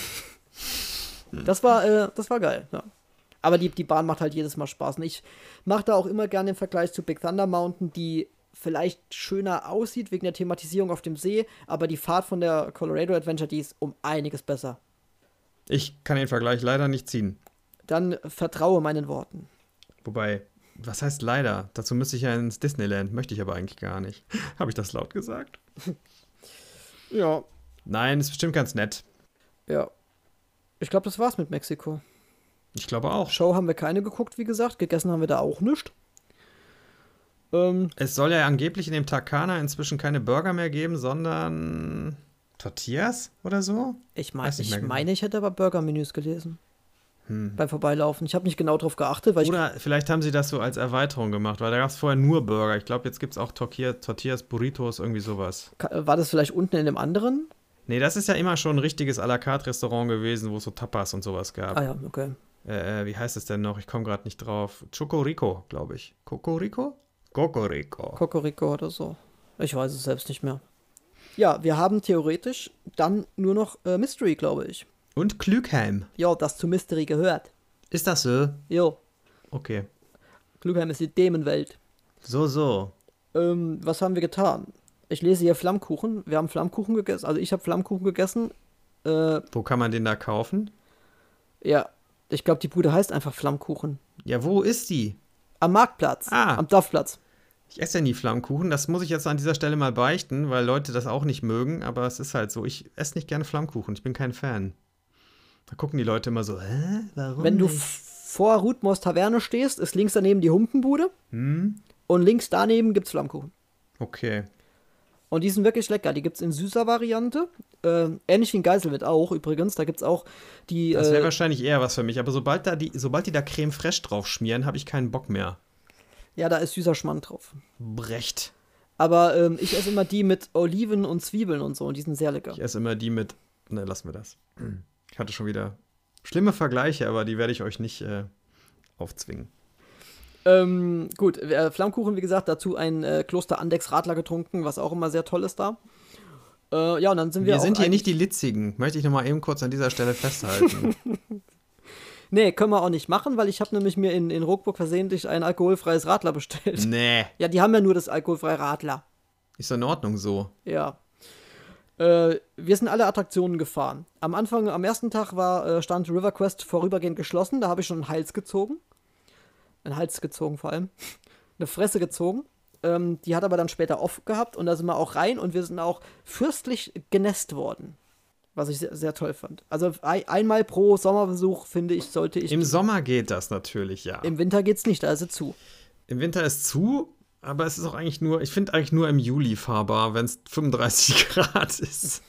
Das war, äh, das war geil, ja. Aber die, die Bahn macht halt jedes Mal Spaß. Und ich mache da auch immer gerne den Vergleich zu Big Thunder Mountain, die vielleicht schöner aussieht wegen der Thematisierung auf dem See, aber die Fahrt von der Colorado Adventure, die ist um einiges besser. Ich kann den Vergleich leider nicht ziehen. Dann vertraue meinen Worten. Wobei, was heißt leider? Dazu müsste ich ja ins Disneyland, möchte ich aber eigentlich gar nicht. Habe ich das laut gesagt? Ja. Nein, ist bestimmt ganz nett. Ja. Ich glaube, das war's mit Mexiko. Ich glaube auch. Show haben wir keine geguckt, wie gesagt. Gegessen haben wir da auch nichts. Ähm, Es soll ja angeblich in dem Takana inzwischen keine Burger mehr geben, sondern Tortillas oder so? ich mein, Weiß nicht ich mehr genau. meine, ich hätte aber Burger-Menüs gelesen. Hm. Beim Vorbeilaufen. Ich habe nicht genau drauf geachtet, weil Oder vielleicht haben sie das so als Erweiterung gemacht, weil da gab es vorher nur Burger. Ich glaube, jetzt gibt es auch Tortilla, Tortillas, Burritos, irgendwie sowas. ich. ka- War das vielleicht unten in dem anderen? Nee, das ist ja immer schon ein richtiges à la carte Restaurant gewesen, wo es so Tapas und sowas gab. Ah ja, okay. Äh, äh, wie heißt es denn noch? Ich komme gerade nicht drauf. Chocorico, glaube ich. Cocorico? Cocorico. Cocorico oder so. Ich weiß es selbst nicht mehr. Ja, wir haben theoretisch dann nur noch äh, Mystery, glaube ich. Und Klügheim. Ja, das zu Mystery gehört. Ist das so? Jo, Okay. Klugheim ist die Dämonwelt. So, so. Ähm, was haben wir getan? Ich lese hier Flammkuchen. Wir haben Flammkuchen gegessen. Also ich habe Flammkuchen gegessen. Äh, Wo kann man den da kaufen? ja, ich glaube, die Bude heißt einfach Flammkuchen. Ja, wo ist die? Am Marktplatz. Ah. Am Dorfplatz. Ich esse ja nie Flammkuchen. Das muss ich jetzt an dieser Stelle mal beichten, weil Leute das auch nicht mögen. Aber es ist halt so. Ich esse nicht gerne Flammkuchen. Ich bin kein Fan. Da gucken die Leute immer so, hä? Warum Wenn du nicht? F- vor Rudmors Taverne stehst, ist links daneben die Humpenbude. Hm? Und links daneben gibt's Flammkuchen. Okay. Und die sind wirklich lecker. Die gibt's in süßer Variante. Äh, ähnlich wie in Geiselwind auch übrigens. Da gibt's auch die. Das wäre äh, wahrscheinlich eher was für mich. Aber sobald, da die, sobald die da Creme Fraiche drauf schmieren, habe ich keinen Bock mehr. Ja, da ist süßer Schmand drauf. Brecht. Aber ähm, ich esse immer die mit Oliven und Zwiebeln und so. Und die sind sehr lecker. Ich esse immer die mit. Ne, lassen wir das. Ich hatte schon wieder schlimme Vergleiche, aber die werde ich euch nicht äh, aufzwingen. Ähm, gut, äh, Flammkuchen, wie gesagt, dazu ein äh, Kloster Andex Radler getrunken, was auch immer sehr toll ist da. Äh, ja, und dann sind wir Wir auch sind hier eigentlich- nicht die Litzigen, möchte ich nochmal eben kurz an dieser Stelle festhalten. Nee, können wir auch nicht machen, weil ich habe nämlich mir in, in Ruckburg versehentlich ein alkoholfreies Radler bestellt. Nee, Ja, die haben ja nur das alkoholfreie Radler. ist in Ordnung so. Ja. Äh, wir sind alle Attraktionen gefahren. Am Anfang, am ersten Tag war, äh, stand River Quest vorübergehend geschlossen. Da habe ich schon einen Hals gezogen. Einen Hals gezogen vor allem. Eine Fresse gezogen. Ähm, die hat aber dann später off gehabt und da sind wir auch rein und wir sind auch fürstlich genässt worden. Was ich sehr, sehr toll fand. Also ein, einmal pro Sommerbesuch, finde ich, sollte ich. Im Sommer geht das natürlich, ja. Im Winter geht's nicht, da ist sie zu. Im Winter ist zu, aber es ist auch eigentlich nur, ich finde eigentlich nur im Juli fahrbar, wenn es fünfunddreißig Grad ist.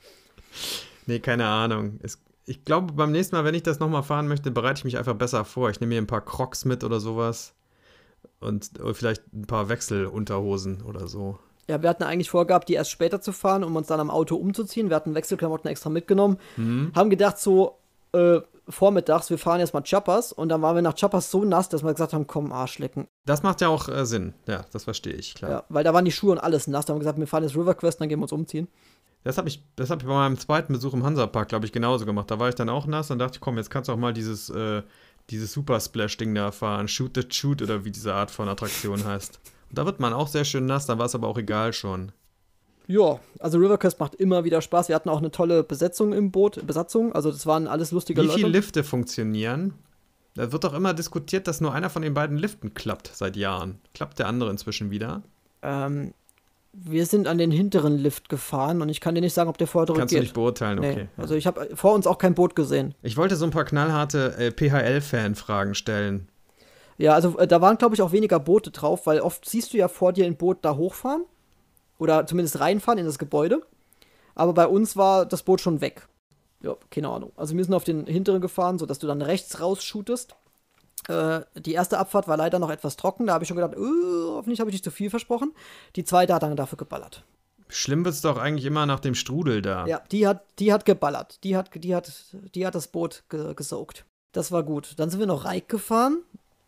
Nee, keine Ahnung. Es, ich glaube, beim nächsten Mal, wenn ich das nochmal fahren möchte, bereite ich mich einfach besser vor. Ich nehme mir ein paar Crocs mit oder sowas. Und vielleicht ein paar Wechselunterhosen oder so. Ja, wir hatten eigentlich vorgehabt, die erst später zu fahren, um uns dann am Auto umzuziehen. Wir hatten Wechselklamotten extra mitgenommen. Mhm. Haben gedacht, so äh, vormittags, wir fahren jetzt mal Chappers. Und dann waren wir nach Chappers so nass, dass wir gesagt haben, komm, Arsch lecken. Das macht ja auch äh, Sinn. Ja, das verstehe ich, klar. Ja, weil da waren die Schuhe und alles nass. Da haben wir gesagt, wir fahren jetzt River Quest, dann gehen wir uns umziehen. Das habe ich, das hab ich bei meinem zweiten Besuch im Hansapark, glaube ich, genauso gemacht. Da war ich dann auch nass und dachte ich, komm, jetzt kannst du auch mal dieses, äh, dieses Super Splash-Ding da fahren. Shoot the Shoot oder wie diese Art von Attraktion heißt. Und da wird man auch sehr schön nass, dann war es aber auch egal schon. Ja, also River Quest macht immer wieder Spaß. Wir hatten auch eine tolle Besetzung im Boot, Besatzung. Also das waren alles lustige Wie Leute. viele Lifte funktionieren? Da wird doch immer diskutiert, dass nur einer von den beiden Liften klappt seit Jahren. Klappt der andere inzwischen wieder? Ähm, wir sind an den hinteren Lift gefahren und ich kann dir nicht sagen, ob der vordere Kannst geht. du nicht beurteilen, Nee, okay. also ich habe vor uns auch kein Boot gesehen. Ich wollte so ein paar knallharte äh, P H L-Fan-Fragen stellen. Ja, also äh, da waren, glaube ich, auch weniger Boote drauf, weil oft siehst du ja vor dir ein Boot da hochfahren oder zumindest reinfahren in das Gebäude. Aber bei uns war das Boot schon weg. Ja, keine Ahnung. Also wir sind auf den hinteren gefahren, sodass du dann rechts rausshootest. Äh, die erste Abfahrt war leider noch etwas trocken. Da habe ich schon gedacht, uh, hoffentlich habe ich nicht zu viel versprochen. Die zweite hat dann dafür geballert. Schlimm wird's doch eigentlich immer nach dem Strudel da. Ja, die hat, die hat geballert. Die hat, die hat, die hat das Boot ge gesaugt. Das war gut. Dann sind wir noch Reik gefahren.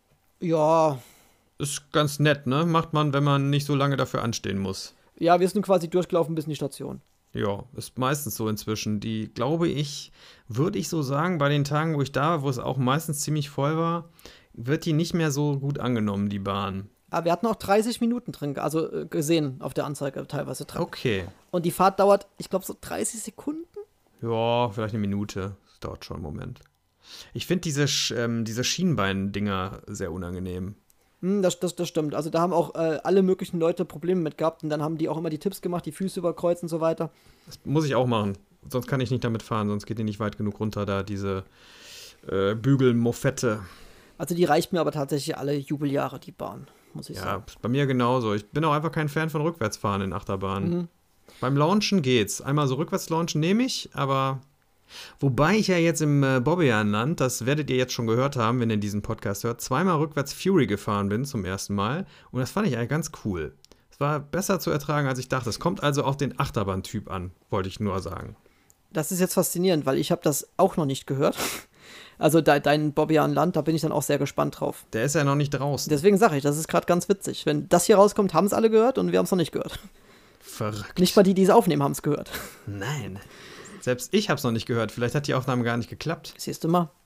Ja, Ist ganz nett, ne? Macht man, wenn man nicht so lange dafür anstehen muss. ja, wir sind quasi durchgelaufen bis in die Station. Ja, ist meistens so inzwischen. Die, glaube ich, würde ich so sagen, bei den Tagen, wo ich da war, wo es auch meistens ziemlich voll war, wird die nicht mehr so gut angenommen, die Bahn. Aber wir hatten auch dreißig Minuten drin, also äh, gesehen auf der Anzeige teilweise dran. Okay. Und die Fahrt dauert, ich glaube, so dreißig Sekunden. Ja, vielleicht eine Minute. Das dauert schon einen Moment. Ich finde diese, Sch- ähm, diese Schienbein-Dinger sehr unangenehm. Hm, das, das, das stimmt. Also da haben auch äh, alle möglichen Leute Probleme mit gehabt und dann haben die auch immer die Tipps gemacht, die Füße überkreuzen und so weiter. Das muss ich auch machen. Sonst kann ich nicht damit fahren, sonst geht die nicht weit genug runter, da diese äh, Bügelmofette. Also die reicht mir aber tatsächlich alle Jubeljahre, die Bahn, muss ich Ja, sagen. ist bei mir genauso. Ich bin auch einfach kein Fan von Rückwärtsfahren in Achterbahnen. Mhm. Beim Launchen geht's. Einmal so rückwärts launchen nehme ich, aber wobei ich ja jetzt im äh, Bobbejaanland, das werdet ihr jetzt schon gehört haben, wenn ihr diesen Podcast hört, zweimal rückwärts Fury gefahren bin zum ersten Mal und das fand ich eigentlich ganz cool. Es war besser zu ertragen, als ich dachte. Es kommt also auf den Achterbahntyp an, wollte ich nur sagen. Das ist jetzt faszinierend, weil ich habe das auch noch nicht gehört. Also de dein Bobbejaanland, Land, da bin ich dann auch sehr gespannt drauf. Der ist ja noch nicht draußen. Deswegen sage ich, das ist gerade ganz witzig. Wenn das hier rauskommt, haben es alle gehört und wir haben es noch nicht gehört. Verrückt. Nicht mal die, die es aufnehmen, haben es gehört. Nein. Selbst ich habe es noch nicht gehört. Vielleicht hat die Aufnahme gar nicht geklappt. Siehst du mal.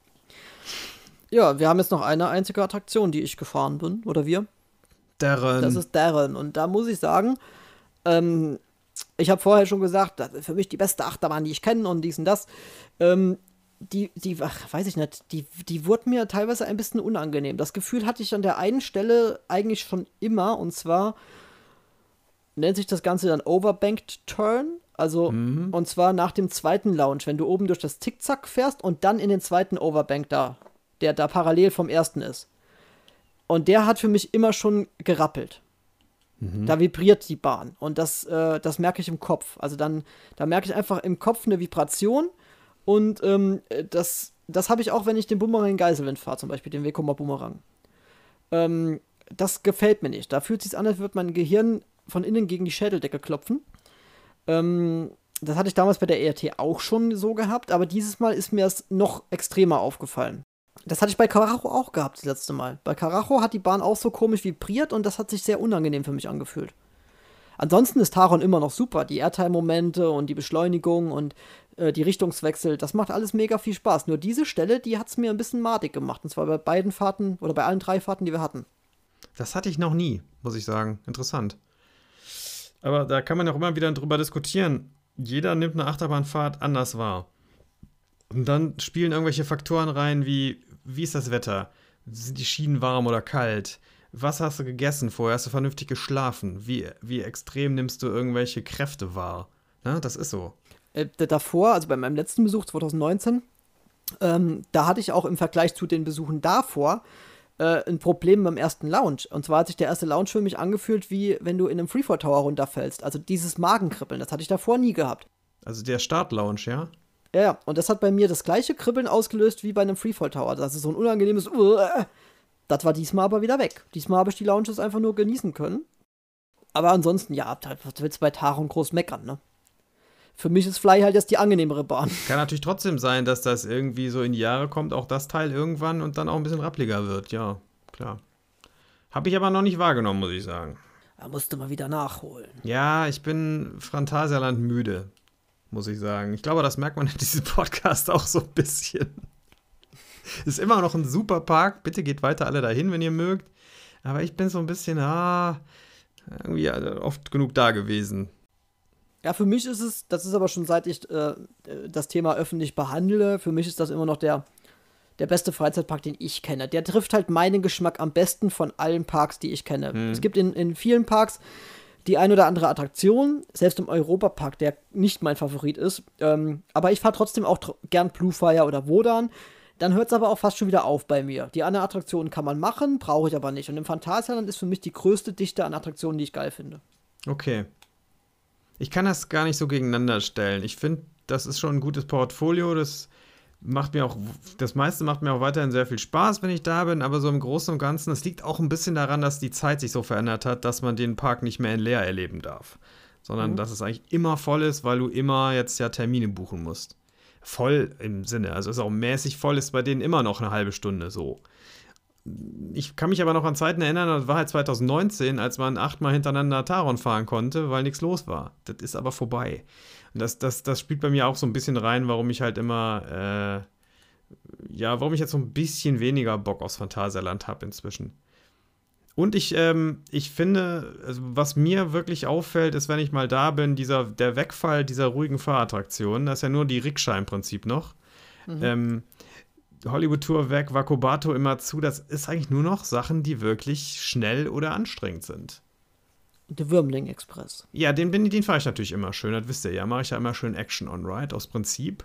Ja, wir haben jetzt noch eine einzige Attraktion, die ich gefahren bin, oder wir. Deren. Das ist Darren. Und da muss ich sagen, ähm, ich habe vorher schon gesagt, das ist für mich die beste Achterbahn, die ich kenne und dies und das. Ähm, die, die, ach, weiß ich nicht, die, die wurde mir teilweise ein bisschen unangenehm. Das Gefühl hatte ich an der einen Stelle eigentlich schon immer, und zwar nennt sich das Ganze dann Overbanked Turn. Also, Mhm. und zwar nach dem zweiten Lounge, wenn du oben durch das Zickzack fährst und dann in den zweiten Overbank da der da parallel vom ersten ist. Und der hat für mich immer schon gerappelt. Mhm. Da vibriert die Bahn. Und das, äh, das merke ich im Kopf. Also dann, da merke ich einfach im Kopf eine Vibration. Und ähm, das, das habe ich auch, wenn ich den Bumerang in Geiselwind fahre, zum Beispiel den Vekoma Bumerang. Ähm, das gefällt mir nicht. Da fühlt es sich an, als würde mein Gehirn von innen gegen die Schädeldecke klopfen. Ähm, das hatte ich damals bei der E R T auch schon so gehabt, aber dieses Mal ist mir das noch extremer aufgefallen. Das hatte ich bei Karacho auch gehabt, das letzte Mal. Bei Karacho hat die Bahn auch so komisch vibriert und das hat sich sehr unangenehm für mich angefühlt. Ansonsten ist Taron immer noch super. Die Airtime-Momente und die Beschleunigung und äh, die Richtungswechsel, das macht alles mega viel Spaß. Nur diese Stelle, die hat es mir ein bisschen madig gemacht. Und zwar bei beiden Fahrten oder bei allen drei Fahrten, die wir hatten. Das hatte ich noch nie, muss ich sagen. Interessant. Aber da kann man auch immer wieder drüber diskutieren. Jeder nimmt eine Achterbahnfahrt anders wahr. Und dann spielen irgendwelche Faktoren rein, wie, wie ist das Wetter? Sind die Schienen warm oder kalt? Was hast du gegessen vorher? Hast du vernünftig geschlafen? Wie, wie extrem nimmst du irgendwelche Kräfte wahr? Na, das ist so. Äh, davor, also bei meinem letzten Besuch zwanzig neunzehn, ähm, da hatte ich auch im Vergleich zu den Besuchen davor äh, ein Problem beim ersten Lounge. Und zwar hat sich der erste Lounge für mich angefühlt, wie wenn du in einem Freefall Tower runterfällst. Also dieses Magenkribbeln, das hatte ich davor nie gehabt. Also der Start-Lounge, ja? Ja, ja, und das hat bei mir das gleiche Kribbeln ausgelöst wie bei einem Freefall Tower. Also so ein unangenehmes uh, das war diesmal aber wieder weg. Diesmal habe ich die Lounges einfach nur genießen können. Aber ansonsten, ja, was willst du bei Taron groß meckern, ne? Für mich ist Fly halt jetzt die angenehmere Bahn. Kann natürlich trotzdem sein, dass das irgendwie so in die Jahre kommt, auch das Teil irgendwann und dann auch ein bisschen rappliger wird. Ja, klar. Habe ich aber noch nicht wahrgenommen, muss ich sagen. Da musst du mal wieder nachholen. Ja, ich bin Phantasialand müde, muss ich sagen. Ich glaube, das merkt man in diesem Podcast auch so ein bisschen. Ist immer noch ein super Park. Bitte geht weiter alle dahin, wenn ihr mögt. Aber ich bin so ein bisschen, ah, irgendwie oft genug da gewesen. Ja, für mich ist es, das ist aber schon seit ich äh, das Thema öffentlich behandle, für mich ist das immer noch der, der beste Freizeitpark, den ich kenne. Der trifft halt meinen Geschmack am besten von allen Parks, die ich kenne. Hm. Es gibt in, in vielen Parks die ein oder andere Attraktion, selbst im Europapark, der nicht mein Favorit ist. Ähm, aber ich fahre trotzdem auch tr- gern Blue Fire oder Wodan. Dann hört es aber auch fast schon wieder auf bei mir. Die anderen Attraktionen kann man machen, brauche ich aber nicht. Und im Phantasialand ist für mich die größte Dichte an Attraktionen, die ich geil finde. Okay. Ich kann das gar nicht so gegeneinander stellen. Ich finde, das ist schon ein gutes Portfolio. Das macht mir auch, das meiste macht mir auch weiterhin sehr viel Spaß, wenn ich da bin. Aber so im Großen und Ganzen, es liegt auch ein bisschen daran, dass die Zeit sich so verändert hat, dass man den Park nicht mehr in leer erleben darf. Sondern, mhm. dass es eigentlich immer voll ist, weil du immer jetzt ja Termine buchen musst. Voll im Sinne, also es ist auch mäßig voll, ist bei denen immer noch eine halbe Stunde so. Ich kann mich aber noch an Zeiten erinnern, das war halt zwanzig neunzehn, als man achtmal hintereinander Taron fahren konnte, weil nichts los war. Das ist aber vorbei. Und das, das, das spielt bei mir auch so ein bisschen rein, warum ich halt immer, äh, ja, warum ich jetzt so ein bisschen weniger Bock aufs Phantasialand habe inzwischen. Und ich, ähm, ich finde, also was mir wirklich auffällt, ist, wenn ich mal da bin, dieser, der Wegfall dieser ruhigen Fahrattraktionen, das ist ja nur die Rikscha im Prinzip noch. Mhm. Ähm, Hollywood Tour weg, Wakobato immer zu, das ist eigentlich nur noch Sachen, die wirklich schnell oder anstrengend sind. Der Würmling Express. Ja, den, den, den fahre ich natürlich immer schön, das wisst ihr ja, mache ich ja immer schön Action on Ride, aus Prinzip.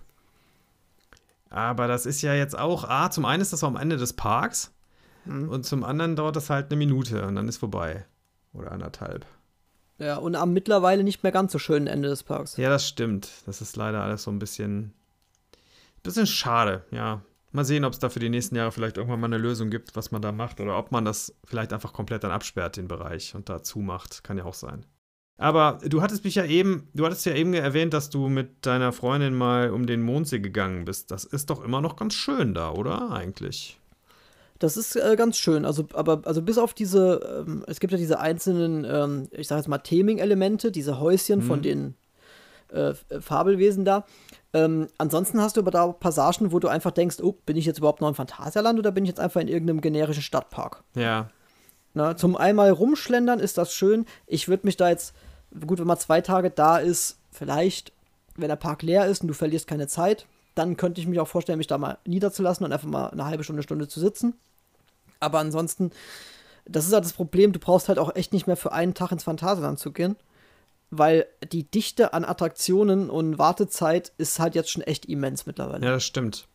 Aber das ist ja jetzt auch, ah, zum einen ist das am Ende des Parks, mhm. und zum anderen dauert das halt eine Minute und dann ist vorbei. Oder anderthalb. Ja, und am mittlerweile nicht mehr ganz so schönen Ende des Parks. Ja, das stimmt. Das ist leider alles so ein bisschen, bisschen schade, ja. Mal sehen, ob es da für die nächsten Jahre vielleicht irgendwann mal eine Lösung gibt, was man da macht. Oder ob man das vielleicht einfach komplett dann absperrt, den Bereich, und da zumacht. Kann ja auch sein. Aber du hattest mich ja eben, du hattest ja eben erwähnt, dass du mit deiner Freundin mal um den Mondsee gegangen bist. Das ist doch immer noch ganz schön da, oder? Eigentlich. Das ist äh, ganz schön. Also, aber also bis auf diese, ähm, es gibt ja diese einzelnen, ähm, ich sag jetzt mal, Theming-Elemente, diese Häuschen mhm. von den äh, Fabelwesen da. Ähm, ansonsten hast du aber da Passagen, wo du einfach denkst, oh, bin ich jetzt überhaupt noch im Phantasialand oder bin ich jetzt einfach in irgendeinem generischen Stadtpark? Ja. Na, zum einmal rumschlendern ist das schön. Ich würde mich da jetzt, gut, wenn man zwei Tage da ist, vielleicht, wenn der Park leer ist und du verlierst keine Zeit, dann könnte ich mich auch vorstellen, mich da mal niederzulassen und einfach mal eine halbe Stunde, Stunde zu sitzen. Aber ansonsten, das ist halt das Problem, du brauchst halt auch echt nicht mehr für einen Tag ins Phantasialand zu gehen, weil die Dichte an Attraktionen und Wartezeit ist halt jetzt schon echt immens mittlerweile. Ja, das stimmt.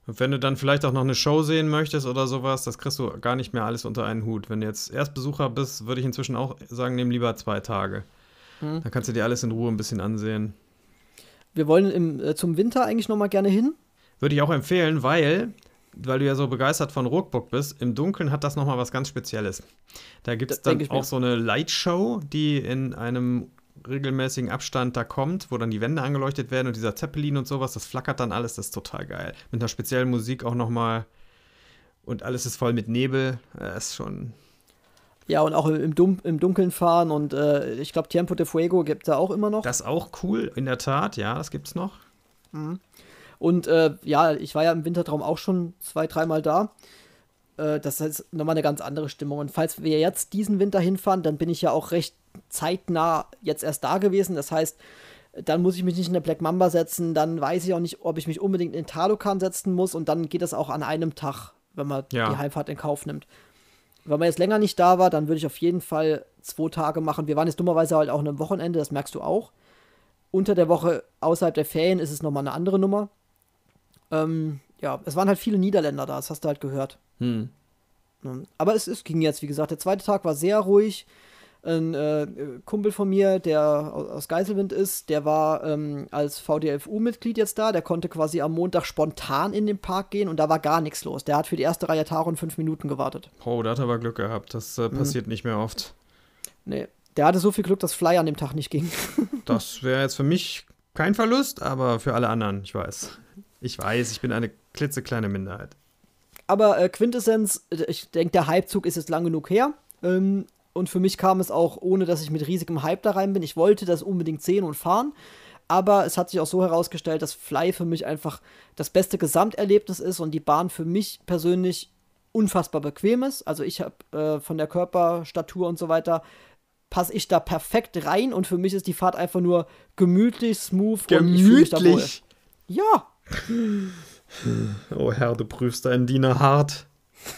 Und wenn du dann vielleicht auch noch eine Show sehen möchtest oder sowas, das kriegst du gar nicht mehr alles unter einen Hut. Wenn du jetzt Erstbesucher bist, würde ich inzwischen auch sagen, nimm lieber zwei Tage. Hm. Dann kannst du dir alles in Ruhe ein bisschen ansehen. Wir wollen im, äh, zum Winter eigentlich noch mal gerne hin. Würde ich auch empfehlen, weil, weil du ja so begeistert von Rookbook bist, im Dunkeln hat das noch mal was ganz Spezielles. Da gibt es dann auch mir. so eine Lightshow, die in einem regelmäßigen Abstand da kommt, wo dann die Wände angeleuchtet werden und dieser Zeppelin und sowas, das flackert dann alles, das ist total geil. Mit einer speziellen Musik auch nochmal und alles ist voll mit Nebel, das ist schon... Ja, und auch im, Dun- im Dunkeln fahren und äh, ich glaube, Tiempo de Fuego gibt es da auch immer noch. Das ist auch cool, in der Tat, ja, das gibt's noch. Mhm. Und äh, ja, ich war ja im Wintertraum auch schon zwei, dreimal da. Äh, das ist nochmal eine ganz andere Stimmung. Und falls wir jetzt diesen Winter hinfahren, dann bin ich ja auch recht zeitnah jetzt erst da gewesen. Das heißt, dann muss ich mich nicht in der Black Mamba setzen, dann weiß ich auch nicht, ob ich mich unbedingt in Talokan setzen muss und dann geht das auch an einem Tag, wenn man ja. die Heimfahrt in Kauf nimmt. Wenn man jetzt länger nicht da war, dann würde ich auf jeden Fall zwei Tage machen. Wir waren jetzt dummerweise halt auch an einem Wochenende, das merkst du auch. Unter der Woche außerhalb der Ferien ist es nochmal eine andere Nummer. Ähm, ja, es waren halt viele Niederländer da, das hast du halt gehört. Hm. Aber es, es ging jetzt, wie gesagt, der zweite Tag war sehr ruhig. Ein äh, Kumpel von mir, der aus Geiselwind ist, der war ähm, als V D F U-Mitglied jetzt da. Der konnte quasi am Montag spontan in den Park gehen und da war gar nichts los. Der hat für die erste Reihe Taron fünf Minuten gewartet. Oh, da hat er aber Glück gehabt. Das äh, passiert mhm. nicht mehr oft. Nee, der hatte so viel Glück, dass Fly an dem Tag nicht ging. Das wäre jetzt für mich kein Verlust, aber für alle anderen, ich weiß. Ich weiß, ich bin eine klitzekleine Minderheit. Aber äh, Quintessenz, ich denke, der Hypezug ist jetzt lang genug her. Ähm, Und für mich kam es auch, ohne dass ich mit riesigem Hype da rein bin. Ich wollte das unbedingt sehen und fahren. Aber es hat sich auch so herausgestellt, dass Fly für mich einfach das beste Gesamterlebnis ist und die Bahn für mich persönlich unfassbar bequem ist. Also ich habe äh, von der Körperstatur und so weiter, passe ich da perfekt rein. Und für mich ist die Fahrt einfach nur gemütlich, smooth. Gemütlich? Und ich fühle mich da wohl. Ja. Oh Herr, du prüfst deinen Diener hart.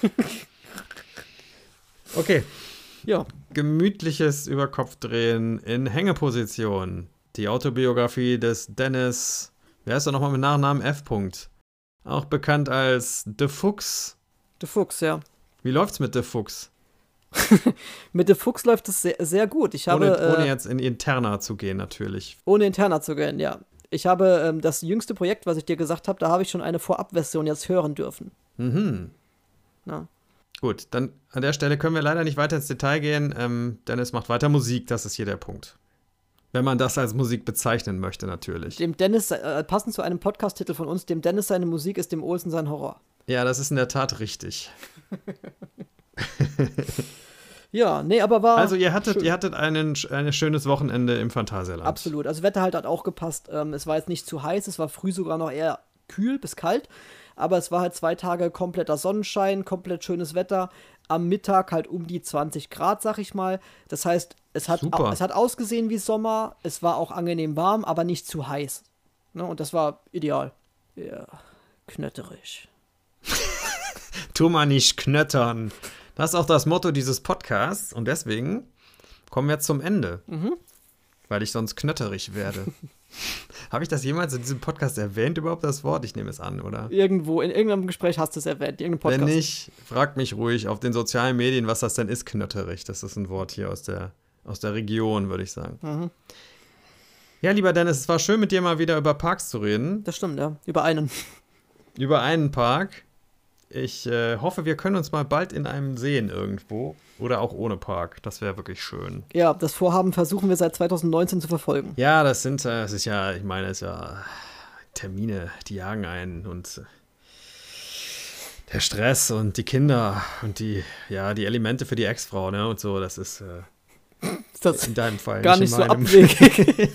Okay. Ja. Gemütliches Überkopfdrehen in Hängeposition. Die Autobiografie des Dennis, wer ist er nochmal mit Nachnamen F. -Punkt. Auch bekannt als De Fuchs. De Fuchs, ja. Wie läuft's mit De Fuchs? Mit De Fuchs läuft es sehr, sehr gut. Ich habe, ohne, ohne äh, jetzt in Interna zu gehen, natürlich. Ohne Interna zu gehen, ja. Ich habe ähm, das jüngste Projekt, was ich dir gesagt habe, da habe ich schon eine Vorabversion jetzt hören dürfen. Mhm. Na. Gut, dann an der Stelle können wir leider nicht weiter ins Detail gehen. Ähm, Dennis macht weiter Musik, das ist hier der Punkt. Wenn man das als Musik bezeichnen möchte, natürlich. Dem Dennis, äh, passend zu einem Podcast-Titel von uns, dem Dennis seine Musik ist dem Olsen sein Horror. Ja, das ist in der Tat richtig. Ja, nee, aber war. Also, ihr hattet, schön. ihr hattet einen, ein schönes Wochenende im Phantasialand. Absolut. Also, Wetter halt hat auch gepasst. Ähm, es war jetzt nicht zu heiß, es war früh sogar noch eher kühl bis kalt. Aber es war halt zwei Tage kompletter Sonnenschein, komplett schönes Wetter. Am Mittag halt um die zwanzig Grad, sag ich mal. Das heißt, es hat, au- es hat ausgesehen wie Sommer. Es war auch angenehm warm, aber nicht zu heiß. Ne? Und das war ideal. Ja, knötterisch. Tu mal nicht knöttern. Das ist auch das Motto dieses Podcasts. Und deswegen kommen wir zum Ende. Mhm. Weil ich sonst knötterig werde. Habe ich das jemals in diesem Podcast erwähnt, überhaupt das Wort? Ich nehme es an, oder? Irgendwo, in irgendeinem Gespräch hast du es erwähnt, irgendeinem Podcast. Wenn nicht, fragt mich ruhig auf den sozialen Medien, was das denn ist, knötterig. Das ist ein Wort hier aus der, aus der Region, würde ich sagen. Mhm. Ja, lieber Dennis, es war schön, mit dir mal wieder über Parks zu reden. Das stimmt, ja. Über einen. Über einen Park. Ich äh, hoffe, wir können uns mal bald in einem sehen irgendwo. Oder auch ohne Park. Das wäre wirklich schön. Ja, das Vorhaben versuchen wir seit zwanzig neunzehn zu verfolgen. Ja, das sind, äh, das ist ja, ich meine, es ist ja Termine, die jagen einen und äh, der Stress und die Kinder und die, ja, die Elemente für die Ex-Frau, ne, und so, das ist, äh, ist das in deinem Fall gar nicht, nicht in so abwegig.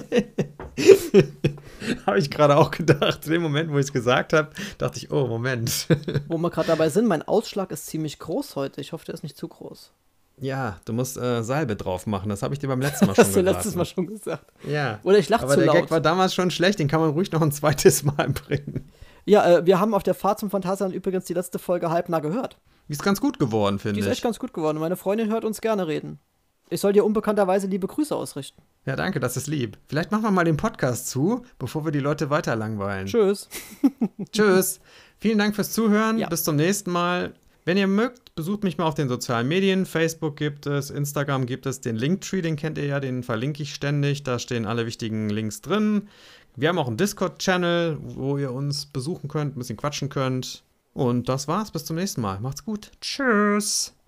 Habe ich gerade auch gedacht. In dem Moment, wo ich es gesagt habe, dachte ich, oh, Moment. Wo wir gerade dabei sind, mein Ausschlag ist ziemlich groß heute. Ich hoffe, der ist nicht zu groß. Ja, du musst äh, Salbe drauf machen. Das habe ich dir beim letzten Mal schon gesagt. Hast du geraten. letztes Mal schon gesagt. Ja. Oder ich lache zu laut. Aber der Gag war damals schon schlecht. Den kann man ruhig noch ein zweites Mal bringen. Ja, äh, wir haben auf der Fahrt zum Phantasialand übrigens die letzte Folge halbnah gehört. Die ist ganz gut geworden, finde Die ich. ist echt ganz gut geworden. Meine Freundin hört uns gerne reden. ich soll dir unbekannterweise liebe Grüße ausrichten. Ja, danke, das ist lieb. Vielleicht machen wir mal den Podcast zu, bevor wir die Leute weiter langweilen. Tschüss. Tschüss. Vielen Dank fürs Zuhören. Ja. Bis zum nächsten Mal. Wenn ihr mögt, besucht mich mal auf den sozialen Medien. Facebook gibt es, Instagram gibt es, den Linktree, den kennt ihr ja, den verlinke ich ständig. Da stehen alle wichtigen Links drin. Wir haben auch einen Discord-Channel, wo ihr uns besuchen könnt, ein bisschen quatschen könnt. Und das war's. Bis zum nächsten Mal. Macht's gut. Tschüss.